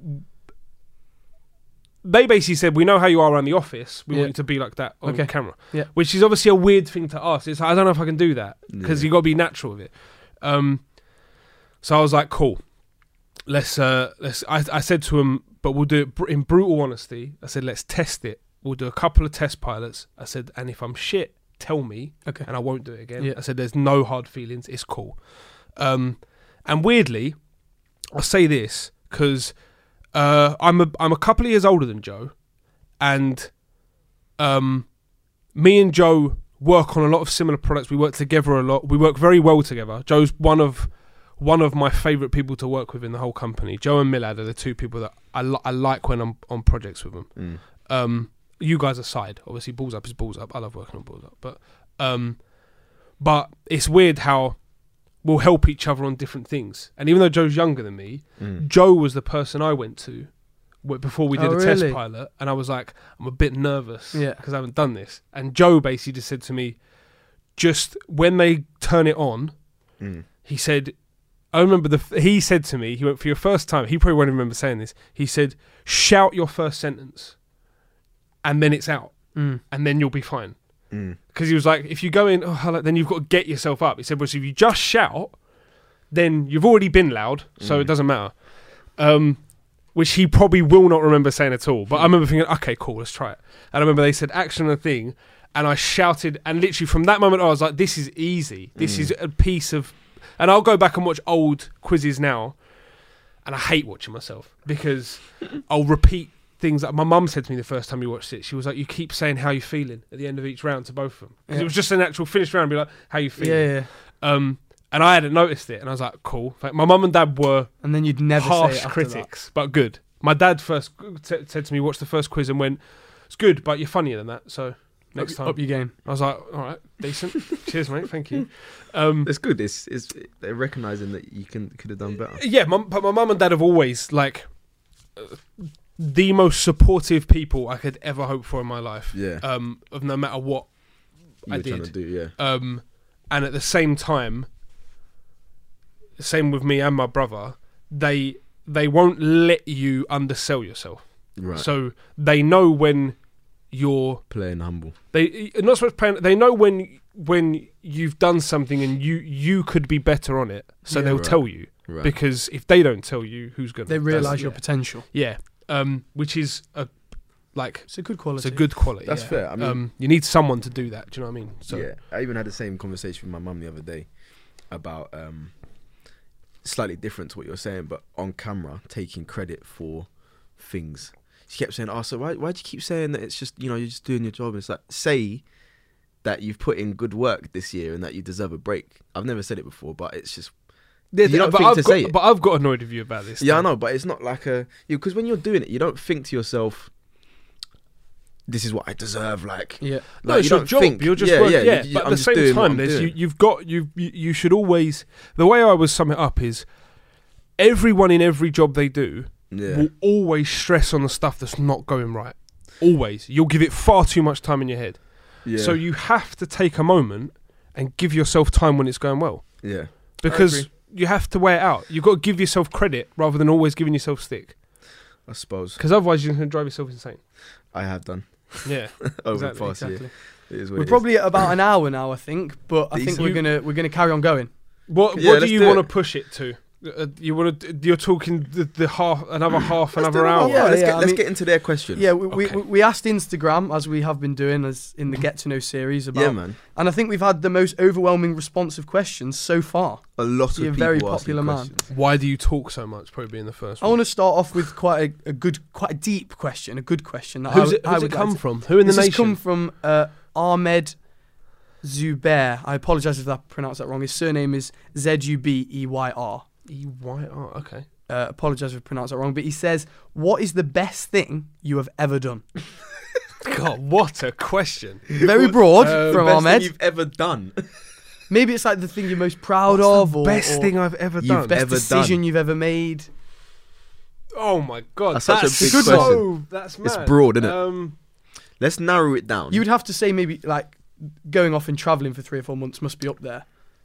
[SPEAKER 2] They basically said, we know how you are around the office. We
[SPEAKER 3] Yeah.
[SPEAKER 2] want you to be like that on
[SPEAKER 3] Okay.
[SPEAKER 2] camera.
[SPEAKER 3] Yeah.
[SPEAKER 2] Which is obviously a weird thing to ask. It's like, I don't know if I can do that because
[SPEAKER 1] Yeah.
[SPEAKER 2] you got to be natural with it. Um, so I was like, cool. Let's. Uh, let's. I, I said to him, but we'll do it br- in brutal honesty. I said, let's test it. We'll do a couple of test pilots. I said, and if I'm shit, tell me,
[SPEAKER 3] Okay.
[SPEAKER 2] and I won't do it again.
[SPEAKER 3] Yeah.
[SPEAKER 2] I said, there's no hard feelings. It's cool. Um, and weirdly, I'll say this because uh, I'm a I'm a couple of years older than Joe, and um, me and Joe work on a lot of similar products. We work together a lot. We work very well together. Joe's one of one of my favourite people to work with in the whole company. Joe and Millad are the two people that I, li- I like when I'm on projects with them.
[SPEAKER 1] Mm.
[SPEAKER 2] Um, you guys aside, obviously Balls Up is Balls Up. I love working on Balls Up, but um, but it's weird how we'll help each other on different things. And even though Joe's younger than me,
[SPEAKER 1] Mm.
[SPEAKER 2] Joe was the person I went to w- before we did
[SPEAKER 3] Oh,
[SPEAKER 2] a test
[SPEAKER 3] really?
[SPEAKER 2] pilot, and I was like, I'm a bit nervous
[SPEAKER 3] Yeah.
[SPEAKER 2] because I haven't done this. And Joe basically just said to me, just when they turn it on,
[SPEAKER 1] Mm.
[SPEAKER 2] he said, I remember the. F- he said to me, he went, for your first time, he probably won't even remember saying this. He said, shout your first sentence, and then it's out,
[SPEAKER 3] Mm.
[SPEAKER 2] and then you'll be fine.
[SPEAKER 1] Mm.
[SPEAKER 2] Because he was like, if you go in, oh, hello, then you've got to get yourself up. He said, well, so if you just shout, then you've already been loud, so
[SPEAKER 1] Mm.
[SPEAKER 2] it doesn't matter. Um, which he probably will not remember saying at all. But I remember thinking, okay, cool, let's try it. And I remember they said action on a thing, and I shouted, and literally from that moment I was like, this is easy. This
[SPEAKER 1] Mm.
[SPEAKER 2] is a piece of, and I'll go back and watch old quizzes now, and I hate watching myself because I'll repeat things that my mum said to me the first time we watched it. She was like, you keep saying how you feeling at the end of each round to both of them. Because
[SPEAKER 3] Yeah.
[SPEAKER 2] it was just an actual finished round and be like, how you feeling?
[SPEAKER 3] Yeah, yeah.
[SPEAKER 2] Um, and I hadn't noticed it, and I was like, cool. Like, my mum and dad were
[SPEAKER 3] And then you'd never say
[SPEAKER 2] harsh
[SPEAKER 3] it after
[SPEAKER 2] critics, but good. My dad first t- said to me, watch the first quiz and went, it's good, but you're funnier than that, so
[SPEAKER 3] that.
[SPEAKER 2] next
[SPEAKER 3] up,
[SPEAKER 2] time.
[SPEAKER 3] Up your game.
[SPEAKER 2] I was like, all right, decent. Cheers, mate, thank you. Um,
[SPEAKER 1] It's good. It's it's they're recognizing that you can could have done better.
[SPEAKER 2] yeah, my, but my mum and dad have always, like, uh, the most supportive people I could ever hope for in my life,
[SPEAKER 1] Yeah,
[SPEAKER 2] um, of no matter what
[SPEAKER 1] you
[SPEAKER 2] I
[SPEAKER 1] were trying
[SPEAKER 2] did.
[SPEAKER 1] to do. Yeah,
[SPEAKER 2] Um, and at the same time, same with me and my brother, they they won't let you undersell yourself.
[SPEAKER 1] right.
[SPEAKER 2] So they know when you're
[SPEAKER 1] Playing humble.
[SPEAKER 2] they not so much playing. They know when when you've done something and you you could be better on it. So
[SPEAKER 3] Yeah.
[SPEAKER 2] they'll
[SPEAKER 1] Right.
[SPEAKER 2] tell you,
[SPEAKER 1] Right.
[SPEAKER 2] because if they don't tell you, who's gonna?
[SPEAKER 3] They
[SPEAKER 2] That's-
[SPEAKER 3] realise your
[SPEAKER 2] yeah.
[SPEAKER 3] potential.
[SPEAKER 2] Yeah, um, which is a like
[SPEAKER 3] It's a good quality.
[SPEAKER 2] it's a good quality.
[SPEAKER 1] That's
[SPEAKER 2] yeah.
[SPEAKER 1] fair. I mean-
[SPEAKER 2] um, you need someone to do that. Do you know what I mean? So
[SPEAKER 1] Yeah, I even had the same conversation with my mum the other day about um, slightly different to what you're saying, but on camera taking credit for things. She kept saying, "Oh, so why why do you keep saying that it's just, you know, you're just doing your job?" It's like, say that you've put in good work this year and that you deserve a break. I've never said it before, but it's just
[SPEAKER 2] Yeah,
[SPEAKER 1] You don't
[SPEAKER 2] but
[SPEAKER 1] think
[SPEAKER 2] I've
[SPEAKER 1] to
[SPEAKER 2] got,
[SPEAKER 1] say it.
[SPEAKER 2] But I've got annoyed with you about this.
[SPEAKER 1] yeah, I
[SPEAKER 2] though.
[SPEAKER 1] know, but it's not like a because when you're doing it, you don't think to yourself, "This is what I deserve." Like,
[SPEAKER 3] Yeah.
[SPEAKER 2] No,
[SPEAKER 1] like,
[SPEAKER 2] it's
[SPEAKER 1] you
[SPEAKER 2] your
[SPEAKER 1] don't
[SPEAKER 2] job.
[SPEAKER 1] think-
[SPEAKER 2] You're just
[SPEAKER 1] yeah,
[SPEAKER 2] work-
[SPEAKER 1] yeah,
[SPEAKER 2] yeah.
[SPEAKER 1] you- you-
[SPEAKER 2] but at
[SPEAKER 1] I'm
[SPEAKER 2] the
[SPEAKER 1] just
[SPEAKER 2] same
[SPEAKER 1] doing what
[SPEAKER 2] time,
[SPEAKER 1] I'm
[SPEAKER 2] there's you,
[SPEAKER 1] doing.
[SPEAKER 2] you've got you. You you should always. The way I would sum it up is, everyone in every job they do
[SPEAKER 1] yeah,
[SPEAKER 2] will always stress on the stuff that's not going right. Always, you'll give it far too much time in your head.
[SPEAKER 1] yeah,
[SPEAKER 2] So you have to take a moment and give yourself time when it's going well,
[SPEAKER 1] yeah.
[SPEAKER 2] because
[SPEAKER 3] agree.
[SPEAKER 2] you have to weigh it out. You've got to give yourself credit rather than always giving yourself stick,
[SPEAKER 1] I suppose
[SPEAKER 2] because otherwise you're going to drive yourself insane.
[SPEAKER 1] I have done
[SPEAKER 2] Yeah,
[SPEAKER 1] over
[SPEAKER 2] Exactly,
[SPEAKER 1] the past
[SPEAKER 3] Exactly.
[SPEAKER 1] year. It is what
[SPEAKER 3] We're
[SPEAKER 1] it is.
[SPEAKER 3] probably at about an hour now, I think, but I think
[SPEAKER 1] Decent.
[SPEAKER 3] we're
[SPEAKER 2] You-
[SPEAKER 3] gonna we're gonna carry on going.
[SPEAKER 2] What
[SPEAKER 1] Yeah,
[SPEAKER 2] What do
[SPEAKER 1] let's
[SPEAKER 2] you
[SPEAKER 1] do
[SPEAKER 2] want to
[SPEAKER 1] it.
[SPEAKER 2] push it to? Uh, you want to? You're talking the, the half, another half,
[SPEAKER 1] Let's
[SPEAKER 2] another
[SPEAKER 1] do
[SPEAKER 2] hour.
[SPEAKER 1] another one. let's
[SPEAKER 3] Yeah,
[SPEAKER 1] get
[SPEAKER 3] I
[SPEAKER 1] let's
[SPEAKER 3] mean-
[SPEAKER 1] get into their questions.
[SPEAKER 3] Yeah, we, we
[SPEAKER 2] Okay.
[SPEAKER 3] we we asked Instagram, as we have been doing as in the Get to Know series, about,
[SPEAKER 1] yeah, man.
[SPEAKER 3] and I think we've had the most overwhelming response of questions so far.
[SPEAKER 1] A lot of
[SPEAKER 3] You're a
[SPEAKER 1] people
[SPEAKER 3] very
[SPEAKER 1] asking
[SPEAKER 3] popular man.
[SPEAKER 1] questions.
[SPEAKER 2] Why do you talk so much? Probably being the first
[SPEAKER 3] I
[SPEAKER 2] one.
[SPEAKER 3] want to start off with quite a, a good, quite a deep question, a good question. That
[SPEAKER 2] Who's
[SPEAKER 3] I,
[SPEAKER 2] it?
[SPEAKER 3] I
[SPEAKER 2] Who's it
[SPEAKER 3] would like
[SPEAKER 2] come
[SPEAKER 3] to-
[SPEAKER 2] from? Who in the
[SPEAKER 3] this has
[SPEAKER 2] nation?
[SPEAKER 3] come from uh, Ahmed Zubair. I apologise if I pronounced that wrong. His surname is Z U B E Y R.
[SPEAKER 2] E Y R. Okay.
[SPEAKER 3] Uh, apologise if I pronounced that wrong, but he says, "What is the best thing you have ever done?"
[SPEAKER 2] God, what a question.
[SPEAKER 3] Very broad
[SPEAKER 2] Uh,
[SPEAKER 3] from
[SPEAKER 1] Best
[SPEAKER 3] Ahmed.
[SPEAKER 1] thing you've ever done.
[SPEAKER 3] Maybe it's like the thing you're most proud
[SPEAKER 2] What's
[SPEAKER 3] of,
[SPEAKER 2] the
[SPEAKER 3] or
[SPEAKER 2] best
[SPEAKER 3] or
[SPEAKER 2] thing I've ever
[SPEAKER 1] You've
[SPEAKER 2] done.
[SPEAKER 3] best
[SPEAKER 1] ever
[SPEAKER 3] decision
[SPEAKER 1] done.
[SPEAKER 3] you've ever made.
[SPEAKER 2] Oh my God,
[SPEAKER 1] That's such a
[SPEAKER 2] that's
[SPEAKER 1] big
[SPEAKER 2] so,
[SPEAKER 1] question.
[SPEAKER 2] That's
[SPEAKER 1] It's
[SPEAKER 2] mad.
[SPEAKER 1] broad, isn't it?
[SPEAKER 2] Um,
[SPEAKER 1] Let's narrow it down.
[SPEAKER 3] You would have to say maybe like going off and travelling for three or four months must be up there.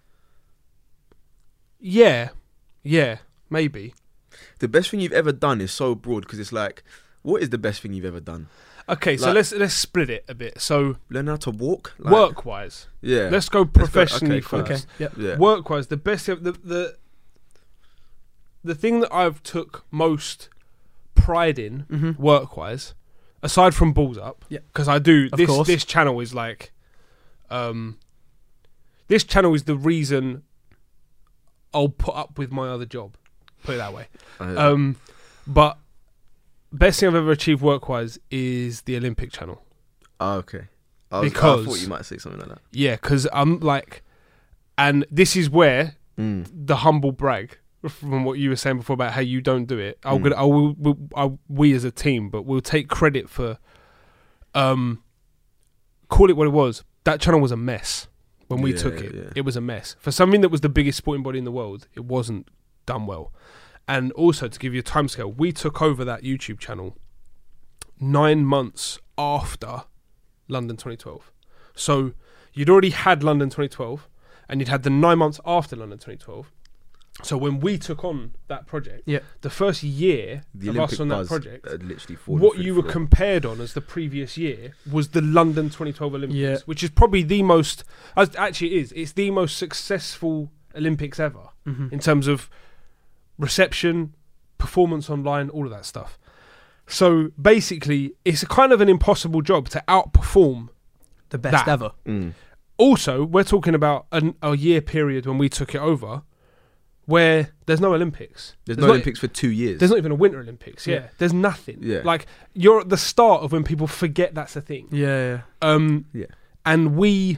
[SPEAKER 2] yeah, yeah, maybe.
[SPEAKER 1] the best thing you've ever done is so broad because it's like, what is the best thing you've ever done?
[SPEAKER 2] Okay, so
[SPEAKER 1] Like-
[SPEAKER 2] let's let's split it a bit. So
[SPEAKER 1] Learn how to walk. Like,
[SPEAKER 2] work wise,
[SPEAKER 1] Yeah.
[SPEAKER 2] let's go
[SPEAKER 1] go-
[SPEAKER 2] professionally
[SPEAKER 1] okay, cool.
[SPEAKER 2] first.
[SPEAKER 3] Okay. Yeah.
[SPEAKER 1] yeah.
[SPEAKER 2] Work wise, the best the the the thing that I've took most pride in
[SPEAKER 3] Mm-hmm.
[SPEAKER 2] work wise, aside from Balls Up,
[SPEAKER 3] Yeah.
[SPEAKER 2] because I do
[SPEAKER 3] Of
[SPEAKER 2] this
[SPEAKER 3] course.
[SPEAKER 2] this channel is like, um, this channel is the reason I'll put up with my other job. Put it that way.
[SPEAKER 1] I-
[SPEAKER 2] Um, but best thing I've ever achieved work wise is the Olympic channel.
[SPEAKER 1] oh, okay. I, was, I
[SPEAKER 2] because-
[SPEAKER 1] thought you might say something like that.
[SPEAKER 2] Yeah, because I'm like, and this is where
[SPEAKER 1] Mm.
[SPEAKER 2] the humble brag from what you were saying before about how you don't do it. I'm
[SPEAKER 1] Mm.
[SPEAKER 2] gonna, I will, we'll, I, we as a team, but we'll take credit for, um, call it what it was. That channel was a mess when we
[SPEAKER 1] Yeah,
[SPEAKER 2] took it.
[SPEAKER 1] yeah.
[SPEAKER 2] It was a mess for something that was the biggest sporting body in the world. It wasn't done well. And also to give you a timescale, we took over that YouTube channel nine months after London twenty twelve. So you'd already had London twenty twelve, and you'd had the nine months after London twenty twelve. So when we took on that project,
[SPEAKER 3] Yeah.
[SPEAKER 2] the first year
[SPEAKER 1] The
[SPEAKER 2] of
[SPEAKER 1] Olympic
[SPEAKER 2] us on that
[SPEAKER 1] buzz
[SPEAKER 2] project,
[SPEAKER 1] had literally fallen
[SPEAKER 2] what
[SPEAKER 1] through
[SPEAKER 2] you
[SPEAKER 1] the
[SPEAKER 2] were
[SPEAKER 1] floor.
[SPEAKER 2] compared on as the previous year was the London twenty twelve Olympics,
[SPEAKER 3] Yeah.
[SPEAKER 2] which is probably the most, as- actually it is, it's the most successful Olympics ever
[SPEAKER 3] Mm-hmm.
[SPEAKER 2] in terms of reception, performance online, all of that stuff. So basically, it's a kind of an impossible job to outperform
[SPEAKER 3] the best
[SPEAKER 2] that.
[SPEAKER 3] ever.
[SPEAKER 1] Mm.
[SPEAKER 2] Also, we're talking about an, a year period when we took it over, where there's no Olympics.
[SPEAKER 1] There's,
[SPEAKER 2] There's
[SPEAKER 1] no
[SPEAKER 2] not-
[SPEAKER 1] Olympics for two years.
[SPEAKER 2] There's not even a Winter Olympics. Yeah,
[SPEAKER 3] Yeah.
[SPEAKER 2] there's nothing.
[SPEAKER 1] Yeah.
[SPEAKER 2] Like you're at the start of when people forget that's a thing.
[SPEAKER 3] Yeah, yeah.
[SPEAKER 2] Um,
[SPEAKER 1] Yeah.
[SPEAKER 2] And we,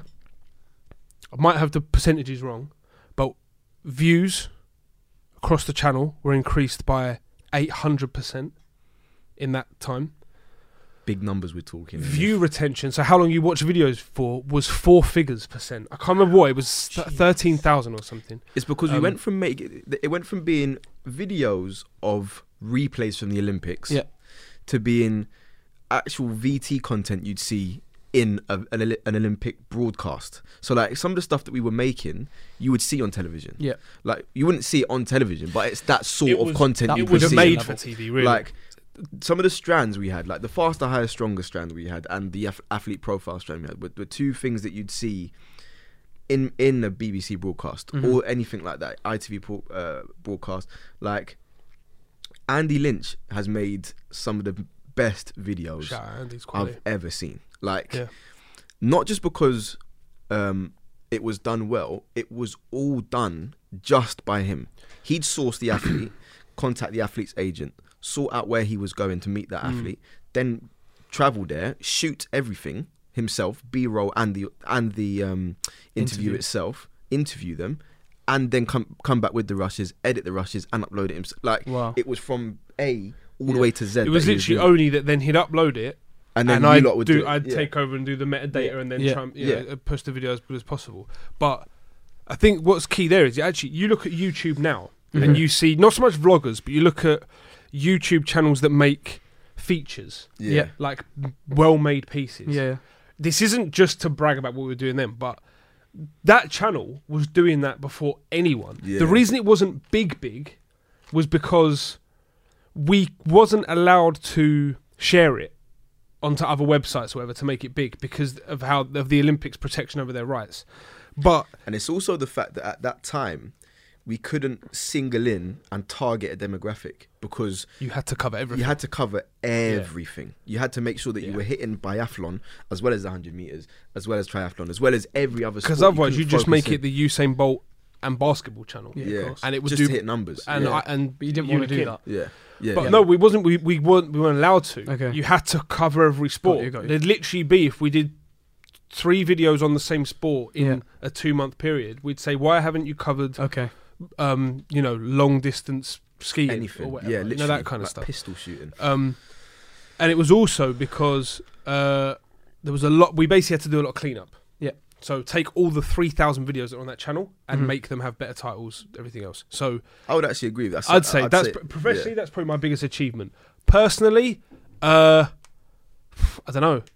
[SPEAKER 2] I might have the percentages wrong, but views across the channel were increased by eight hundred percent in that time.
[SPEAKER 1] Big numbers we're talking.
[SPEAKER 2] View retention, so how long you watch videos for, was four figures percent. I can't remember what, it was th- thirteen thousand or something.
[SPEAKER 1] It's because we
[SPEAKER 2] Um,
[SPEAKER 1] went from make it went from being videos of replays from the Olympics
[SPEAKER 3] Yeah.
[SPEAKER 1] to being actual V T content you'd see in a, an, Oli- an Olympic broadcast. So like some of the stuff that we were making, you would see on television.
[SPEAKER 3] Yeah.
[SPEAKER 1] Like you wouldn't see it on television, but it's that sort
[SPEAKER 2] It
[SPEAKER 1] of
[SPEAKER 2] was-
[SPEAKER 1] content
[SPEAKER 3] that
[SPEAKER 1] you
[SPEAKER 2] It
[SPEAKER 1] could
[SPEAKER 2] was
[SPEAKER 3] would
[SPEAKER 1] see.
[SPEAKER 2] made
[SPEAKER 3] level.
[SPEAKER 2] for T V, really.
[SPEAKER 1] Like some of the strands we had, like the faster, higher, stronger strand we had, and the ath- athlete profile strand we had, were, were two things that you'd see in in a B B C broadcast
[SPEAKER 3] Mhm.
[SPEAKER 1] or anything like that, I T V pro- uh, broadcast. Like Andy Lynch has made some of the best videos
[SPEAKER 2] Shout out Andy's
[SPEAKER 1] I've
[SPEAKER 2] quality.
[SPEAKER 1] ever seen. Like,
[SPEAKER 2] Yeah.
[SPEAKER 1] not just because um, it was done well, it was all done just by him. He'd source the athlete, contact the athlete's agent, sort out where he was going to meet that
[SPEAKER 2] Mm.
[SPEAKER 1] athlete, then travel there, shoot everything himself, B-roll and the and the um, interview,
[SPEAKER 3] Interview.
[SPEAKER 1] itself, interview them, and then come come back with the rushes, edit the rushes, and upload it himself. Like
[SPEAKER 3] Wow.
[SPEAKER 1] it was from A all the
[SPEAKER 3] Yeah.
[SPEAKER 1] way to Z.
[SPEAKER 2] It was
[SPEAKER 1] that he
[SPEAKER 2] literally
[SPEAKER 1] doing.
[SPEAKER 2] only that then he'd upload it,
[SPEAKER 1] and then
[SPEAKER 2] and
[SPEAKER 1] you
[SPEAKER 2] I'd
[SPEAKER 1] lot would
[SPEAKER 2] do,
[SPEAKER 1] do it.
[SPEAKER 2] I'd
[SPEAKER 1] Yeah.
[SPEAKER 2] take over and do the metadata,
[SPEAKER 1] Yeah.
[SPEAKER 2] and then
[SPEAKER 3] Yeah.
[SPEAKER 2] try and, you know,
[SPEAKER 1] Yeah.
[SPEAKER 2] uh, push the video as good as possible. But I think what's key there is you actually you look at YouTube now
[SPEAKER 3] Mhm.
[SPEAKER 2] and you see not so much vloggers, but you look at YouTube channels that make features,
[SPEAKER 3] Yeah.
[SPEAKER 2] like well-made pieces.
[SPEAKER 3] Yeah.
[SPEAKER 2] This isn't just to brag about what we were doing then, but that channel was doing that before anyone.
[SPEAKER 1] Yeah.
[SPEAKER 2] The reason it wasn't big, big was because we wasn't allowed to share it onto other websites or whatever to make it big because of how of the Olympics protection over their rights. But
[SPEAKER 1] And it's also the fact that at that time, we couldn't single in and target a demographic because
[SPEAKER 2] you had to cover everything.
[SPEAKER 1] you had to cover everything. You had to make sure that you
[SPEAKER 2] Yeah.
[SPEAKER 1] were hitting biathlon as well as the one hundred meters, as well as triathlon, as well as every other sport.
[SPEAKER 2] Because otherwise you
[SPEAKER 1] couldn't
[SPEAKER 2] just
[SPEAKER 1] focus
[SPEAKER 2] make it the Usain Bolt and basketball channel.
[SPEAKER 3] Yeah, of
[SPEAKER 1] Yeah,
[SPEAKER 3] course.
[SPEAKER 2] And it would
[SPEAKER 1] just
[SPEAKER 2] do
[SPEAKER 1] to hit numbers.
[SPEAKER 2] and
[SPEAKER 1] yeah.
[SPEAKER 2] I, and
[SPEAKER 3] But you didn't want to do
[SPEAKER 2] Unikin.
[SPEAKER 3] that.
[SPEAKER 1] yeah, yeah.
[SPEAKER 2] But
[SPEAKER 1] yeah.
[SPEAKER 2] no, we wasn't. We, we weren't. We weren't allowed to.
[SPEAKER 3] Okay.
[SPEAKER 2] You had to cover every sport.
[SPEAKER 3] Got you, got you.
[SPEAKER 2] There'd literally be if we did three videos on the same sport in
[SPEAKER 3] Yeah.
[SPEAKER 2] a two-month period, we'd say, "Why haven't you covered,
[SPEAKER 3] Okay.
[SPEAKER 2] um, you know, long distance skiing
[SPEAKER 1] anything.
[SPEAKER 2] or whatever?
[SPEAKER 1] Yeah,
[SPEAKER 2] you
[SPEAKER 1] literally
[SPEAKER 2] know that kind of
[SPEAKER 1] like
[SPEAKER 2] stuff."
[SPEAKER 1] Pistol shooting.
[SPEAKER 2] Um, and it was also because uh, there was a lot. We basically had to do a lot of cleanup.
[SPEAKER 3] Yeah.
[SPEAKER 2] So take all the three thousand videos that are on that channel and
[SPEAKER 3] Mhm.
[SPEAKER 2] make them have better titles, everything else. So
[SPEAKER 1] I would actually agree with that.
[SPEAKER 2] I'd say that's pr- professionally that's probably my biggest achievement. Personally, uh, I don't know.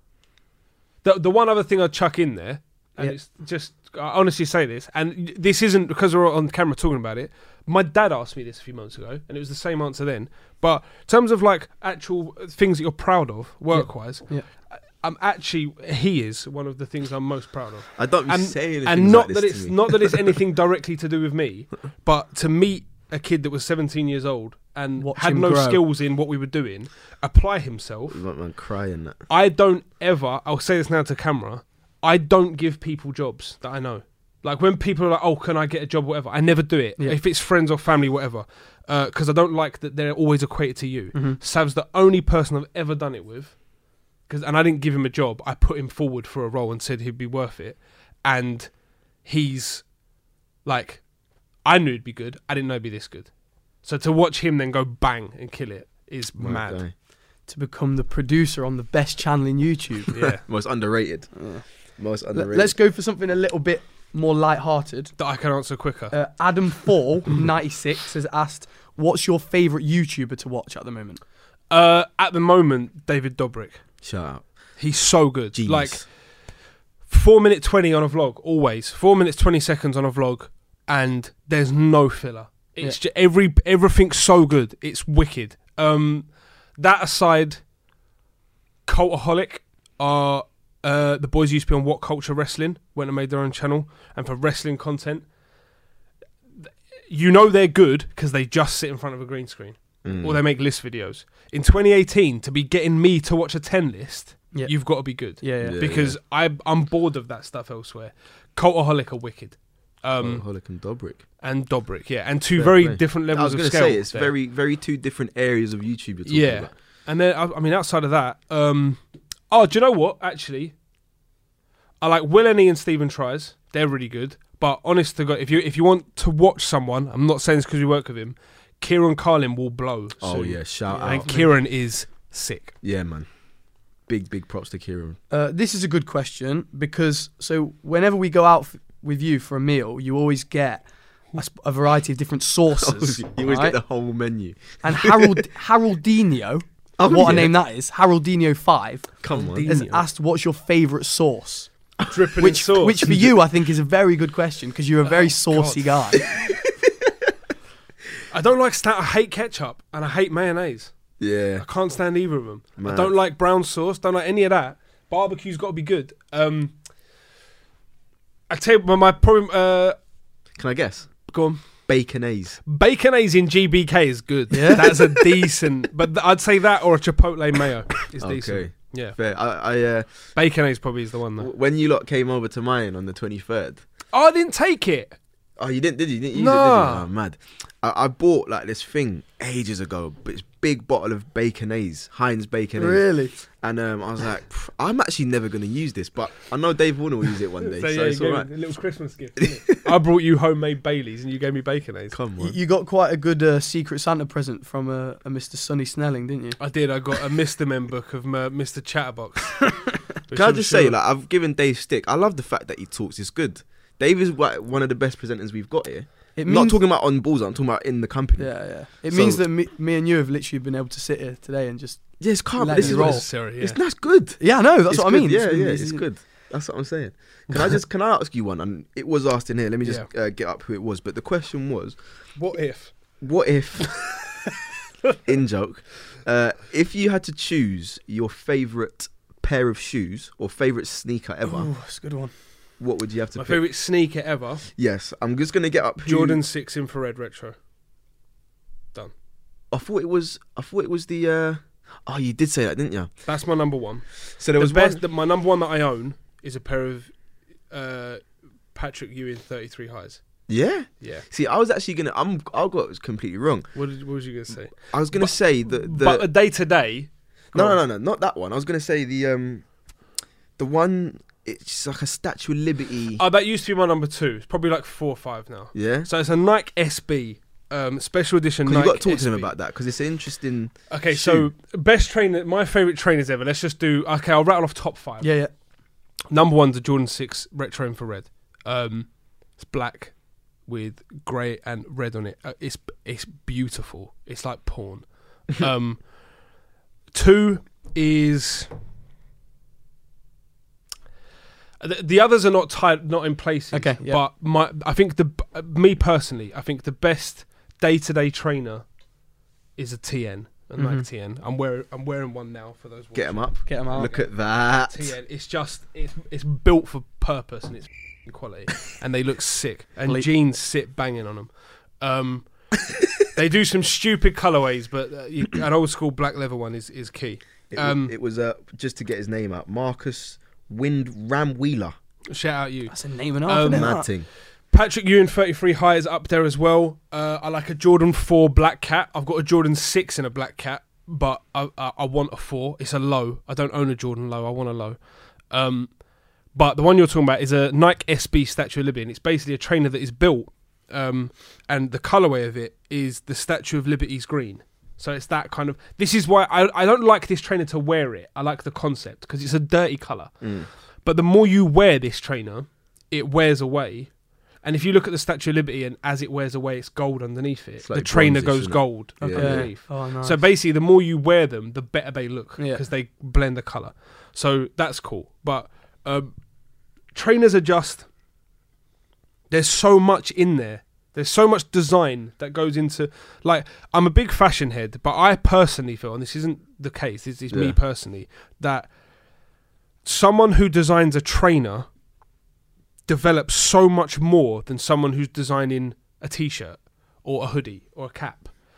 [SPEAKER 2] The the one other thing I'd chuck in there, and
[SPEAKER 3] Yeah.
[SPEAKER 2] it's just I honestly say this, and this isn't because we're on camera talking about it. My dad asked me this a few months ago, and it was the same answer then. But in terms of like actual things that you're proud of, work wise,
[SPEAKER 3] Yeah.
[SPEAKER 2] I'm actually he is one of the things I'm most proud of.
[SPEAKER 1] I don't be
[SPEAKER 2] and-
[SPEAKER 1] saying
[SPEAKER 2] and not
[SPEAKER 1] like
[SPEAKER 2] that
[SPEAKER 1] this
[SPEAKER 2] it's
[SPEAKER 1] to me.
[SPEAKER 2] not that it's anything directly to do with me, but to meet a kid that was seventeen years old and
[SPEAKER 3] Watch
[SPEAKER 2] had
[SPEAKER 3] him
[SPEAKER 2] no
[SPEAKER 3] grow.
[SPEAKER 2] skills in what we were doing, apply himself.
[SPEAKER 1] Like, man, crying that.
[SPEAKER 2] I don't ever. I'll say this now to camera. I don't give people jobs that I know. Like when people are like, "Oh, can I get a job?" Whatever. I never do it.
[SPEAKER 3] Yeah.
[SPEAKER 2] If it's friends or family, whatever, because I don't like that they're always equated to you.
[SPEAKER 3] Mhm.
[SPEAKER 2] Sav's the only person I've ever done it with. Cause, and I didn't give him a job. I put him forward for a role and said he'd be worth it. And he's like, I knew it'd be good. I didn't know it'd be this good. So to watch him then go bang and kill it is
[SPEAKER 1] My
[SPEAKER 2] mad.
[SPEAKER 1] guy.
[SPEAKER 3] To become the producer on the best channel in YouTube.
[SPEAKER 2] Yeah.
[SPEAKER 1] Most underrated. Most
[SPEAKER 3] L-
[SPEAKER 1] underrated.
[SPEAKER 3] Let's go for something a little bit more light-hearted.
[SPEAKER 2] That I can answer quicker.
[SPEAKER 3] Uh, Adam Fall ninety-six has asked, "What's your favourite YouTuber to watch at the moment?"
[SPEAKER 2] Uh, at the moment, David Dobrik.
[SPEAKER 1] Shout out.
[SPEAKER 2] He's so good.
[SPEAKER 1] Genius.
[SPEAKER 2] Like four minute twenty on a vlog, always four minutes twenty seconds on a vlog, and there's no filler. It's just every everything's so good. It's wicked. Um, that aside, Cultaholic are uh, the boys who used to be on What Culture Wrestling, went and made their own channel, and for wrestling content, you know they're good because they just sit in front of a green screen.
[SPEAKER 1] Mm.
[SPEAKER 2] Or they make list videos. In twenty eighteen, to be getting me to watch a ten list
[SPEAKER 3] Yeah.
[SPEAKER 2] you've got to be good.
[SPEAKER 3] Yeah, yeah.
[SPEAKER 1] Yeah.
[SPEAKER 2] Because I, I'm bored of that stuff elsewhere. Cultaholic are wicked. Um,
[SPEAKER 1] Holic and Dobrik.
[SPEAKER 2] and Dobrik, yeah. And two
[SPEAKER 1] Fair
[SPEAKER 2] very
[SPEAKER 1] play.
[SPEAKER 2] different
[SPEAKER 1] I
[SPEAKER 2] levels
[SPEAKER 1] was
[SPEAKER 2] of
[SPEAKER 1] going to
[SPEAKER 2] scale.
[SPEAKER 1] say it's
[SPEAKER 2] there.
[SPEAKER 1] very, very two different areas of YouTube you're talking
[SPEAKER 2] Yeah.
[SPEAKER 1] about.
[SPEAKER 2] And then, I, I mean, outside of that, um, oh, do you know what? Actually, I like Will Ennie and Stephen Tries. They're really good. But honest to God, if you if you want to watch someone, I'm not saying this because we work with him, Kieran Carlin will blow.
[SPEAKER 1] Oh
[SPEAKER 2] soon.
[SPEAKER 1] yeah, shout
[SPEAKER 2] And
[SPEAKER 1] out.
[SPEAKER 2] Kieran is sick.
[SPEAKER 1] Yeah, man. Big, big props to Kieran.
[SPEAKER 3] Uh, this is a good question because so whenever we go out f- with you for a meal, you always get a, sp- a variety of different sauces.
[SPEAKER 1] You always
[SPEAKER 3] right?
[SPEAKER 1] get the whole menu.
[SPEAKER 3] And Harold Haroldinho,
[SPEAKER 1] Oh,
[SPEAKER 3] what a
[SPEAKER 1] yeah.
[SPEAKER 3] name that is, Haroldinho five,
[SPEAKER 1] Come on.
[SPEAKER 2] Haroldinho.
[SPEAKER 3] has asked what's your favourite sauce.
[SPEAKER 2] Dripping
[SPEAKER 3] Which,
[SPEAKER 2] in sauce.
[SPEAKER 3] which for you, I think, is a very good question because you're a very saucy guy.
[SPEAKER 2] I don't like sta- I hate ketchup and I hate mayonnaise.
[SPEAKER 1] Yeah.
[SPEAKER 2] I can't stand either of them. I
[SPEAKER 1] Man.
[SPEAKER 2] don't like brown sauce. Don't like any of that. Barbecue's got to be good. Um, I tell you, my, my problem. Uh,
[SPEAKER 1] Can I guess?
[SPEAKER 2] go on.
[SPEAKER 1] Baconaise.
[SPEAKER 2] Baconaise in G B K is good.
[SPEAKER 3] Yeah?
[SPEAKER 2] That's a decent. But th- I'd say that or a Chipotle mayo is decent.
[SPEAKER 1] Okay.
[SPEAKER 2] Yeah,
[SPEAKER 1] Fair. I, I uh,
[SPEAKER 2] Baconaise probably is the one though.
[SPEAKER 1] w- when you lot came over to mine on the twenty-third.
[SPEAKER 2] Oh, I didn't take it.
[SPEAKER 1] Oh, you didn't, did you? You didn't use
[SPEAKER 2] Nah.
[SPEAKER 1] it, did you? Oh, mad. I, I bought like this thing ages ago, but it's big bottle of Baconaise, Heinz Baconaise.
[SPEAKER 3] Really?
[SPEAKER 1] And um, I was like, "Pff, I'm actually never going to use this, but I know Dave Warner will use it one day, so,
[SPEAKER 2] yeah,
[SPEAKER 1] it's
[SPEAKER 2] you
[SPEAKER 1] all
[SPEAKER 2] gave
[SPEAKER 1] right.
[SPEAKER 2] me a little Christmas gift. Didn't it? I brought you homemade Baileys and you gave me Baconaise.
[SPEAKER 1] Come
[SPEAKER 3] You,
[SPEAKER 1] on.
[SPEAKER 3] you got quite a good uh, Secret Santa present from uh, a Mister Sonny Snelling, didn't you?
[SPEAKER 2] I did. I got a Mister Men book of uh, Mister Chatterbox. which
[SPEAKER 1] Can I
[SPEAKER 2] I'm
[SPEAKER 1] just
[SPEAKER 2] sure-
[SPEAKER 1] say, like, I've given Dave stick. I love the fact that he talks. It's good. Dave is like, one of the best presenters we've got here.
[SPEAKER 3] It
[SPEAKER 1] I'm not
[SPEAKER 3] means-
[SPEAKER 1] talking about on balls. I'm talking about in the company.
[SPEAKER 3] Yeah, yeah. It
[SPEAKER 1] So-
[SPEAKER 3] means that me, me and you have literally been able to sit here today and just.
[SPEAKER 1] Yeah, it's calm.
[SPEAKER 3] Let
[SPEAKER 1] But this
[SPEAKER 3] it
[SPEAKER 1] is
[SPEAKER 3] roll.
[SPEAKER 1] what it's,
[SPEAKER 2] necessary. Yeah.
[SPEAKER 1] it's that's good.
[SPEAKER 3] Yeah, I know. That's
[SPEAKER 1] It's
[SPEAKER 3] what I
[SPEAKER 1] good.
[SPEAKER 3] mean.
[SPEAKER 1] Yeah,
[SPEAKER 3] It's-
[SPEAKER 1] yeah,
[SPEAKER 3] it's-
[SPEAKER 1] it's good. That's what I'm saying. Can I just can I ask you one? And it was asked in here. Let me just uh, get up who it was. But the question was,
[SPEAKER 2] What if?
[SPEAKER 1] what if, in joke, uh, if you had to choose your favorite pair of shoes or favorite sneaker ever,
[SPEAKER 3] Oh, that's a good one.
[SPEAKER 1] what would you have to
[SPEAKER 2] My
[SPEAKER 1] pick?
[SPEAKER 2] favourite sneaker ever,
[SPEAKER 1] Yes, I'm just gonna get up. Who,
[SPEAKER 2] Jordan six Infrared Retro.
[SPEAKER 1] I thought it was. I thought it was the. Uh, oh, you did say that, didn't you?
[SPEAKER 2] That's my number one.
[SPEAKER 1] So there
[SPEAKER 2] the
[SPEAKER 1] was
[SPEAKER 2] best.
[SPEAKER 1] one.
[SPEAKER 2] The, my number one that I own is a pair of uh, Patrick Ewing thirty-three highs.
[SPEAKER 1] Yeah.
[SPEAKER 2] Yeah.
[SPEAKER 1] See, I was actually gonna. I'm. I got it was completely wrong.
[SPEAKER 2] What, did, what was you going to say?
[SPEAKER 1] I was gonna
[SPEAKER 2] But-
[SPEAKER 1] say the. the
[SPEAKER 2] but a day to day.
[SPEAKER 1] no, no, no, no, not that one. I was gonna say the. Um, the one. It's like a Statue of Liberty.
[SPEAKER 2] Oh, that used to be my number two. It's probably like four or five now.
[SPEAKER 1] yeah.
[SPEAKER 2] So it's a Nike S B, um, special edition.
[SPEAKER 1] Because
[SPEAKER 2] Nike
[SPEAKER 1] you got to talk to them
[SPEAKER 2] S B.
[SPEAKER 1] about that because it's an interesting.
[SPEAKER 2] Okay,
[SPEAKER 1] shoe.
[SPEAKER 2] so best trainer, my favourite trainers ever. Let's just do. Okay, I'll rattle off top five.
[SPEAKER 3] Yeah, yeah.
[SPEAKER 2] Number one's a Jordan six Retro Infrared. Um, it's black with grey and red on it. Uh, it's it's beautiful. It's like porn. um, two is the, the others are not tied, not in places.
[SPEAKER 3] Okay, yeah.
[SPEAKER 2] But my, I think the uh, me personally, I think the best day to day trainer is a T N, a Nike
[SPEAKER 3] Mhm.
[SPEAKER 2] T N. I'm wearing I'm wearing one now for those.
[SPEAKER 1] Get them
[SPEAKER 2] watching.
[SPEAKER 1] up.
[SPEAKER 3] Get them out.
[SPEAKER 1] Look at that.
[SPEAKER 2] T N. It's just it's it's built for purpose and it's quality, and they look sick. And
[SPEAKER 3] Elite.
[SPEAKER 2] jeans sit banging on them. Um, they do some stupid colorways, but uh, you, an old school black leather one is is key.
[SPEAKER 1] It, wa-
[SPEAKER 2] Um,
[SPEAKER 1] it was uh, just to get his name out. Marcus Wind Ram Wheeler.
[SPEAKER 2] Shout out you.
[SPEAKER 3] That's a name and a
[SPEAKER 2] Um,
[SPEAKER 3] half, isn't it?
[SPEAKER 1] Mad thing.
[SPEAKER 2] Patrick Ewing thirty-three high is up there as well. Uh, I like a Jordan four black cat. I've got a Jordan six in a black cat, but I, I, I want a four. It's a low. I don't own a Jordan low. I want a low. Um, but the one you're talking about is a Nike S B Statue of Liberty, and it's basically a trainer that is built, um, and the colorway of it is the Statue of Liberty's green. So it's that kind of. This is why I, I don't like this trainer to wear it. I like the concept because it's a dirty color.
[SPEAKER 1] Mm.
[SPEAKER 2] But the more you wear this trainer, it wears away. And if you look at the Statue of Liberty, and as it wears away, it's gold underneath it.
[SPEAKER 1] It's like
[SPEAKER 2] the trainer
[SPEAKER 1] bronzish,
[SPEAKER 2] goes
[SPEAKER 1] isn't it?
[SPEAKER 2] gold
[SPEAKER 1] Yeah.
[SPEAKER 2] underneath.
[SPEAKER 3] Oh, nice.
[SPEAKER 2] So basically, the more you wear them, the better they look
[SPEAKER 3] Yeah.
[SPEAKER 2] because they blend the color. So that's cool. But um, trainers are just there's so much in there. There's so much design that goes into like I'm a big fashion head, but I personally feel, and this isn't the case. This is
[SPEAKER 1] Yeah.
[SPEAKER 2] me personally, that someone who designs a trainer develops so much more than someone who's designing a t-shirt or a hoodie or a cap.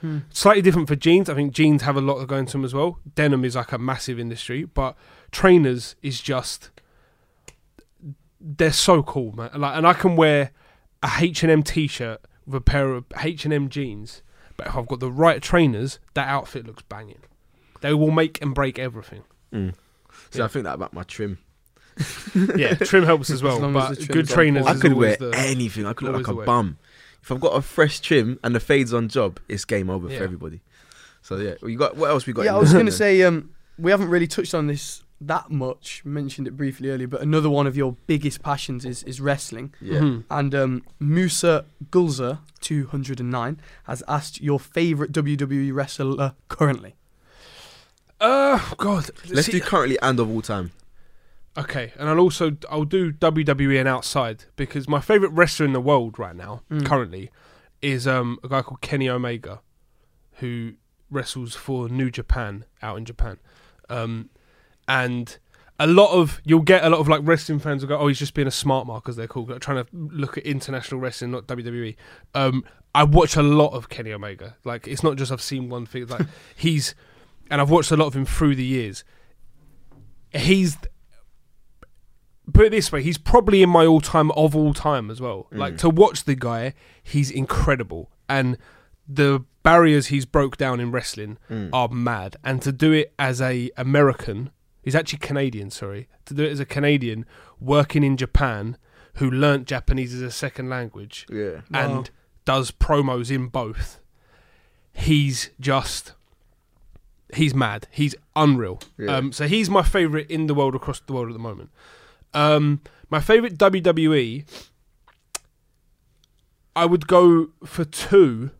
[SPEAKER 3] Hmm.
[SPEAKER 2] Slightly different for jeans. I think jeans have a lot going to them as well. Denim is like a massive industry, but trainers is just they're so cool, man. Like, and I can wear a H and M t-shirt with a pair of H and M jeans, but if I've got the right trainers, that outfit looks banging. They will make and break everything.
[SPEAKER 1] Mm. So
[SPEAKER 2] Yeah.
[SPEAKER 1] I think that about my trim.
[SPEAKER 2] Yeah, trim helps as
[SPEAKER 3] As
[SPEAKER 2] well,
[SPEAKER 3] long as
[SPEAKER 2] but
[SPEAKER 3] the trim's
[SPEAKER 2] good
[SPEAKER 3] on
[SPEAKER 2] trainers
[SPEAKER 3] point.
[SPEAKER 1] I
[SPEAKER 2] is
[SPEAKER 1] could
[SPEAKER 2] always
[SPEAKER 1] wear
[SPEAKER 2] the,
[SPEAKER 1] anything. I could look
[SPEAKER 2] always
[SPEAKER 1] like
[SPEAKER 2] the
[SPEAKER 1] a
[SPEAKER 2] way.
[SPEAKER 1] bum. If I've got a fresh trim and the fade's on job, it's game over
[SPEAKER 2] Yeah.
[SPEAKER 1] for everybody. So yeah, well, you got what else we got?
[SPEAKER 3] Yeah,
[SPEAKER 1] in
[SPEAKER 3] I was
[SPEAKER 1] there
[SPEAKER 3] going to
[SPEAKER 1] then?
[SPEAKER 3] say um, we haven't really touched on this that much. Mentioned it briefly earlier, but another one of your biggest passions is is wrestling.
[SPEAKER 1] Yeah.
[SPEAKER 2] Mhm.
[SPEAKER 3] And um, Musa Gulzer two hundred nine has asked your favorite W W E wrestler currently.
[SPEAKER 2] Uh, God.
[SPEAKER 1] Let's
[SPEAKER 2] See-
[SPEAKER 1] do currently and of all time.
[SPEAKER 2] Okay, and I'll also I'll do W W E and outside because my favorite wrestler in the world right now,
[SPEAKER 3] Mm.
[SPEAKER 2] currently, is um a guy called Kenny Omega, who wrestles for New Japan out in Japan, um, and a lot of you'll get a lot of like wrestling fans will go, oh, he's just being a smart mark as they're called, like, trying to look at international wrestling, not W W E. Um, I watch a lot of Kenny Omega. Like it's not just I've seen one thing. Like he's, and I've watched a lot of him through the years. He's. Put it this way, he's probably in my all-time of all time as well.
[SPEAKER 1] Mm.
[SPEAKER 2] Like to watch the guy, he's incredible, and the barriers he's broke down in wrestling
[SPEAKER 1] Mm.
[SPEAKER 2] are mad. And to do it as a American, he's actually Canadian. Sorry, to do it as a Canadian working in Japan, who learnt Japanese as a second language
[SPEAKER 1] Yeah.
[SPEAKER 3] Wow.
[SPEAKER 2] and does promos in both. He's just. He's mad. He's unreal.
[SPEAKER 1] Yeah.
[SPEAKER 2] Um, so he's my favourite in the world across the world at the moment. Um, my favourite W W E, I would go for two.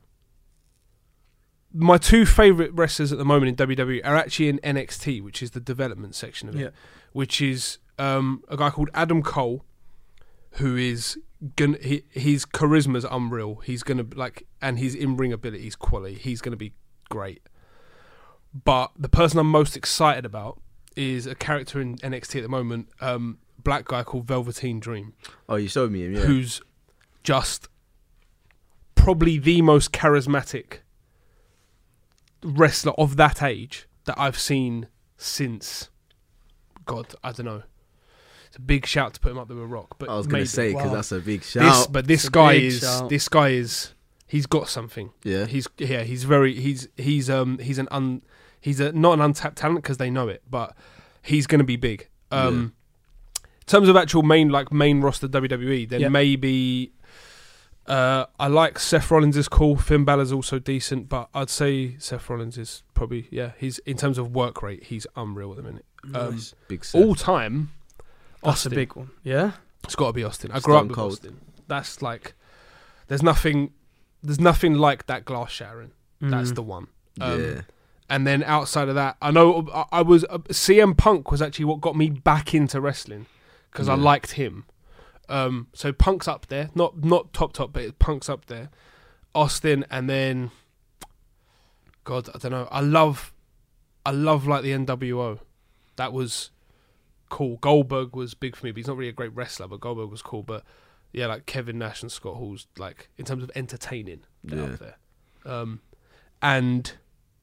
[SPEAKER 2] My two favourite wrestlers at the moment in W W E are actually in N X T, which is the development section of it,
[SPEAKER 3] Yeah.
[SPEAKER 2] which is um, a guy called Adam Cole, who is gonna he, his charisma's unreal. He's gonna like, and his in-ring ability is quality. He's gonna be great. But the person I'm most excited about is a character in N X T at the moment, um, black guy called Velveteen Dream,
[SPEAKER 1] Oh, you showed me him. Yeah.
[SPEAKER 2] who's just probably the most charismatic wrestler of that age that I've seen since, God, I don't know. It's a big shout to put him up there with Rock, but
[SPEAKER 1] I was
[SPEAKER 2] maybe.
[SPEAKER 1] gonna say because
[SPEAKER 3] Wow.
[SPEAKER 1] that's a big
[SPEAKER 2] this,
[SPEAKER 1] shout.
[SPEAKER 2] but this
[SPEAKER 3] It's a
[SPEAKER 2] guy
[SPEAKER 3] big
[SPEAKER 2] is
[SPEAKER 3] shout.
[SPEAKER 2] this guy is he's got something.
[SPEAKER 1] yeah.
[SPEAKER 2] He's yeah, he's very he's he's um he's an un he's a not an untapped talent because they know it, but he's going to be big. Um, in terms of actual main like main roster W W E, then
[SPEAKER 3] Yeah.
[SPEAKER 2] maybe uh, I like Seth Rollins is cool. Finn Balor's also decent, but I'd say Seth Rollins is probably yeah. He's in terms of work rate, he's unreal at the minute. Um,
[SPEAKER 3] Nice.
[SPEAKER 1] Big Seth.
[SPEAKER 2] All time,
[SPEAKER 3] That's
[SPEAKER 2] Austin.
[SPEAKER 3] a big one. Yeah.
[SPEAKER 2] It's got to be Austin. I grew
[SPEAKER 1] Stone
[SPEAKER 2] up with
[SPEAKER 1] Cold.
[SPEAKER 2] Austin. That's like there's nothing there's nothing like that glass shattering. That's
[SPEAKER 3] Mm.
[SPEAKER 2] the one. Um,
[SPEAKER 1] yeah.
[SPEAKER 2] And then outside of that, I know I, I was uh, C M Punk was actually what got me back into wrestling because I
[SPEAKER 1] Yeah.
[SPEAKER 2] liked him. Um, so Punk's up there, not not top top, but Punk's up there. Austin, and then God, I don't know. I love, I love like the N W O. That was cool. Goldberg was big for me, but he's not really a great wrestler. But Goldberg was cool. But yeah, like Kevin Nash and Scott Hall's like in terms of entertaining, they're
[SPEAKER 1] Yeah.
[SPEAKER 2] up there. Um, and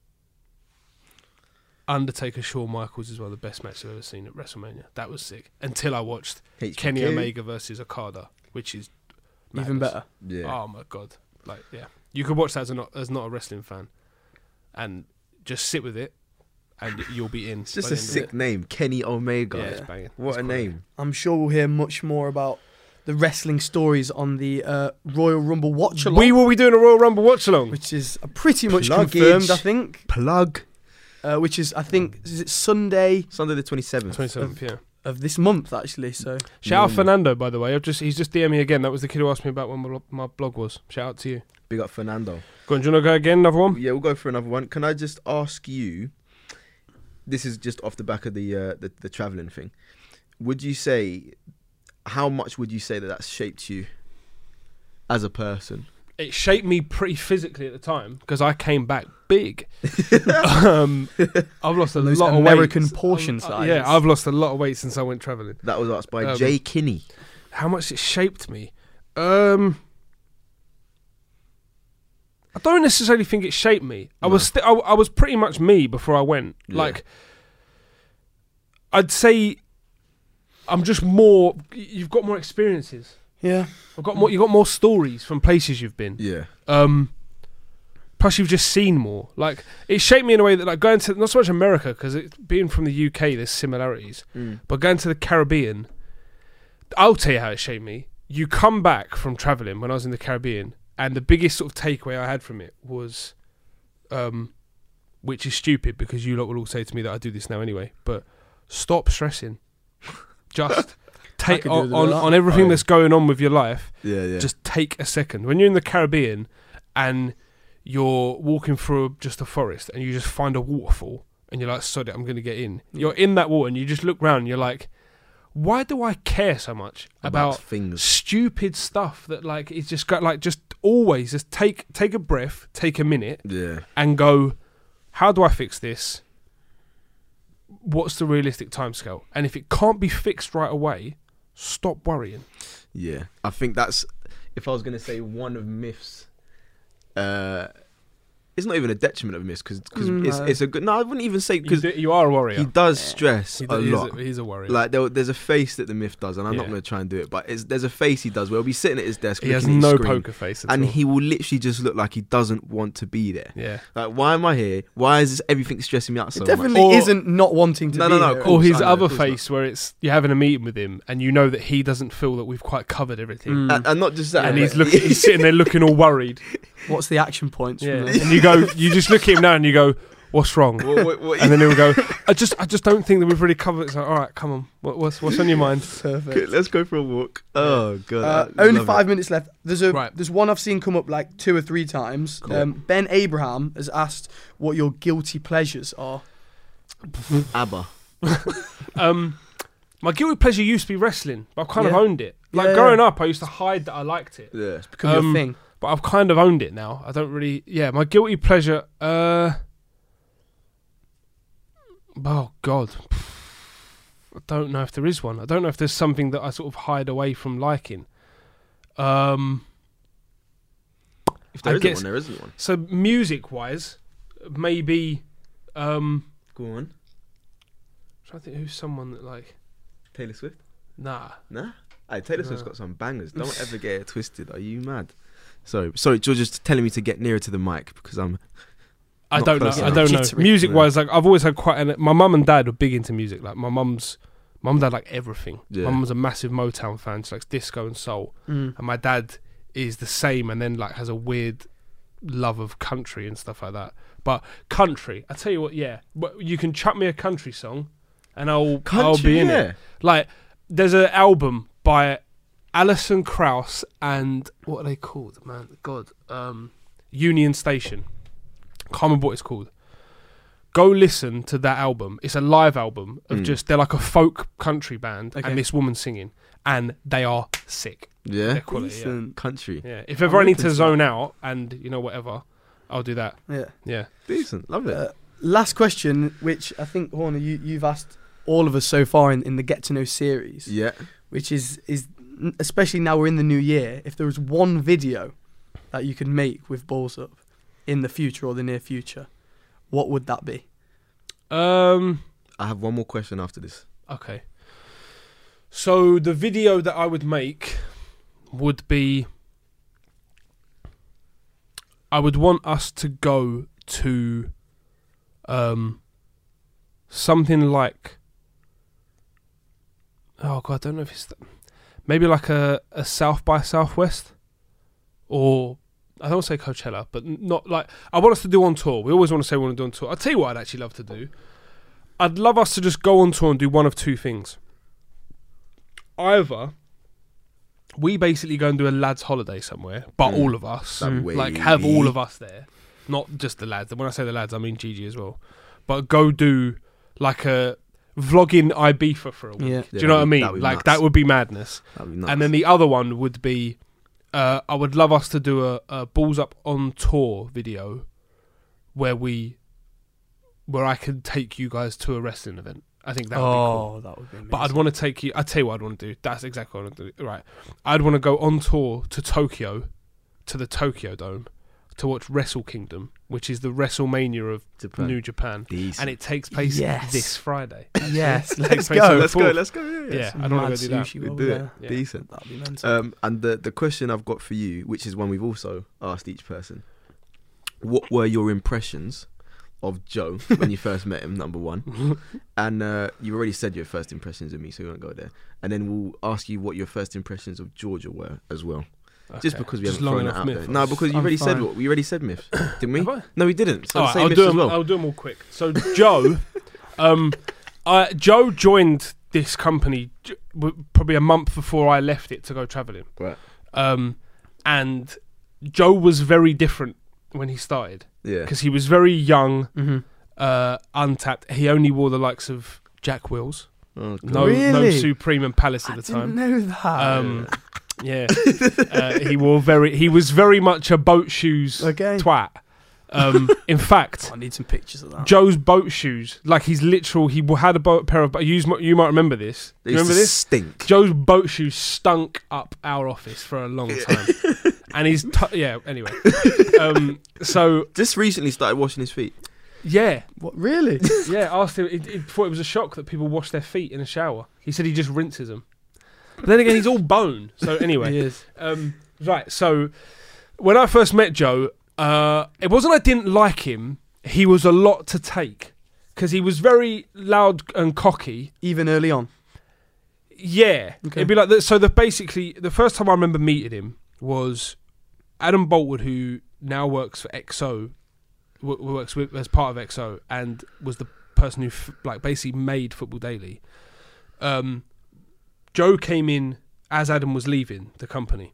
[SPEAKER 2] Undertaker Shawn Michaels is one of the best matches I've ever seen at WrestleMania. That was sick. Until I watched
[SPEAKER 1] H B K.
[SPEAKER 2] Kenny Omega versus Okada, which is
[SPEAKER 3] Even
[SPEAKER 2] madness.
[SPEAKER 3] better.
[SPEAKER 1] Yeah.
[SPEAKER 2] Oh my god! Like, yeah, you could watch that as a not as not a wrestling fan, and just sit with it, and you'll be in.
[SPEAKER 1] It's just
[SPEAKER 2] by
[SPEAKER 1] a
[SPEAKER 2] the end of
[SPEAKER 1] sick
[SPEAKER 2] it.
[SPEAKER 1] name, Kenny Omega.
[SPEAKER 2] Yeah, it's banging.
[SPEAKER 1] What
[SPEAKER 2] It's
[SPEAKER 1] a
[SPEAKER 2] quality.
[SPEAKER 1] name.
[SPEAKER 3] I'm sure we'll hear much more about the wrestling stories on the uh, Royal Rumble watch along,
[SPEAKER 2] We will be doing a Royal Rumble watch along.
[SPEAKER 3] which is pretty much
[SPEAKER 1] Pluggage.
[SPEAKER 3] confirmed, I think.
[SPEAKER 1] Plug.
[SPEAKER 3] Uh, which is, I think, is it Sunday
[SPEAKER 1] Sunday the twenty-seventh.
[SPEAKER 2] Twenty seventh, yeah.
[SPEAKER 3] of this month, actually? So
[SPEAKER 2] Shout out
[SPEAKER 1] Mm.
[SPEAKER 2] Fernando, by the way. I've just he's just D M me again. That was the kid who asked me about when my, blo- my blog was. Shout out to you.
[SPEAKER 1] Big up Fernando.
[SPEAKER 2] Go on, do you want to go again? Another one.
[SPEAKER 1] Yeah, we'll go for another one. Can I just ask you? This is just off the back of the uh, the, the traveling thing. Would you say, how much would you say that that's shaped you as a person?
[SPEAKER 2] It shaped me pretty physically at the time because I came back big. um, I've lost a
[SPEAKER 3] Those
[SPEAKER 2] lot
[SPEAKER 3] American
[SPEAKER 2] of weight.
[SPEAKER 3] portion
[SPEAKER 2] Um, uh,
[SPEAKER 3] sizes.
[SPEAKER 2] Yeah, I've lost a lot of weight since I went travelling.
[SPEAKER 1] That was asked by
[SPEAKER 2] Um,
[SPEAKER 1] Jay Kinney.
[SPEAKER 2] How much it shaped me? Um, I don't necessarily think it shaped me. I
[SPEAKER 1] No.
[SPEAKER 2] was st- I, I was pretty much me before I went.
[SPEAKER 1] Yeah.
[SPEAKER 2] Like, I'd say I'm just more. You've got more experiences.
[SPEAKER 3] Yeah.
[SPEAKER 2] I've got more. You've got more stories from places you've been.
[SPEAKER 1] Yeah.
[SPEAKER 2] Um, plus, you've just seen more. Like, it shaped me in a way that, like, going to not so much America because being from the U K, there's similarities.
[SPEAKER 1] Mm.
[SPEAKER 2] But going to the Caribbean, I'll tell you how it shaped me. You come back from travelling when I was in the Caribbean, and the biggest sort of takeaway I had from it was, um, which is stupid because you lot will all say to me that I do this now anyway, but stop stressing. Just take
[SPEAKER 3] could do
[SPEAKER 2] on,
[SPEAKER 3] with
[SPEAKER 2] on,
[SPEAKER 3] that.
[SPEAKER 2] on everything
[SPEAKER 1] Oh.
[SPEAKER 2] that's going on with your life.
[SPEAKER 1] Yeah, yeah.
[SPEAKER 2] Just take a second. When you're in the Caribbean and you're walking through just a forest and you just find a waterfall and you're like, sod it, I'm going to get in. You're in that water and you just look round and you're like, why do I care so much
[SPEAKER 1] about,
[SPEAKER 2] about,
[SPEAKER 1] things.
[SPEAKER 2] stupid stuff that, like, it's just got, like, just always just take take a breath, take a minute
[SPEAKER 1] Yeah.
[SPEAKER 2] and go, how do I fix this? What's the realistic timescale? And if it can't be fixed right away, stop worrying.
[SPEAKER 1] Yeah. I think that's, if I was going to say one of Myth's, uh, it's not even a detriment of Myth because
[SPEAKER 3] Mm,
[SPEAKER 1] it's
[SPEAKER 3] no.
[SPEAKER 1] it's a good. No, I wouldn't even say
[SPEAKER 2] You,
[SPEAKER 1] because
[SPEAKER 2] do- you are a warrior.
[SPEAKER 1] he does stress
[SPEAKER 2] He
[SPEAKER 1] a
[SPEAKER 2] do- he's
[SPEAKER 1] lot.
[SPEAKER 2] A, he's a warrior.
[SPEAKER 1] Like there, there's a face that the Myth does, and I'm not
[SPEAKER 2] Yeah.
[SPEAKER 1] going to try and do it, but it's, there's a face he does where he'll be sitting at his desk,
[SPEAKER 2] he has
[SPEAKER 1] looking at
[SPEAKER 2] no
[SPEAKER 1] his screen,
[SPEAKER 2] poker face at
[SPEAKER 1] and
[SPEAKER 2] all.
[SPEAKER 1] he will literally just look like he doesn't want to be there.
[SPEAKER 2] yeah.
[SPEAKER 1] Like, why am I here? Why is this everything stressing me out so
[SPEAKER 3] It definitely
[SPEAKER 1] much?
[SPEAKER 2] Or-
[SPEAKER 3] isn't not wanting to
[SPEAKER 1] No,
[SPEAKER 3] be
[SPEAKER 1] no, no,
[SPEAKER 3] here.
[SPEAKER 1] cool.
[SPEAKER 2] Or his
[SPEAKER 1] I know,
[SPEAKER 2] other
[SPEAKER 1] of course not.
[SPEAKER 2] face where it's you're having a meeting with him and you know that he doesn't feel that we've quite covered everything.
[SPEAKER 3] Mm.
[SPEAKER 1] And, and not just that,
[SPEAKER 2] And
[SPEAKER 1] but-
[SPEAKER 2] he's looking, he's sitting there looking all worried.
[SPEAKER 3] What's the action points?
[SPEAKER 2] Yeah.
[SPEAKER 3] From this?
[SPEAKER 2] And you go, you just look at him now and you go, what's wrong?
[SPEAKER 1] What- what- what-
[SPEAKER 2] And then he'll go, I just, I just don't think that we've really covered it. It's like, all right, come on, what, what's, what's on your mind?
[SPEAKER 3] Perfect.
[SPEAKER 1] let's go for a walk. Oh god,
[SPEAKER 3] Uh,
[SPEAKER 1] I
[SPEAKER 3] only
[SPEAKER 1] love
[SPEAKER 3] five
[SPEAKER 1] it.
[SPEAKER 3] minutes left. There's a
[SPEAKER 2] Right.
[SPEAKER 3] there's one I've seen come up like two or three times.
[SPEAKER 1] Cool.
[SPEAKER 3] Um, Ben Abraham has asked what your guilty pleasures are.
[SPEAKER 1] ABBA.
[SPEAKER 2] Um, my guilty pleasure used to be wrestling, but I've kind of
[SPEAKER 3] Yeah.
[SPEAKER 2] owned it. Like
[SPEAKER 3] Yeah,
[SPEAKER 2] growing
[SPEAKER 3] yeah.
[SPEAKER 2] up, I used to hide that I liked it,
[SPEAKER 1] Yeah.
[SPEAKER 3] Become
[SPEAKER 2] Um,
[SPEAKER 3] your thing.
[SPEAKER 2] but I've kind of owned it now. I don't really, yeah. My guilty pleasure, uh, oh god, I don't know if there is one. I don't know if there's something that I sort of hide away from liking. Um,
[SPEAKER 1] If there
[SPEAKER 2] I
[SPEAKER 1] isn't
[SPEAKER 2] guess-
[SPEAKER 1] one, there isn't one.
[SPEAKER 2] so music-wise, maybe. Um,
[SPEAKER 1] Go on.
[SPEAKER 2] I'm trying to think who's someone that like.
[SPEAKER 1] Taylor Swift.
[SPEAKER 2] Nah.
[SPEAKER 1] Nah. Hey, Taylor Swift's
[SPEAKER 2] No.
[SPEAKER 1] got some bangers. Don't ever get it twisted. Are you mad? Sorry, sorry. You're just telling me to get nearer to the mic because I'm.
[SPEAKER 2] I
[SPEAKER 1] Not
[SPEAKER 2] don't know.
[SPEAKER 1] close
[SPEAKER 2] I
[SPEAKER 1] enough.
[SPEAKER 2] don't know.
[SPEAKER 3] Jittery.
[SPEAKER 2] Music wise, like I've always had quite an. My mum and dad were big into music. Like my mum's, mum and dad like everything.
[SPEAKER 1] Yeah.
[SPEAKER 2] My mum's a massive Motown fan. She likes disco and soul.
[SPEAKER 3] Mm.
[SPEAKER 2] And my dad is the same, and then like has a weird love of country and stuff like that. But country, I tell you what, yeah, but you can chuck me a country song, and I'll I'll
[SPEAKER 1] Country,
[SPEAKER 2] be in
[SPEAKER 1] yeah.
[SPEAKER 2] it. Like there's an album by Alison Krauss and what are they called, man? God, um, Union Station. Can't remember what it's called. Go listen to that album. It's a live album of
[SPEAKER 1] Mm.
[SPEAKER 2] just they're like a folk country band
[SPEAKER 3] Okay.
[SPEAKER 2] and this woman singing, and they are sick.
[SPEAKER 1] Yeah.
[SPEAKER 2] They're quality. Yeah.
[SPEAKER 3] Decent.
[SPEAKER 1] Country.
[SPEAKER 2] yeah. If ever I need
[SPEAKER 3] open
[SPEAKER 2] to
[SPEAKER 3] to
[SPEAKER 2] zone out and you know whatever, I'll do that.
[SPEAKER 3] Yeah.
[SPEAKER 2] Yeah.
[SPEAKER 1] Decent. Love it.
[SPEAKER 3] Uh, last question, which I think Horner, you you've asked all of us so far in, in the Get to Know series,
[SPEAKER 1] yeah.
[SPEAKER 3] which is is especially now we're in the new year. If there was one video that you could make with Balls Up in the future or the near future, what would that be?
[SPEAKER 2] Um.
[SPEAKER 1] I have one more question after this.
[SPEAKER 2] Okay. So the video that I would make would be I would want us to go to um something like oh god, I don't know if it's th- maybe like a, a South by Southwest, or I don't want to say Coachella, but n- not like I want us to do on tour. We always want to say we want to do on tour. I'll tell you what I'd actually love to do. I'd love us to just go on tour and do one of two things. Either we basically go and do a lads' holiday somewhere, but
[SPEAKER 1] Mm.
[SPEAKER 2] all of us,
[SPEAKER 1] That
[SPEAKER 3] Mm.
[SPEAKER 2] like have all
[SPEAKER 1] way.
[SPEAKER 2] of us there, not just the lads. And when I say the lads, I mean Gigi as well. But go do like a vlogging Ibiza for a week.
[SPEAKER 3] Yeah.
[SPEAKER 2] Do you know what I
[SPEAKER 1] that'd be-
[SPEAKER 2] mean?
[SPEAKER 1] that'd be
[SPEAKER 2] Like
[SPEAKER 1] nuts.
[SPEAKER 2] that would be madness.
[SPEAKER 1] That'd be nuts.
[SPEAKER 2] And then the other one would be, uh, I would love us to do a, a Balls Up on Tour video, where we, where I could take you guys to a wrestling event. I think that would be cool.
[SPEAKER 3] Oh, that would be amazing.
[SPEAKER 2] But I'd want to take you. I tell you what I'd want to do. That's exactly what I want to do. Right, I'd want to go on tour to Tokyo, to the Tokyo Dome, to watch Wrestle Kingdom, which is the WrestleMania of
[SPEAKER 1] Japan.
[SPEAKER 2] New Japan,
[SPEAKER 1] Decent.
[SPEAKER 2] and it takes place
[SPEAKER 3] Yes.
[SPEAKER 2] this Friday.
[SPEAKER 3] Yes,
[SPEAKER 2] Takes
[SPEAKER 3] let's
[SPEAKER 2] place
[SPEAKER 3] go.
[SPEAKER 2] on the
[SPEAKER 1] Let's go.
[SPEAKER 2] fourth.
[SPEAKER 1] Let's go. Yeah,
[SPEAKER 2] Yeah,
[SPEAKER 3] Some
[SPEAKER 2] I don't want
[SPEAKER 3] mad
[SPEAKER 2] to go do that.
[SPEAKER 3] sushi
[SPEAKER 1] We
[SPEAKER 3] over
[SPEAKER 1] do
[SPEAKER 3] there.
[SPEAKER 1] it.
[SPEAKER 2] Yeah.
[SPEAKER 1] Decent.
[SPEAKER 3] That'd be mental.
[SPEAKER 1] Um, and the the question I've got for you, which is one we've also asked each person, what were your impressions of Joe when you first met him? Number one, and uh, you already said your first impressions of me, so we won't go there. And then we'll ask you what your first impressions of Georgia were as well, just
[SPEAKER 2] Okay.
[SPEAKER 1] because we
[SPEAKER 2] Just
[SPEAKER 1] haven't
[SPEAKER 2] long
[SPEAKER 1] thrown it
[SPEAKER 2] enough
[SPEAKER 1] out
[SPEAKER 2] myth
[SPEAKER 1] there.
[SPEAKER 2] or
[SPEAKER 1] No,
[SPEAKER 2] s-
[SPEAKER 1] because you
[SPEAKER 3] I'm
[SPEAKER 1] already said
[SPEAKER 3] fine.
[SPEAKER 1] what we already said myths, didn't we?
[SPEAKER 2] Have I?
[SPEAKER 1] No, we didn't. So
[SPEAKER 2] All right,
[SPEAKER 1] say
[SPEAKER 2] I'll
[SPEAKER 1] myths
[SPEAKER 2] do
[SPEAKER 1] as
[SPEAKER 2] them.
[SPEAKER 1] well.
[SPEAKER 2] I'll do them all quick. So Joe, um, I, Joe joined this company j- w- probably a month before I left it to go travelling.
[SPEAKER 1] Right.
[SPEAKER 2] Um, and Joe was very different when he started
[SPEAKER 1] Yeah.
[SPEAKER 2] because he was very young,
[SPEAKER 3] Mm-hmm.
[SPEAKER 2] uh, untapped. He only wore the likes of Jack Wills,
[SPEAKER 1] Oh, God.
[SPEAKER 2] no, no
[SPEAKER 3] Really?
[SPEAKER 2] Supreme and Palace at
[SPEAKER 3] I
[SPEAKER 2] the
[SPEAKER 3] didn't
[SPEAKER 2] time.
[SPEAKER 3] know that.
[SPEAKER 2] Um, yeah, uh, he wore very. He was very much a boat shoes
[SPEAKER 3] okay.
[SPEAKER 2] twat. Um, in fact,
[SPEAKER 3] I need some pictures of that.
[SPEAKER 2] Joe's boat shoes, like he's literal. He had a boat, pair of. You, you might remember this.
[SPEAKER 1] They
[SPEAKER 2] You
[SPEAKER 1] used
[SPEAKER 2] remember
[SPEAKER 1] to
[SPEAKER 2] this?
[SPEAKER 1] Stink.
[SPEAKER 2] Joe's boat shoes stunk up our office for a long time, and he's t- yeah. Anyway, um, so
[SPEAKER 1] Just recently started washing his feet.
[SPEAKER 2] yeah,
[SPEAKER 3] What, really?
[SPEAKER 2] yeah. Asked him. He, he thought it was a shock that people wash their feet in a shower. He said he just rinses them. But then again, he's all bone. So anyway,
[SPEAKER 3] He is.
[SPEAKER 2] um, right. So when I first met Joe, uh, it wasn't I didn't like him. He was a lot to take because he was very loud and cocky.
[SPEAKER 3] Even early on.
[SPEAKER 2] Yeah,
[SPEAKER 3] Okay.
[SPEAKER 2] it'd be like that. So the basically the first time I remember meeting him was Adam Boltwood, who now works for X O, w- works with as part of X O, and was the person who f- like basically made Football Daily. Um, Joe came in as Adam was leaving the company,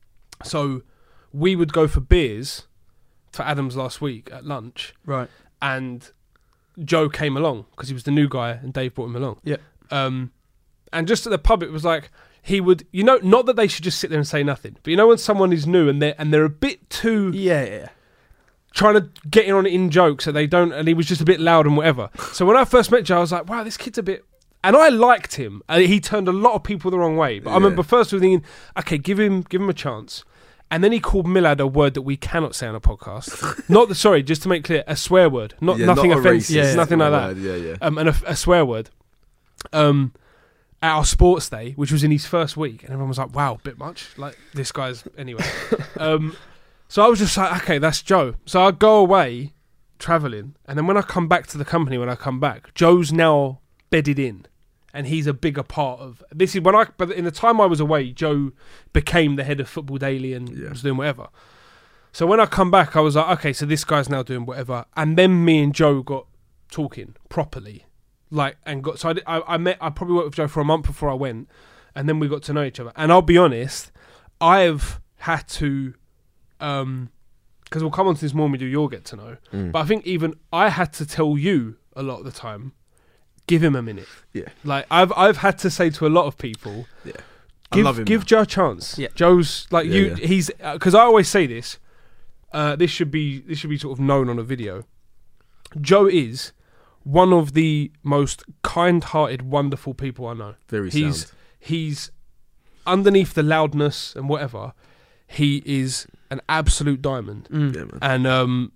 [SPEAKER 2] so we would go for beers for Adam's last week at lunch,
[SPEAKER 3] Right.
[SPEAKER 2] and Joe came along because he was the new guy, and Dave brought him along.
[SPEAKER 3] Yeah.
[SPEAKER 2] Um, and just at the pub, it was like he would, you know, not that they should just sit there and say nothing, but you know when someone is new and they're and they're a bit too
[SPEAKER 3] Yeah, yeah.
[SPEAKER 2] trying to get in on it in jokes, so they don't, and he was just a bit loud and whatever. So when I first met Joe, I was like, wow, this kid's a bit. And I liked him. Uh, he turned a lot of people the wrong way. But I
[SPEAKER 1] Yeah.
[SPEAKER 2] remember first we were thinking, okay, give him, give him a chance. And then he called Millard a word that we cannot say on a podcast. Not the sorry, just to make clear, a swear word, not
[SPEAKER 1] Yeah,
[SPEAKER 2] nothing
[SPEAKER 1] not a
[SPEAKER 2] offensive,
[SPEAKER 1] racist
[SPEAKER 3] Yeah,
[SPEAKER 2] nothing like that.
[SPEAKER 1] word. Yeah, yeah.
[SPEAKER 2] Um, and a, a swear word. Um, at our sports day, which was in his first week, and everyone was like, "Wow, bit much." Like this guy's anyway. um, so I was just like, "Okay, that's Joe." So I go away traveling, and then when I come back to the company, when I come back, Joe's now bedded in, and he's a bigger part of this. Is when I, but in the time I was away, Joe became the head of Football Daily and
[SPEAKER 1] Yeah.
[SPEAKER 2] was doing whatever. So when I come back, I was like, okay, so this guy's now doing whatever, and then me and Joe got talking properly, like, and got. So I, did- I, I met. I probably worked with Joe for a month before I went, and then we got to know each other. And I'll be honest, I've had to, um, because we'll come on to this more when we do your get to know.
[SPEAKER 1] Mm.
[SPEAKER 2] But I think even I had to tell you a lot of the time, give him a minute.
[SPEAKER 1] Yeah.
[SPEAKER 2] Like I've I've had to say to a lot of people,
[SPEAKER 1] Yeah. I
[SPEAKER 2] give
[SPEAKER 1] love him
[SPEAKER 2] give
[SPEAKER 1] now.
[SPEAKER 2] Joe a chance.
[SPEAKER 3] Yeah.
[SPEAKER 2] Joe's like
[SPEAKER 1] Yeah,
[SPEAKER 2] you.
[SPEAKER 1] yeah.
[SPEAKER 2] He's because I always say this. Uh, this should be this should be sort of known on a video. Joe is one of the most kind-hearted, wonderful people I know.
[SPEAKER 1] Very
[SPEAKER 2] He's
[SPEAKER 1] sound.
[SPEAKER 2] he's underneath the loudness and whatever. He is an absolute diamond,
[SPEAKER 3] Mm.
[SPEAKER 1] Yeah, man.
[SPEAKER 2] and um,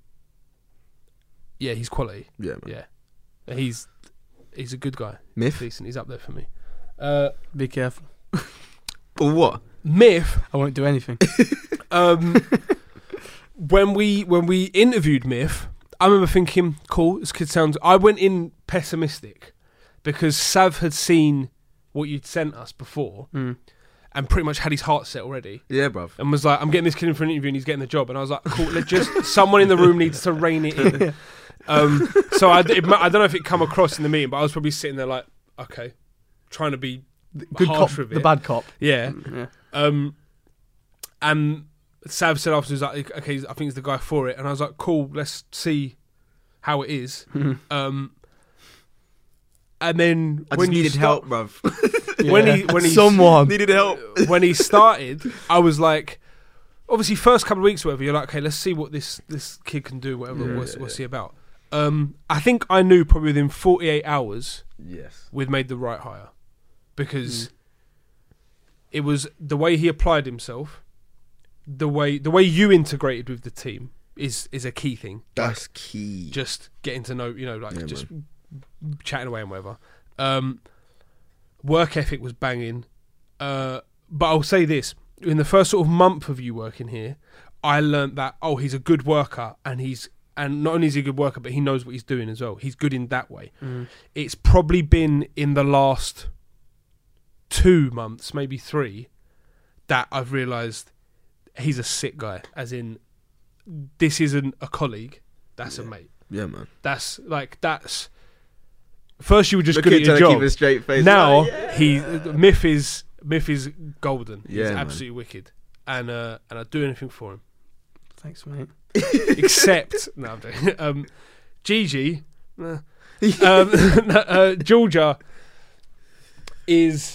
[SPEAKER 2] yeah, he's quality.
[SPEAKER 1] Yeah, man.
[SPEAKER 2] Yeah, he's he's a good guy.
[SPEAKER 1] Myth?
[SPEAKER 2] Decent. He's up there for me. Uh,
[SPEAKER 3] Be careful.
[SPEAKER 1] Or what?
[SPEAKER 2] Myth.
[SPEAKER 3] I won't do anything.
[SPEAKER 2] Um, when we when we interviewed Myth, I remember thinking, "Cool, this kid sounds." I went in pessimistic because Sav had seen what you'd sent us before
[SPEAKER 3] Mm.
[SPEAKER 2] and pretty much had his heart set already,
[SPEAKER 1] Yeah, bruv.
[SPEAKER 2] and was like, "I'm getting this kid in for an interview, and he's getting the job." And I was like, "Cool, let's just someone in the room needs to rein it in." Um, so I, it, I don't know if it come across in the meeting, but I was probably sitting there like, "Okay," trying to be
[SPEAKER 3] Good
[SPEAKER 2] harsh
[SPEAKER 3] cop,
[SPEAKER 2] with
[SPEAKER 3] the
[SPEAKER 2] it.
[SPEAKER 3] bad cop.
[SPEAKER 2] Yeah.
[SPEAKER 3] Yeah.
[SPEAKER 2] Um, and Sav said afterwards, like, okay, I think he's the guy for it. And I was like, cool, let's see how it is.
[SPEAKER 3] Mhm.
[SPEAKER 2] Um, and then
[SPEAKER 1] I
[SPEAKER 2] when
[SPEAKER 1] just
[SPEAKER 2] you
[SPEAKER 1] needed
[SPEAKER 2] start-
[SPEAKER 1] help, bruv.
[SPEAKER 2] When
[SPEAKER 3] Yeah.
[SPEAKER 2] he when he
[SPEAKER 3] Someone.
[SPEAKER 1] needed help.
[SPEAKER 2] when he started, I was like, obviously, first couple of weeks, or whatever, you're like, okay, let's see what this this kid can do. Whatever,
[SPEAKER 3] Yeah.
[SPEAKER 2] what's, what's he about? Um, I think I knew probably within forty-eight hours
[SPEAKER 1] Yes.
[SPEAKER 2] we'd made the right hire because
[SPEAKER 3] Mm.
[SPEAKER 2] it was the way he applied himself, the way the way you integrated with the team, is is a key thing.
[SPEAKER 1] That's key.
[SPEAKER 2] Just getting to know, you know, like
[SPEAKER 1] Yeah,
[SPEAKER 2] just chatting away and whatever. Um, work ethic was banging. Uh, but I'll say this: in the first sort of month of you working here, I learned that oh, he's a good worker, and he's and not only is he a good worker, but he knows what he's doing as well. He's good in that way.
[SPEAKER 3] Mm.
[SPEAKER 2] It's probably been in the last two months, maybe three, that I've realised he's a sick guy. As in, this isn't a colleague, that's
[SPEAKER 1] Yeah.
[SPEAKER 2] a mate.
[SPEAKER 1] Yeah, man.
[SPEAKER 2] That's like that's. First, you were just
[SPEAKER 1] Look
[SPEAKER 2] good
[SPEAKER 1] at
[SPEAKER 2] at your
[SPEAKER 1] trying to
[SPEAKER 2] job.
[SPEAKER 1] keep a straight face.
[SPEAKER 2] Now
[SPEAKER 1] Like, yeah.
[SPEAKER 2] he Myth is Myth is golden.
[SPEAKER 1] Yeah,
[SPEAKER 2] He's
[SPEAKER 1] man.
[SPEAKER 2] absolutely wicked, and uh, and I'd do anything for him,
[SPEAKER 3] Thanks, mate.
[SPEAKER 2] except no, I'm joking. um, Gigi, eh. um, uh, Georgia is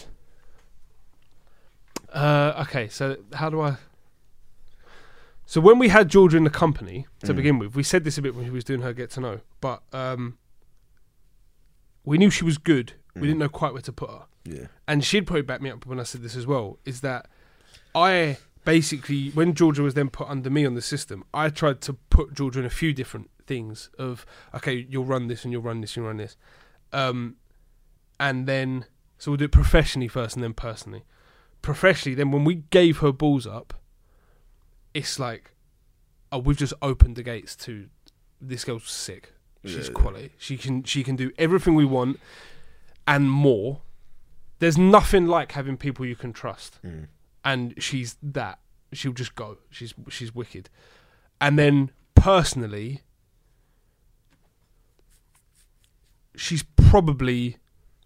[SPEAKER 2] uh, okay. So how do I? So when we had Georgia in the company to
[SPEAKER 1] Mm.
[SPEAKER 2] begin with, we said this a bit when she was doing her get to know, but um, we knew she was good. We
[SPEAKER 1] Mm.
[SPEAKER 2] didn't know quite where to put her.
[SPEAKER 1] Yeah.
[SPEAKER 2] And she'd probably back me up when I said this as well, is that I basically, when Georgia was then put under me on the system, I tried to put Georgia in a few different things of, okay, you'll run this and you'll run this and you'll run this. Um, and then, so we'll do it professionally first and then personally. Professionally, then when we gave her balls up, it's like, oh, we've just opened the gates to, this girl's sick. She's
[SPEAKER 1] Yeah.
[SPEAKER 2] quality. She can she can do everything we want and more. There's nothing like having people you can trust.
[SPEAKER 1] Mm.
[SPEAKER 2] And she's that. She'll just go. She's she's wicked. And then personally, she's probably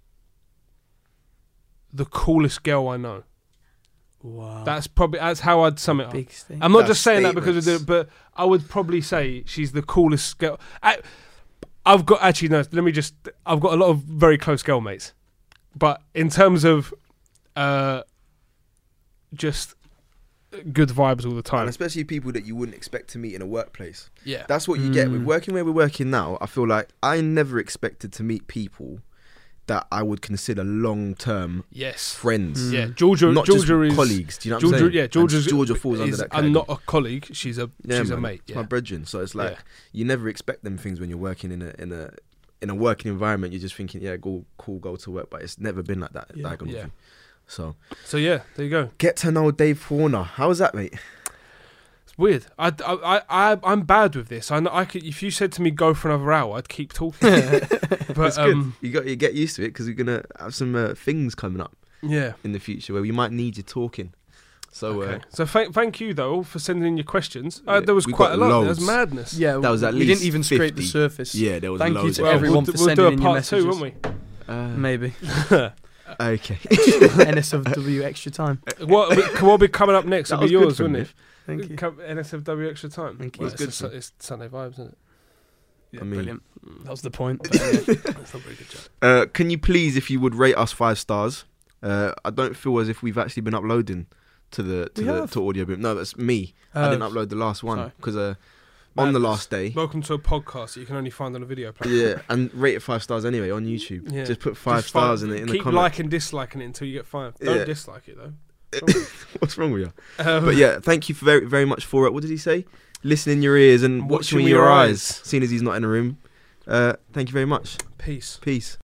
[SPEAKER 2] the coolest girl I know.
[SPEAKER 3] Wow.
[SPEAKER 2] That's probably that's how I'd sum it up.
[SPEAKER 3] big thing.
[SPEAKER 2] I'm not
[SPEAKER 1] That's
[SPEAKER 2] just saying that because of the,
[SPEAKER 1] statements.
[SPEAKER 2] but I would probably say she's the coolest girl. I, I've got actually no. Let me just. I've got a lot of very close girl mates, but in terms of, uh, just good vibes all the
[SPEAKER 1] And
[SPEAKER 2] time.
[SPEAKER 1] especially people that you wouldn't expect to meet in a workplace.
[SPEAKER 2] Yeah,
[SPEAKER 1] That's what you get with
[SPEAKER 3] Mm.
[SPEAKER 1] working where we're working now. I feel like I never expected to meet people that I would consider long-term
[SPEAKER 2] yes,
[SPEAKER 1] friends.
[SPEAKER 3] Mm.
[SPEAKER 2] yeah. Georgia,
[SPEAKER 1] Not
[SPEAKER 2] Georgia
[SPEAKER 1] just
[SPEAKER 2] is
[SPEAKER 1] colleagues. Do you know what
[SPEAKER 2] Georgia,
[SPEAKER 1] I'm saying?
[SPEAKER 2] yeah.
[SPEAKER 1] And
[SPEAKER 2] Georgia,
[SPEAKER 1] Georgia falls under
[SPEAKER 2] is,
[SPEAKER 1] that
[SPEAKER 2] I'm
[SPEAKER 1] category.
[SPEAKER 2] not a colleague. She's a
[SPEAKER 1] Yeah,
[SPEAKER 2] she's
[SPEAKER 1] man.
[SPEAKER 2] a mate.
[SPEAKER 1] It's my
[SPEAKER 2] Yeah,
[SPEAKER 1] brethren. So it's like
[SPEAKER 2] Yeah.
[SPEAKER 1] you never expect them things when you're working in a in a in a working environment. You're just thinking, yeah, go cool, go to work, but it's never been like that.
[SPEAKER 3] Yeah.
[SPEAKER 1] Like,
[SPEAKER 2] Yeah.
[SPEAKER 1] So
[SPEAKER 2] So yeah, there you go.
[SPEAKER 1] get to know Dave Horner. How was that, mate?
[SPEAKER 2] It's weird. I, I, I, I'm bad with this. I, know I could, if you said to me go for another hour, I'd keep talking. but
[SPEAKER 1] It's good.
[SPEAKER 2] um,
[SPEAKER 1] You got you get used to it because we're gonna have some uh, things coming up
[SPEAKER 2] yeah.
[SPEAKER 1] in the future where we might need you talking. So
[SPEAKER 2] Okay.
[SPEAKER 1] uh,
[SPEAKER 2] So thank thank you though for sending in your questions. Uh,
[SPEAKER 1] Yeah,
[SPEAKER 2] there was
[SPEAKER 1] we
[SPEAKER 2] quite
[SPEAKER 1] got
[SPEAKER 2] a lot. There was
[SPEAKER 1] loads.
[SPEAKER 2] madness.
[SPEAKER 3] Yeah,
[SPEAKER 1] That was at
[SPEAKER 3] we
[SPEAKER 1] least
[SPEAKER 3] didn't even scrape the
[SPEAKER 1] fifty.
[SPEAKER 3] surface.
[SPEAKER 1] yeah, there was
[SPEAKER 3] Thank you
[SPEAKER 1] loads.
[SPEAKER 3] to
[SPEAKER 1] of
[SPEAKER 2] Well,
[SPEAKER 3] everyone
[SPEAKER 2] we'll,
[SPEAKER 3] for
[SPEAKER 2] we'll
[SPEAKER 3] sending
[SPEAKER 2] do a
[SPEAKER 3] in your
[SPEAKER 2] part two,
[SPEAKER 3] messages.
[SPEAKER 2] won't we?
[SPEAKER 1] Uh,
[SPEAKER 3] Maybe
[SPEAKER 1] Okay.
[SPEAKER 3] N S F W extra time.
[SPEAKER 2] what what will be coming up next?
[SPEAKER 1] That
[SPEAKER 2] Will be
[SPEAKER 1] was good
[SPEAKER 2] yours,
[SPEAKER 1] from
[SPEAKER 2] wouldn't it?
[SPEAKER 3] Thank you.
[SPEAKER 2] Come- N S F W extra time.
[SPEAKER 3] Thank you.
[SPEAKER 2] Well,
[SPEAKER 1] It's good
[SPEAKER 2] it's,
[SPEAKER 1] for-
[SPEAKER 2] a, it's Sunday vibes, isn't it?
[SPEAKER 3] Yeah,
[SPEAKER 1] I mean-
[SPEAKER 3] brilliant. That was the point.
[SPEAKER 2] But, yeah, that's not very good job.
[SPEAKER 1] Uh, can you please, if you would, rate us five stars? Uh, I don't feel as if we've actually been uploading to the to
[SPEAKER 3] We
[SPEAKER 1] the
[SPEAKER 3] have.
[SPEAKER 1] to audio boom. No, that's me. I
[SPEAKER 3] Uh,
[SPEAKER 1] didn't upload the last one
[SPEAKER 3] sorry.
[SPEAKER 1] because uh, on the
[SPEAKER 2] Madness.
[SPEAKER 1] last day.
[SPEAKER 2] Welcome to a podcast that you can only find on a video platform.
[SPEAKER 1] Yeah, and rate it five stars anyway on YouTube.
[SPEAKER 2] Yeah.
[SPEAKER 1] Just put five
[SPEAKER 2] Just
[SPEAKER 1] stars
[SPEAKER 2] find-
[SPEAKER 1] in it in the
[SPEAKER 2] Keep
[SPEAKER 1] comments.
[SPEAKER 2] liking, disliking it until you get five. Don't
[SPEAKER 1] Yeah.
[SPEAKER 2] dislike it though.
[SPEAKER 1] What's wrong with you?
[SPEAKER 2] Um,
[SPEAKER 1] But yeah, thank you for very very much for it. What did he say? Listen in your ears and watching with your eyes. Seeing as he's not in the room. Uh, thank you very much.
[SPEAKER 2] peace.
[SPEAKER 1] Peace.